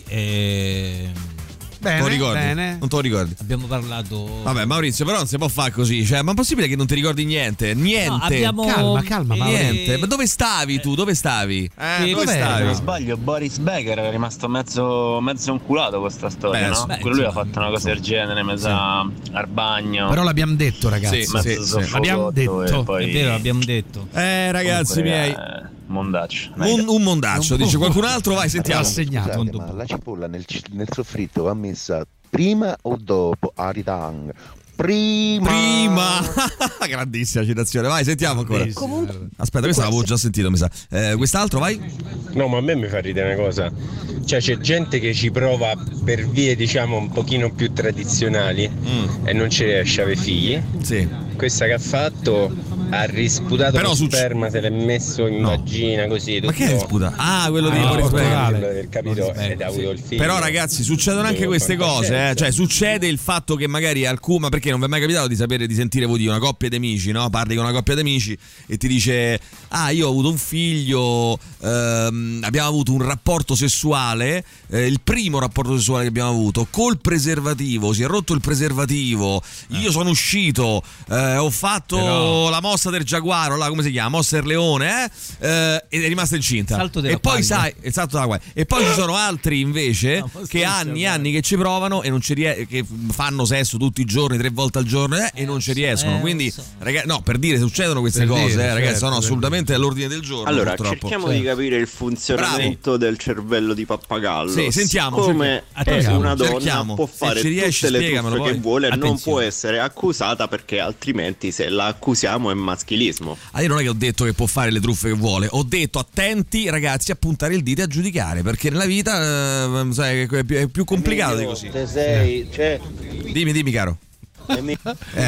Speaker 5: eh,
Speaker 4: Bene,
Speaker 3: Non lo ricordi?
Speaker 4: bene.
Speaker 3: Non te lo ricordi?
Speaker 5: abbiamo parlato.
Speaker 3: Vabbè, Maurizio, però non si può fare così. Cioè, ma è possibile che non ti ricordi niente? Niente.
Speaker 5: No, abbiamo-
Speaker 4: Calma, calma, Mauri.
Speaker 3: Niente. Ma dove stavi tu? Dove stavi? Eh,
Speaker 5: Sì,
Speaker 3: dove
Speaker 4: dov'è?
Speaker 3: stavi?
Speaker 4: No.
Speaker 20: Non sbaglio, Boris Becker è rimasto mezzo, mezzo inculato con sta storia,
Speaker 3: Beh,
Speaker 20: no?
Speaker 3: beh,
Speaker 20: Quello lui ha
Speaker 5: insomma,
Speaker 20: fatto una cosa del genere, mezzo al bagno,
Speaker 4: Però l'abbiamo detto, ragazzi.
Speaker 3: Sì,
Speaker 20: mezzo
Speaker 3: sì, sì.
Speaker 20: soffocotto
Speaker 4: L'abbiamo detto.
Speaker 20: e poi
Speaker 5: È vero, abbiamo detto.
Speaker 3: Eh, ragazzi
Speaker 20: comunque,
Speaker 3: miei.
Speaker 20: eh, mondaccio.
Speaker 3: Un, un mondaccio,
Speaker 4: Non
Speaker 3: dice
Speaker 4: può-
Speaker 3: qualcun altro, vai, sentiamo.
Speaker 4: Assegnato.
Speaker 14: Scusate, ma la cipolla nel, nel soffritto va messa prima o dopo a ritang? Prima.
Speaker 3: Prima. Grandissima citazione, vai, sentiamo ancora.
Speaker 4: Comunque-
Speaker 3: Aspetta, questa l'avevo già sentito, mi sa. Eh, quest'altro, vai.
Speaker 21: No, ma a me mi fa ridere una cosa. Cioè, c'è gente che ci prova per vie, diciamo, un pochino più tradizionali e non ci riesce a avere figli.
Speaker 3: Sì.
Speaker 21: Questa che ha fatto ha risputato
Speaker 3: Però
Speaker 21: lo
Speaker 3: succe-
Speaker 21: sperma, se l'è messo in
Speaker 3: No.
Speaker 21: vagina, così.
Speaker 3: Ma che è
Speaker 21: tutto.
Speaker 3: sputa? Ah, quello di
Speaker 21: Ah,
Speaker 3: Boris Becker.
Speaker 21: Portogallo, per capito, ed ha avuto il figlio.
Speaker 3: Però ragazzi, succedono anche queste cose, eh? Cioè succede il fatto che magari alcune, ma perché non vi è mai capitato di sapere, di sentire voi dire una coppia di amici, no? Parli con una coppia di amici e ti dice: ah, io ho avuto un figlio, ehm, abbiamo avuto un rapporto sessuale, eh, il primo rapporto sessuale che abbiamo avuto col preservativo, si è rotto il preservativo, io sono uscito, eh, ho fatto
Speaker 5: Però-
Speaker 3: la mossa del giaguaro, là, come si chiama? Mossa del leone, eh? Eh, ed è rimasta incinta.
Speaker 5: Salto della
Speaker 3: E poi
Speaker 5: quaglia.
Speaker 3: sai, il salto della quaglia. E poi ci sono altri invece
Speaker 5: No, posso
Speaker 3: che anni e
Speaker 5: osservare.
Speaker 3: anni che ci provano e non ci rie- che fanno sesso tutti i giorni, tre volte al giorno eh, e non ci riescono.
Speaker 5: eh,
Speaker 3: Quindi,
Speaker 5: lo so.
Speaker 3: ragazzi, no, per dire, succedono queste
Speaker 4: Per
Speaker 3: cose,
Speaker 4: dire,
Speaker 3: eh, ragazzi,
Speaker 4: certo,
Speaker 3: sono
Speaker 4: per
Speaker 3: assolutamente all'ordine del giorno.
Speaker 17: Allora,
Speaker 3: purtroppo.
Speaker 17: cerchiamo
Speaker 4: Certo.
Speaker 17: di capire il funzionamento del cervello di pappagallo.
Speaker 3: Sì, sentiamo,
Speaker 17: Come
Speaker 3: cerchiamo.
Speaker 17: è una donna
Speaker 3: Cerchiamo.
Speaker 17: può
Speaker 3: Se
Speaker 17: fare
Speaker 3: ci riesci,
Speaker 17: tutte le
Speaker 3: spiegamelo
Speaker 17: truffe che
Speaker 3: poi.
Speaker 17: vuole e non
Speaker 3: Attenzione.
Speaker 17: può essere accusata, perché altrimenti se la accusiamo è maschilismo.
Speaker 3: Ah, io non è che ho detto che può fare le truffe che vuole, ho detto attenti ragazzi a puntare il dito e a giudicare, perché nella vita eh, sai, è più, è più complicato di così.
Speaker 22: Te sei, cioè,
Speaker 3: Dimmi, dimmi caro.
Speaker 22: Emilio,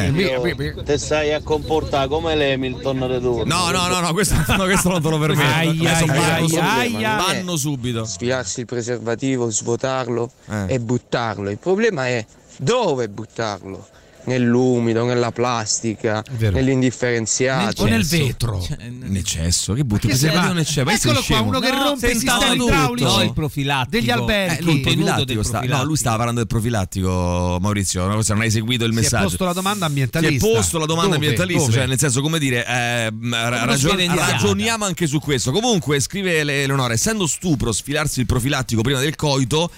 Speaker 3: Eh.
Speaker 22: te stai a comportare come l'Hamilton di turno.
Speaker 3: No, no, no, no, questo, no, questo non te lo permetto.
Speaker 22: Aia,
Speaker 3: Adesso
Speaker 22: aia,
Speaker 3: vanno subito.
Speaker 22: aia.
Speaker 3: Vanno subito.
Speaker 22: Sfilarsi il preservativo, svuotarlo
Speaker 3: Eh.
Speaker 22: e buttarlo. Il problema è dove buttarlo. Nell'umido, nella plastica,
Speaker 4: vero.
Speaker 22: nell'indifferenziato.
Speaker 4: O nel vetro.
Speaker 3: Nel cesso, che butti
Speaker 4: Ma che
Speaker 3: il preservativo
Speaker 4: sei-
Speaker 3: nel cesso? Ma sei
Speaker 4: Eccolo qua,
Speaker 3: scemo?
Speaker 4: uno che
Speaker 3: No,
Speaker 4: rompe i
Speaker 3: sentava
Speaker 4: sistemi
Speaker 3: tutto.
Speaker 4: idraulici.
Speaker 5: No, il profilattico.
Speaker 4: Degli alberghi.
Speaker 3: Eh, lui il
Speaker 5: Contenuto
Speaker 3: profilattico
Speaker 5: del
Speaker 3: sta-
Speaker 5: profilattico.
Speaker 3: No, lui stava parlando del profilattico, Maurizio. No, se non hai seguito il
Speaker 4: Si è
Speaker 3: messaggio.
Speaker 4: posto la domanda
Speaker 3: Si
Speaker 4: ambientalista.
Speaker 3: è posto la domanda
Speaker 4: Dove?
Speaker 3: ambientalista,
Speaker 4: Dove?
Speaker 3: cioè nel senso, come dire, eh, ra- ragion-
Speaker 5: sfideniata.
Speaker 3: ragioniamo anche su questo. Comunque, scrive Le- Eleonora, essendo stupro sfilarsi il profilattico prima del coito,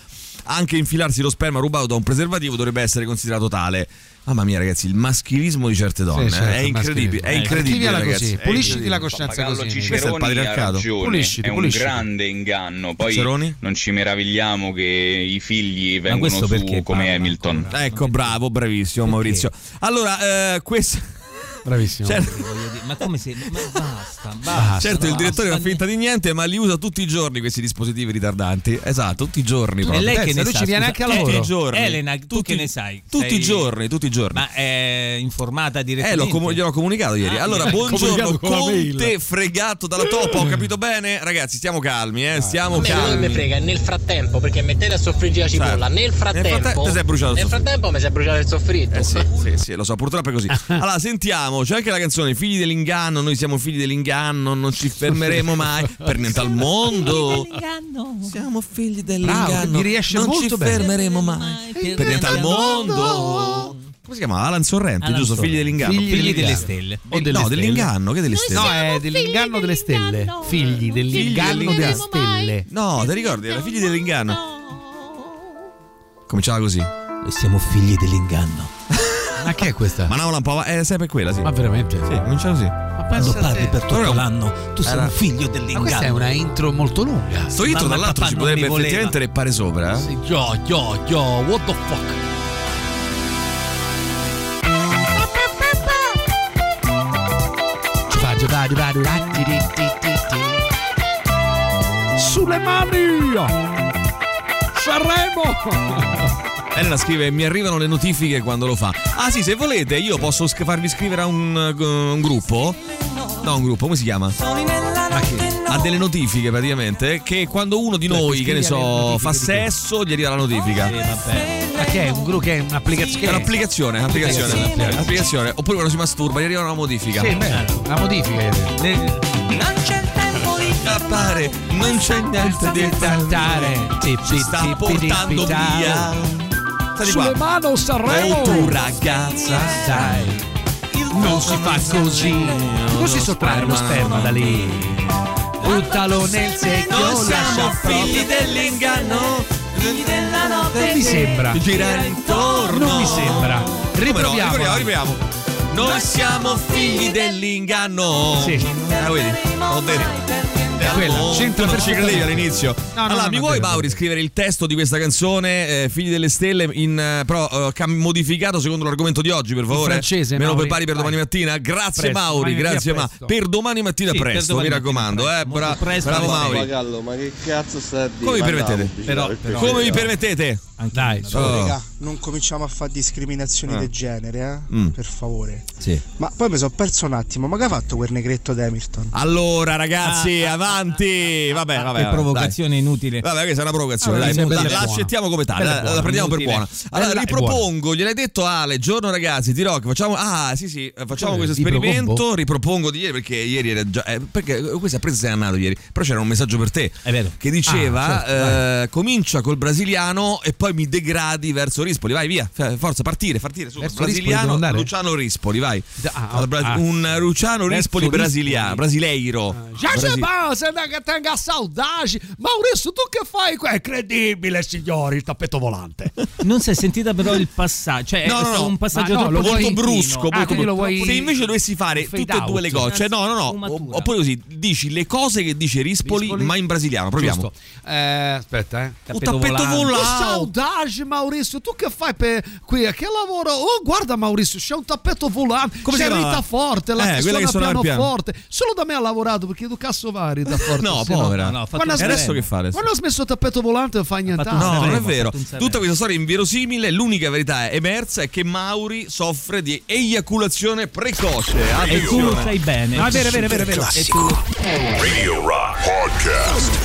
Speaker 3: Anche infilarsi lo sperma rubato da un preservativo dovrebbe essere considerato tale. Mamma mia, ragazzi, il maschilismo di certe donne
Speaker 4: sì, certo,
Speaker 3: è incredibile, è incredibile, ragazzi.
Speaker 4: Così. Pulisciti la coscienza così.
Speaker 18: Ciceroni
Speaker 3: Questo è il patriarcato.
Speaker 18: Pulisciti, è un
Speaker 3: pulisciti.
Speaker 18: grande inganno. Poi
Speaker 3: Ciceroni?
Speaker 18: non ci meravigliamo che i figli vengono su come parla, Hamilton.
Speaker 3: Ecco, bravo, bravissimo perché? Maurizio. Allora, eh, questo
Speaker 4: bravissimo.
Speaker 3: Certo.
Speaker 5: Ma come se ma basta,
Speaker 3: basta. Certo,
Speaker 5: no,
Speaker 3: il direttore
Speaker 5: basta.
Speaker 3: fa finta di niente, ma li usa tutti i giorni questi dispositivi ritardanti. Esatto, tutti i giorni.
Speaker 5: E lei che ne
Speaker 4: lui
Speaker 5: sa,
Speaker 4: ci viene
Speaker 5: scusa,
Speaker 4: anche a lavoro.
Speaker 3: Tutti i giorni.
Speaker 5: Elena, tu
Speaker 3: tutti,
Speaker 5: che ne sai?
Speaker 3: Tutti
Speaker 5: Sei...
Speaker 3: i giorni, tutti i giorni.
Speaker 5: Ma è informata direttamente?
Speaker 3: Eh, l'ho com- gliel'ho comunicato ieri.
Speaker 5: Ah,
Speaker 3: allora, buongiorno, Conte fregato dalla topa. Ho capito bene? Ragazzi, stiamo calmi, eh. Stiamo
Speaker 7: A me
Speaker 3: calmi.
Speaker 7: non mi frega, nel frattempo, perché mettete a soffriggere la cipolla,
Speaker 3: Certo.
Speaker 7: nel frattempo.
Speaker 3: Nel frattempo ti sei bruciato il
Speaker 7: Nel
Speaker 3: soffritto.
Speaker 7: frattempo mi si è bruciato il soffritto.
Speaker 3: Eh sì, sì, sì, lo so, purtroppo è così. Allora, sentiamo, c'è anche la canzone Figli dell'inganno, noi siamo figli dell'inganno, non ci fermeremo mai per niente al mondo. Siamo figli dell'inganno,
Speaker 4: Bravo, mi riesce
Speaker 3: non
Speaker 4: molto
Speaker 3: ci
Speaker 4: bene.
Speaker 3: fermeremo mai per niente al mondo. Come si chiama? Alan Sorrenti,
Speaker 5: Alan
Speaker 3: giusto?
Speaker 5: Sorrenti.
Speaker 3: Figli dell'inganno.
Speaker 5: Figli,
Speaker 4: Figli
Speaker 5: delle
Speaker 4: dell'inganno.
Speaker 5: stelle.
Speaker 4: O delle
Speaker 3: no,
Speaker 4: stelle.
Speaker 3: dell'inganno, che delle stelle?
Speaker 4: No, è dell'inganno delle stelle. Figli dell'inganno delle stelle.
Speaker 3: No, ti ricordi? Era figli dell'inganno. Cominciava così.
Speaker 5: Noi siamo figli dell'inganno.
Speaker 4: Ma che è questa?
Speaker 3: Ma no, un po', è sempre quella, sì.
Speaker 4: Ma veramente?
Speaker 3: Sì, cominciava così.
Speaker 4: Ma
Speaker 5: Quando
Speaker 4: pensa a
Speaker 5: parli
Speaker 4: te.
Speaker 5: per tutto
Speaker 3: Però-
Speaker 5: l'anno, tu sei
Speaker 3: Era-
Speaker 5: un figlio
Speaker 4: Ma
Speaker 5: dell'inganno.
Speaker 4: questa è una intro molto lunga.
Speaker 3: Sto intro,
Speaker 5: Mamma
Speaker 3: tra
Speaker 5: e
Speaker 3: l'altro,
Speaker 5: papà
Speaker 3: ci
Speaker 5: non
Speaker 3: potrebbe
Speaker 5: mi voleva.
Speaker 3: effettivamente reppare sopra. Eh?
Speaker 4: Sì, yo, yo, yo, what the fuck? Sulle mani! Sanremo!
Speaker 3: Elena scrive: mi arrivano le notifiche quando lo fa. Ah sì, se volete io posso sc- farvi scrivere a un, uh, un gruppo. No, un gruppo, come si chiama? Ha delle notifiche praticamente, che quando uno di noi, che ne so, fa sesso, gli arriva la notifica.
Speaker 5: Sì, vabbè.
Speaker 4: Ma che è? Un gruppo che è un'applicazione?
Speaker 3: È un'applicazione, un'applicazione,
Speaker 4: Applicazione.
Speaker 3: un'applicazione. Oppure quando si masturba gli arriva una modifica.
Speaker 4: Sì, beh, una modifica.
Speaker 5: Le-
Speaker 3: Appare, non c'è niente di
Speaker 4: Cantare.
Speaker 3: ci sta portando via. Stai
Speaker 4: Sulle
Speaker 3: qua.
Speaker 4: mani Sanremo!
Speaker 3: Oh tu ragazza,
Speaker 4: Dai, non si fa così. Non si sottrae lo sperma da lì. Buttalo nel secchio,
Speaker 3: non siamo
Speaker 4: lascia
Speaker 3: figli
Speaker 4: proprio.
Speaker 3: dell'inganno.
Speaker 12: Figli della notte.
Speaker 4: Non mi sembra.
Speaker 3: Girare intorno.
Speaker 4: Non mi sembra.
Speaker 3: Come no?
Speaker 4: Riproviamo.
Speaker 3: Riproviamo, riproviamo. Noi siamo figli dell'inganno.
Speaker 4: Sì.
Speaker 3: Eh, vedi? Ho detto.
Speaker 4: Quella,
Speaker 3: Tu
Speaker 4: c'entra
Speaker 3: non ci
Speaker 4: perfettamente.
Speaker 3: credevi all'inizio.
Speaker 4: No, no,
Speaker 3: allora,
Speaker 4: no,
Speaker 3: mi
Speaker 4: no,
Speaker 3: vuoi,
Speaker 4: vero,
Speaker 3: Mauri,
Speaker 4: vero.
Speaker 3: scrivere il testo di questa canzone, eh, Figli delle Stelle, in, eh, però eh, cam- modificato secondo l'argomento di oggi, per favore?
Speaker 4: francese,
Speaker 3: Me lo
Speaker 4: Mauri.
Speaker 3: prepari per
Speaker 4: Vai.
Speaker 3: domani mattina? Grazie,
Speaker 4: Presto,
Speaker 3: Mauri,
Speaker 4: domani mattina
Speaker 3: grazie, ma
Speaker 4: presto.
Speaker 3: per domani mattina
Speaker 5: Sì, per
Speaker 3: presto,
Speaker 5: domani
Speaker 3: mi
Speaker 5: mattina
Speaker 3: raccomando,
Speaker 5: presto.
Speaker 3: eh,
Speaker 5: Molto
Speaker 3: bra-
Speaker 5: presto,
Speaker 3: bravo,
Speaker 5: va bene.
Speaker 3: Mauri.
Speaker 14: Pagallo, ma che cazzo sta a dire?
Speaker 3: Come vi
Speaker 14: Mandavo
Speaker 3: permettete?
Speaker 14: un
Speaker 5: Però-
Speaker 14: video,
Speaker 5: però-
Speaker 3: Come vi
Speaker 14: perché-
Speaker 3: permettete?
Speaker 4: Dai,
Speaker 3: Oh.
Speaker 8: Raga, non cominciamo a fare discriminazioni
Speaker 3: Ah.
Speaker 8: del genere, eh?
Speaker 3: Mm.
Speaker 8: Per favore.
Speaker 3: Sì.
Speaker 8: Ma poi mi sono perso un attimo, ma che ha fatto quel negretto di Hamilton?
Speaker 3: Allora, ragazzi,
Speaker 5: Ah,
Speaker 3: avanti. Vabbè, vabbè.
Speaker 5: Che
Speaker 3: vabbè,
Speaker 5: provocazione inutile.
Speaker 3: dai. Vabbè, questa è una provocazione.
Speaker 4: Ah,
Speaker 3: dai,
Speaker 4: bella
Speaker 3: la,
Speaker 4: e
Speaker 3: la
Speaker 4: buona.
Speaker 3: accettiamo come tale,
Speaker 4: Bella e
Speaker 3: la, la
Speaker 4: buona,
Speaker 3: prendiamo per
Speaker 5: inutile.
Speaker 3: buona. Allora,
Speaker 4: Bella e
Speaker 3: ripropongo, gliel'hai detto Ale, giorno ragazzi, ti rock, facciamo Ah, sì, sì, eh, facciamo
Speaker 4: Eh,
Speaker 3: questo
Speaker 4: di
Speaker 3: esperimento,
Speaker 4: Procombo?
Speaker 3: ripropongo di ieri perché ieri era già eh, perché questa presa sei andato ieri, però c'era un messaggio per te.
Speaker 5: È vero.
Speaker 3: Che diceva
Speaker 4: Ah, certo,
Speaker 3: eh, comincia col brasiliano e poi mi degradi verso Rispoli, vai via, f- forza partire, partire su
Speaker 4: Verso Rispoli devo
Speaker 3: brasiliano,
Speaker 4: andare?
Speaker 3: Luciano Rispoli, vai.
Speaker 4: Ah,
Speaker 3: Al Bra-
Speaker 4: ah.
Speaker 3: un Luciano
Speaker 4: Verso
Speaker 3: Rispoli
Speaker 4: Rispoli.
Speaker 3: brasiliano, brasileiro.
Speaker 4: Já
Speaker 3: Brasi-
Speaker 4: c'è base, che tenga saudade. Maurizio, tu che fai qua? È credibile, signori, il tappeto volante.
Speaker 5: Non si è sentita però il passaggio. Cioè,
Speaker 3: No,
Speaker 5: è
Speaker 3: no,
Speaker 5: stato
Speaker 3: no.
Speaker 5: un passaggio
Speaker 4: Ma no,
Speaker 5: troppo
Speaker 4: lo vuoi-
Speaker 3: molto
Speaker 5: repentino.
Speaker 3: brusco,
Speaker 4: Ah,
Speaker 3: molto
Speaker 4: quindi lo
Speaker 3: brusco.
Speaker 4: vuoi-
Speaker 3: Se invece dovessi fare
Speaker 4: fade
Speaker 3: tutte e due le
Speaker 4: out.
Speaker 3: cose, cioè no, no, no,
Speaker 5: Sfumatura.
Speaker 3: o- oppure così dici le cose che dice Rispoli,
Speaker 4: Rispoli?
Speaker 3: ma in brasiliano, proviamo.
Speaker 4: Giusto. Eh, aspetta, eh.
Speaker 3: Un tappeto
Speaker 4: Che
Speaker 3: volante.
Speaker 4: saudade, Maurizio. Tu che fai per qui? Che lavoro? Oh, guarda, Maurizio, c'è un tappeto volante.
Speaker 3: Come si
Speaker 4: c'è
Speaker 3: chiama?
Speaker 4: Rita Forte, la
Speaker 3: Eh,
Speaker 4: che
Speaker 3: quella che
Speaker 4: suona
Speaker 3: suona il
Speaker 4: pianoforte. Solo da me ha lavorato perché tu cazzo vai, Rita Forte.
Speaker 3: No,
Speaker 4: se
Speaker 3: povera.
Speaker 5: No, no, ha fatto
Speaker 4: Quando ha
Speaker 5: un
Speaker 3: E adesso
Speaker 5: Sanremo.
Speaker 3: che fa adesso?
Speaker 4: Quando ha smesso il tappeto volante non fa niente.
Speaker 5: fatto un
Speaker 3: No, non è
Speaker 5: Sanremo, ha
Speaker 3: vero.
Speaker 5: fatto un Sanremo.
Speaker 3: Tutta questa storia è inverosimile. L'unica verità è emersa è che Mauri soffre di eiaculazione precoce.
Speaker 5: E tu
Speaker 3: Attenzione.
Speaker 5: sai bene.
Speaker 4: No, è vero, è vero, è vero, è vero.
Speaker 5: E tu-
Speaker 2: Radio Rock Podcast.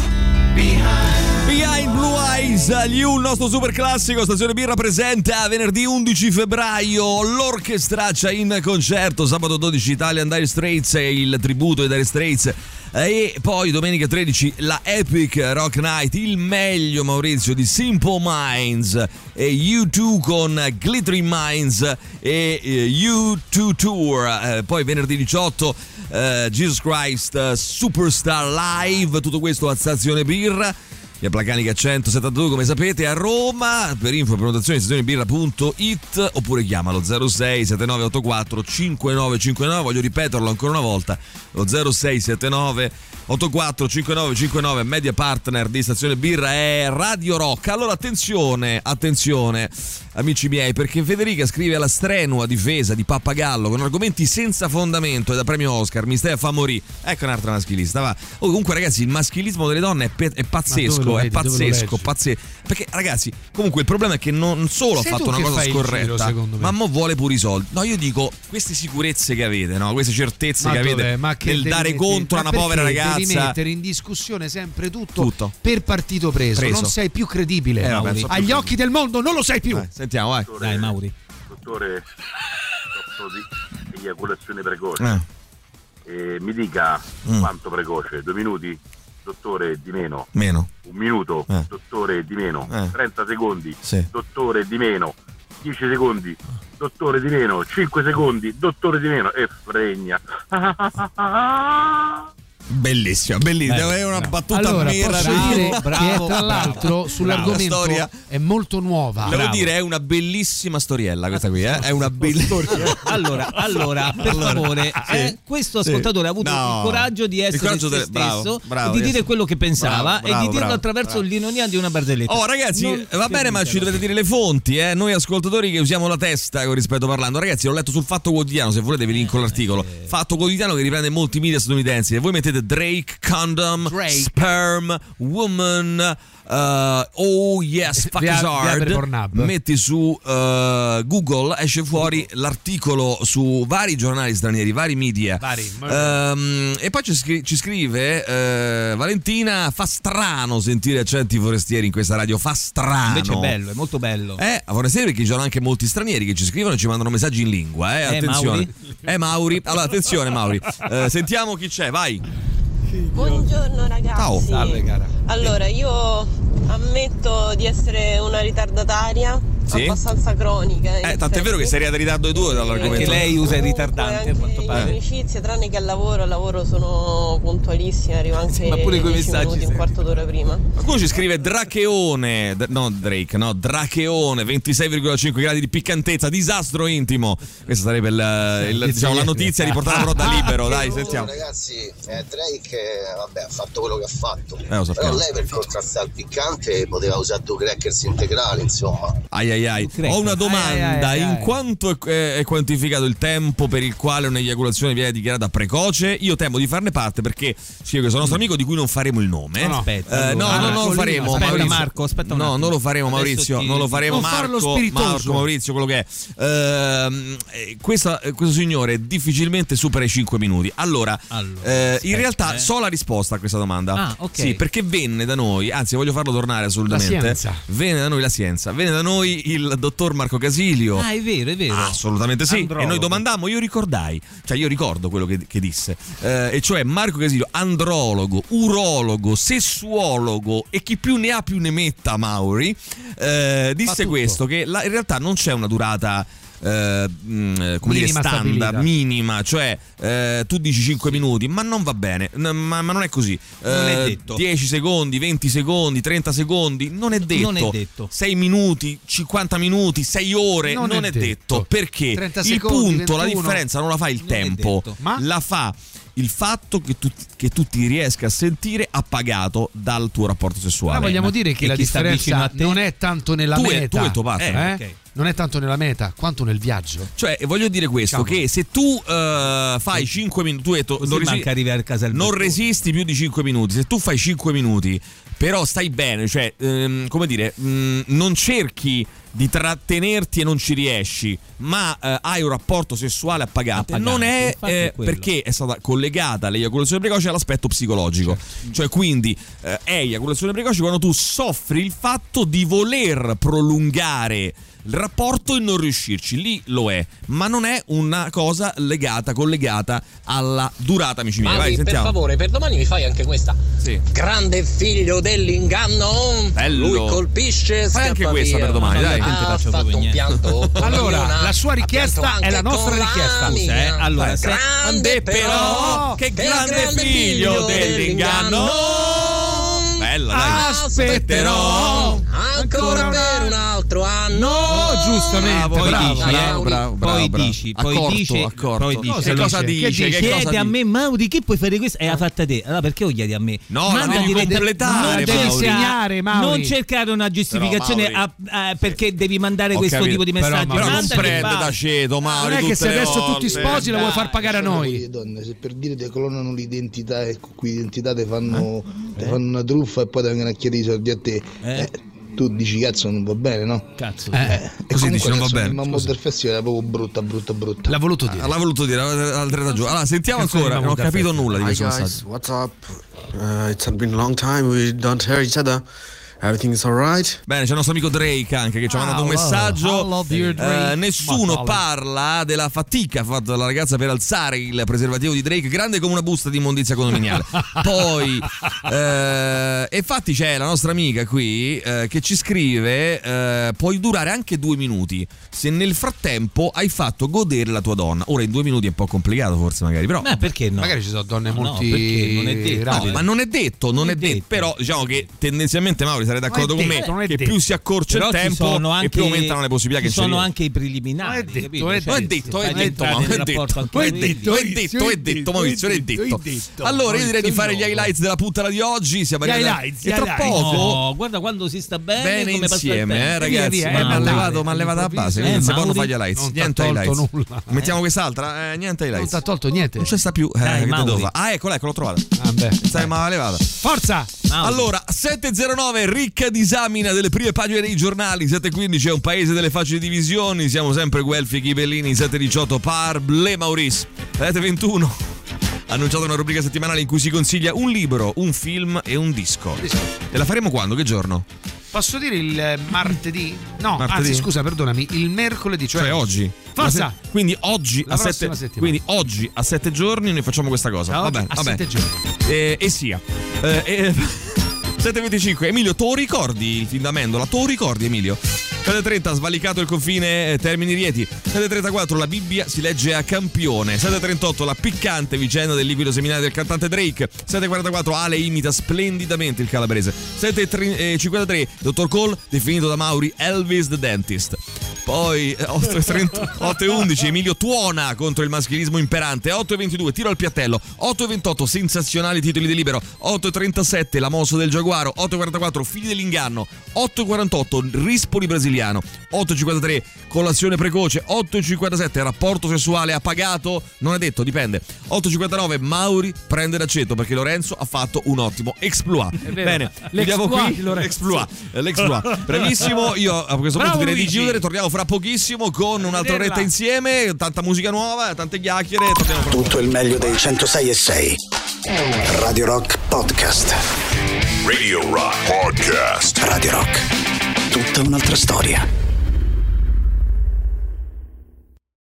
Speaker 3: Behind Blue Eyes, You, il nostro super classico. Stazione Birra presenta venerdì undici febbraio l'orchestraccia in concerto. Sabato dodici Italian Dire Straits e il tributo ai Dire Straits. E poi domenica tredici la Epic Rock Night, il meglio, Maurizio, di Simple Minds e U due con Glittering Minds e eh, U due Tour. Eh, poi venerdì diciotto eh, Jesus Christ eh, Superstar Live, tutto questo a Stazione Birra. via Placanica centosettantadue, come sapete, a Roma. Per info e prenotazioni stazione birra punto it oppure chiamalo zero sei sette nove otto quattro cinque nove cinque nove. Voglio ripeterlo ancora una volta, lo zero sei sette nove otto quattro cinque nove cinque nove. Media partner di Stazione Birra è Radio Rock. Allora attenzione, attenzione amici miei, perché Federica scrive la strenua difesa di Pappagallo con argomenti senza fondamento e da premio Oscar mi stai a fa morì. Ecco un'altra maschilista, va. Oh, comunque ragazzi, il maschilismo delle donne è, pe- è pazzesco, è pazzesco, pazzesco. Perché ragazzi, comunque il problema è che non solo
Speaker 4: Sei
Speaker 3: ha fatto una cosa scorretta,
Speaker 4: giro,
Speaker 3: ma mo vuole pure i soldi. No, io dico, queste sicurezze che avete, no? Queste certezze
Speaker 4: ma
Speaker 3: che
Speaker 4: dov'è?
Speaker 3: avete
Speaker 4: Ma che
Speaker 3: nel dare
Speaker 4: metti,
Speaker 3: contro a una povera ragazza,
Speaker 4: devi mettere in discussione sempre tutto,
Speaker 3: tutto.
Speaker 4: per partito preso.
Speaker 3: preso.
Speaker 4: Non sei più credibile,
Speaker 3: eh, vabbè,
Speaker 4: agli più occhi del mondo non lo sei più.
Speaker 3: Vai, sentiamo, vai.
Speaker 11: Dottore,
Speaker 5: Dai Mauri.
Speaker 11: Dottore, soffro di eiaculazione precoce.
Speaker 3: Eh.
Speaker 11: E mi dica
Speaker 3: Mm.
Speaker 11: quanto precoce? Due minuti? Dottore, di meno.
Speaker 3: Meno.
Speaker 11: Un minuto?
Speaker 3: Eh.
Speaker 11: Dottore, di meno.
Speaker 3: Eh.
Speaker 11: trenta secondi?
Speaker 3: Sì.
Speaker 11: Dottore, di meno. dieci secondi? Dottore, di meno. cinque secondi? Dottore, di meno. E fregna.
Speaker 3: Bellissima, bellissima,
Speaker 5: Bello,
Speaker 3: è una
Speaker 5: bravo.
Speaker 3: battuta
Speaker 4: Allora,
Speaker 3: mera.
Speaker 4: posso
Speaker 5: bravo,
Speaker 4: dire
Speaker 5: bravo,
Speaker 4: che tra l'altro
Speaker 5: bravo,
Speaker 4: sull'argomento
Speaker 3: bravo. Storia.
Speaker 4: è molto nuova.
Speaker 3: Devo
Speaker 5: Bravo.
Speaker 3: dire, è una bellissima storiella questa qui, eh? È una bellissima.
Speaker 5: Allora, allora, per
Speaker 3: Allora,
Speaker 5: favore,
Speaker 3: sì.
Speaker 5: eh, questo
Speaker 3: Sì.
Speaker 5: ascoltatore ha avuto
Speaker 3: No.
Speaker 5: il coraggio di essere
Speaker 3: coraggio
Speaker 5: se
Speaker 3: de-
Speaker 5: stesso
Speaker 3: bravo, bravo,
Speaker 5: e di
Speaker 3: di
Speaker 5: dire
Speaker 3: essere-
Speaker 5: quello che pensava
Speaker 3: bravo,
Speaker 5: e di
Speaker 3: bravo,
Speaker 5: dirlo
Speaker 3: bravo,
Speaker 5: attraverso
Speaker 3: bravo.
Speaker 5: l'ironia di una barzelletta.
Speaker 3: Oh ragazzi,
Speaker 5: Non
Speaker 3: va
Speaker 5: si
Speaker 3: bene, ma
Speaker 5: dice,
Speaker 3: ci
Speaker 5: no.
Speaker 3: dovete dire le fonti, eh? Noi ascoltatori che usiamo la testa con rispetto parlando. Ragazzi, l'ho letto sul Fatto Quotidiano, se volete vi linko l'articolo. Fatto Quotidiano che riprende molti media statunitensi. E voi mettete Drake, condom,
Speaker 4: Drake.
Speaker 3: sperm, woman, uh, oh yes, fuck
Speaker 4: Vi
Speaker 3: is
Speaker 4: apre- vi apre
Speaker 3: hard.
Speaker 4: Pornhub.
Speaker 3: Metti su uh, Google, esce fuori l'articolo su vari giornali stranieri, vari media.
Speaker 4: Vari.
Speaker 3: Ehm, e poi ci, scri- ci scrive eh, Valentina, fa strano sentire accenti forestieri in questa radio, fa strano.
Speaker 5: Invece è bello, è molto bello.
Speaker 3: Eh, a forestieri perché ci sono anche molti stranieri che ci scrivono e ci mandano messaggi in lingua, eh,
Speaker 5: Eh,
Speaker 3: attenzione.
Speaker 5: Mauri?
Speaker 3: Eh Mauri, allora attenzione Mauri. Eh, sentiamo chi c'è, vai.
Speaker 13: Buongiorno ragazzi.
Speaker 3: Ciao.
Speaker 4: Salve cara.
Speaker 13: Allora, io ammetto di essere una ritardataria
Speaker 3: Sì?
Speaker 13: abbastanza cronica.
Speaker 3: Eh, tant'è vero che sei arrivata in ritardo di due dall'argomento.
Speaker 5: Perché lei usa i
Speaker 13: Comunque
Speaker 5: ritardanti a quanto
Speaker 13: anche in
Speaker 5: pare.
Speaker 13: amicizie, tranne che al lavoro, al lavoro sono puntualissima, arrivo anche
Speaker 5: ma pure coi
Speaker 13: dieci
Speaker 5: messaggi
Speaker 13: minuti, un
Speaker 5: sei-
Speaker 13: quarto d'ora prima.
Speaker 3: Qualcuno ci scrive Dracheone, d- no Drake, no, Dracheone, ventisei virgola cinque gradi di piccantezza, disastro intimo. Questa sarebbe il, il- diciamo, la notizia riportata però da Libero, dai, sentiamo.
Speaker 9: Ragazzi, eh, Drake eh, vabbè, ha fatto quello che ha fatto.
Speaker 3: Eh, lo sappiamo.
Speaker 9: Però lei per contrastare il piccante poteva usare due crackers integrali, insomma.
Speaker 3: Ai ai ai. Ho una domanda,
Speaker 4: Ai, ai, ai,
Speaker 3: in
Speaker 4: ai.
Speaker 3: quanto è, è- è quantificato il tempo per il quale un'eiaculazione viene dichiarata precoce? Io temo di farne parte perché scrive questo nostro amico di cui non faremo il nome.
Speaker 4: No, no.
Speaker 5: Aspetta,
Speaker 3: Eh, no,
Speaker 5: allora.
Speaker 3: no, non lo faremo.
Speaker 5: Aspetta,
Speaker 3: Maurizio.
Speaker 5: Marco, aspetta un
Speaker 3: No,
Speaker 5: attimo.
Speaker 3: non lo faremo
Speaker 5: Adesso
Speaker 3: Maurizio,
Speaker 5: ti-
Speaker 3: non lo faremo
Speaker 4: Non farlo
Speaker 3: Marco,
Speaker 4: spiritoso.
Speaker 3: Marco, Maurizio, quello che è. Ehm, eh, questa- questo signore difficilmente supera i cinque minuti. Allora,
Speaker 5: Allora,
Speaker 3: eh,
Speaker 5: aspetta,
Speaker 3: in realtà
Speaker 5: eh.
Speaker 3: so la risposta a questa domanda.
Speaker 5: Ah, ok.
Speaker 3: Sì, perché venne da noi, anzi voglio farlo tornare assolutamente.
Speaker 4: La scienza.
Speaker 3: Venne da noi la scienza, venne da noi il dottor Marco Casilio.
Speaker 5: Ah, è vero, è vero.
Speaker 3: Assolutamente sì.
Speaker 5: Andrologo.
Speaker 3: E noi domandammo, io ricordai, cioè io ricordo quello che, che disse, eh, e cioè Marco Casilio, andrologo, urologo, sessuologo e chi più ne ha più ne metta, Mauri, eh, disse
Speaker 4: tutto.
Speaker 3: questo, che la- in realtà non c'è una durata eh, mh, come dire
Speaker 4: Minima
Speaker 3: standard,
Speaker 4: stabilita.
Speaker 3: minima, cioè eh, tu dici cinque minuti, ma non va bene, n- ma, ma non è così.
Speaker 5: Non è
Speaker 3: Eh,
Speaker 5: detto.
Speaker 3: dieci secondi, venti secondi, trenta secondi, non è detto.
Speaker 5: Non è detto.
Speaker 3: sei minuti, cinquanta minuti, sei ore, non,
Speaker 4: Non
Speaker 3: è
Speaker 4: è
Speaker 3: detto.
Speaker 4: detto.
Speaker 3: Perché
Speaker 4: trenta
Speaker 3: il
Speaker 4: secondi,
Speaker 3: punto, la
Speaker 4: ventuno.
Speaker 3: differenza non la fa il
Speaker 5: Non è
Speaker 3: tempo,
Speaker 5: detto.
Speaker 4: Ma?
Speaker 3: la fa il fatto che tu, che tu ti riesca a sentire appagato dal tuo rapporto sessuale.
Speaker 4: Ma vogliamo
Speaker 5: ma-
Speaker 4: dire che
Speaker 5: e
Speaker 4: la
Speaker 5: chi sta vicino
Speaker 4: differenza
Speaker 5: a te?
Speaker 4: non è tanto nella
Speaker 3: Tu e-
Speaker 4: meta.
Speaker 3: tu e il tuo partner.
Speaker 4: eh?
Speaker 5: Ok.
Speaker 4: Non è tanto nella meta quanto nel viaggio.
Speaker 3: Cioè, voglio dire questo,
Speaker 4: Diciamo.
Speaker 3: che se tu eh, fai cinque minuti, tu hai detto,
Speaker 5: Così
Speaker 3: non, resi-
Speaker 5: manca arrivare a casa il
Speaker 3: non
Speaker 5: bottone.
Speaker 3: resisti più di cinque minuti, se tu fai cinque minuti, però stai bene, cioè, ehm, come dire, mh, non cerchi di trattenerti e non ci riesci, ma eh, hai un rapporto sessuale appagato,
Speaker 5: Appagante,
Speaker 3: non è,
Speaker 5: infatti
Speaker 3: eh,
Speaker 5: è quello.
Speaker 3: perché è stata collegata l'eiaculazione precoce all'aspetto psicologico, cioè quindi eh, è eiaculazione precoce quando tu soffri il fatto di voler prolungare il rapporto e non riuscirci, lì lo è, ma non è una cosa legata, collegata alla durata, amici miei. Vai,
Speaker 7: Mauri, per
Speaker 3: sentiamo.
Speaker 7: favore, per domani mi fai anche questa.
Speaker 3: Sì.
Speaker 7: Grande figlio dell'inganno.
Speaker 3: Bello.
Speaker 7: Lui colpisce,
Speaker 3: Fai anche
Speaker 7: scappa
Speaker 3: questa
Speaker 7: via.
Speaker 3: per domani, dai.
Speaker 5: Non ti
Speaker 7: Ha
Speaker 5: faccio
Speaker 7: fatto
Speaker 5: proprio
Speaker 7: un
Speaker 5: niente.
Speaker 7: pianto con
Speaker 4: Allora,
Speaker 7: una,
Speaker 4: la sua
Speaker 7: ha
Speaker 4: richiesta
Speaker 7: pianto
Speaker 4: è la
Speaker 7: anche
Speaker 4: nostra
Speaker 7: con
Speaker 4: richiesta.
Speaker 7: la
Speaker 5: Scusa, eh,
Speaker 7: mia.
Speaker 5: allora,
Speaker 7: Grande
Speaker 5: se-
Speaker 3: però, che grande figlio dell'inganno. bella, dai.
Speaker 4: Aspetterò
Speaker 7: ancora per un altro anno.
Speaker 4: No, giustamente.
Speaker 3: Poi
Speaker 4: bravo,
Speaker 3: dici,
Speaker 4: bravo,
Speaker 3: eh, bravo,
Speaker 5: poi
Speaker 3: bravo, bravo.
Speaker 5: dici, poi
Speaker 3: accorto,
Speaker 5: dice,
Speaker 3: accorto.
Speaker 5: poi dice.
Speaker 3: Che cosa dice?
Speaker 4: Che
Speaker 3: Che
Speaker 5: Chiede
Speaker 3: cosa
Speaker 5: a
Speaker 3: dice?
Speaker 5: me, Mauri, che puoi fare questo? E l'ha fatta te. Allora perché lo chiedi a me?
Speaker 3: No, la devi
Speaker 5: dire-
Speaker 3: completare,
Speaker 5: non
Speaker 4: devi
Speaker 5: cercare-
Speaker 4: insegnare, Mauri.
Speaker 5: Non cercare una giustificazione
Speaker 3: Però,
Speaker 5: a- a- perché devi mandare
Speaker 3: Ho
Speaker 5: questo
Speaker 3: capito.
Speaker 5: tipo di
Speaker 3: Però,
Speaker 5: messaggi.
Speaker 3: però non
Speaker 5: Mandali,
Speaker 3: prende
Speaker 5: basta.
Speaker 3: da ceto, Mauri.
Speaker 4: Non è che
Speaker 3: tutte
Speaker 4: se
Speaker 3: le
Speaker 4: adesso tu ti
Speaker 3: volte.
Speaker 4: sposi la vuoi far pagare a noi.
Speaker 8: Le donne, se per dire te clonano l'identità e con cui identità te fanno, te fanno una truffa e poi ti vengono a chiedere i soldi a te. Eh, tu dici cazzo non va bene, no?
Speaker 5: Cazzo.
Speaker 4: Eh,
Speaker 3: Così dici non va bene.
Speaker 8: Il mammo del festival è proprio brutta, brutta, brutta.
Speaker 4: L'ha voluto dire.
Speaker 3: Ah, l'ha voluto dire, l'altra ragione. Allora, sentiamo
Speaker 4: Canzone
Speaker 3: ancora,
Speaker 4: di
Speaker 3: non ho
Speaker 4: Mahmood
Speaker 3: capito
Speaker 4: Al-Festa.
Speaker 3: nulla di
Speaker 15: Hi
Speaker 3: questo
Speaker 15: guys,
Speaker 3: messaggio.
Speaker 15: what's up? Uh, it's been a long time we don't hear each other. Everything is alright?
Speaker 3: Bene, c'è il nostro amico Drake anche che ci ha mandato un
Speaker 4: I love-
Speaker 3: messaggio.
Speaker 4: I love you, Drake.
Speaker 3: Eh, nessuno
Speaker 4: Ma
Speaker 3: parla della fatica fatta dalla ragazza per alzare il preservativo di Drake, grande come una busta di immondizia condominiale. Poi, eh, infatti, c'è la nostra amica qui eh, che ci scrive: eh, puoi durare anche due minuti se nel frattempo hai fatto godere la tua donna. Ora, in due minuti è un po' complicato, forse, magari, però.
Speaker 5: Ma perché no?
Speaker 4: Magari ci sono donne
Speaker 5: No,
Speaker 4: molti
Speaker 5: no, perché non è detto.
Speaker 3: No,
Speaker 4: rapide.
Speaker 3: ma non è detto, non,
Speaker 5: Non
Speaker 3: è
Speaker 5: è
Speaker 3: detto.
Speaker 5: detto.
Speaker 3: Però diciamo che tendenzialmente Mauri sarei d'accordo
Speaker 4: Non è
Speaker 3: con
Speaker 4: detto, non
Speaker 3: me
Speaker 4: è
Speaker 3: che
Speaker 4: detto.
Speaker 3: più si accorcia
Speaker 5: Però
Speaker 3: il
Speaker 5: ci
Speaker 3: tempo
Speaker 5: sono
Speaker 3: e
Speaker 5: anche,
Speaker 3: più aumentano le possibilità
Speaker 5: ci
Speaker 3: che ci
Speaker 5: sono
Speaker 3: arrivi.
Speaker 5: anche i preliminari.
Speaker 4: Non è detto,
Speaker 5: capito?
Speaker 4: è
Speaker 5: Cioè,
Speaker 3: Non è detto, è
Speaker 5: fai
Speaker 3: detto,
Speaker 5: entrare
Speaker 3: ma
Speaker 5: nel
Speaker 3: è
Speaker 5: rapporto
Speaker 3: detto,
Speaker 5: anche
Speaker 3: è
Speaker 5: quelli.
Speaker 3: detto, è detto, è detto, Maurizio, è detto. Allora io direi di fare gli highlights della puntata di oggi. Siamo
Speaker 4: Gli
Speaker 3: arrivati
Speaker 4: highlights,
Speaker 3: e
Speaker 4: gli
Speaker 3: tra
Speaker 4: highlights.
Speaker 3: poco
Speaker 5: No, guarda quando si sta bene,
Speaker 3: bene
Speaker 5: come passa il
Speaker 3: insieme,
Speaker 5: tempo.
Speaker 3: eh, ragazzi.
Speaker 4: via,
Speaker 3: Ma
Speaker 4: è
Speaker 3: mi ha
Speaker 4: Natale.
Speaker 3: levato, m'ha levato la base.
Speaker 5: Eh,
Speaker 3: Quindi se
Speaker 5: Mauri,
Speaker 3: fanno fare gli highlights,
Speaker 4: non t'ha
Speaker 3: niente
Speaker 4: tolto
Speaker 3: highlights.
Speaker 4: nulla.
Speaker 3: Mettiamo quest'altra, eh, niente
Speaker 4: Non
Speaker 3: highlights.
Speaker 4: ti ha tolto niente.
Speaker 3: Non c'è sta più. Eh,
Speaker 5: Dai,
Speaker 3: che te
Speaker 5: Mauri.
Speaker 3: devo fare? Ah, eccola, ecco, l'ho trovata.
Speaker 4: Vabbè.
Speaker 3: Sai, ma levata.
Speaker 4: Forza!
Speaker 5: Mauri.
Speaker 3: Allora, sette e zero nove, ricca disamina delle prime pagine dei giornali. Sette e quindici è un paese delle facili divisioni. Siamo sempre Guelfi, Ghibellini. Sette e diciotto, Parble, Maurice. Sette e ventuno. Annunciato una rubrica settimanale in cui si consiglia un libro, un film e un disco. E la faremo quando? Che giorno?
Speaker 4: Posso dire il eh, martedì? No,
Speaker 3: Martedì?
Speaker 4: anzi scusa, perdonami, il mercoledì, cioè,
Speaker 3: Cioè oggi.
Speaker 4: Forza!
Speaker 3: La se- Quindi oggi
Speaker 4: La
Speaker 3: a
Speaker 4: prossima
Speaker 3: sette,
Speaker 4: settimana.
Speaker 3: quindi oggi a sette giorni noi facciamo questa cosa.
Speaker 4: Da
Speaker 3: Va
Speaker 4: oggi
Speaker 3: bene,
Speaker 4: a
Speaker 3: va bene.
Speaker 4: sette giorni.
Speaker 3: Eh, e sia. Eh, eh, sette e venticinque, Emilio, tu ricordi il film d'Amendola? Tu ricordi, Emilio? sette e trenta, svalicato il confine eh, Termini Rieti. sette e trentaquattro, la Bibbia si legge a Campione. sette e trentotto, la piccante vicenda del liquido seminale del cantante Drake. sette e quarantaquattro, Ale imita splendidamente il calabrese. sette e cinquantatré, dottor Cole, definito da Mauri Elvis the Dentist. Poi eh, otto e undici, Emilio tuona contro il maschilismo imperante. otto e ventidue, tiro al piattello. otto e ventotto, sensazionali titoli di Libero. otto e trentasette, la mossa del giaguaro. otto e quarantaquattro, figli dell'inganno. otto e quarantotto, Rispoli brasiliano. otto e cinquantatré, colazione precoce. otto e cinquantasette, rapporto sessuale appagato. Non è detto, dipende. otto e cinquantanove, Mauri prende l'aceto perché Lorenzo ha fatto un ottimo exploit. Bene, vediamo qui l'exploit. L'exploit. Bravissimo, io a questo
Speaker 4: Bravo,
Speaker 3: punto direi di
Speaker 4: Luigi.
Speaker 3: chiudere. Torniamo fra pochissimo con un'altra
Speaker 4: Vederla.
Speaker 3: oretta insieme. Tanta musica nuova, tante chiacchiere. Torniamo fra
Speaker 1: Tutto il meglio dei centosei e sei. Radio Rock Podcast.
Speaker 2: Radio Rock Podcast.
Speaker 1: Radio Rock. Tutta un'altra storia.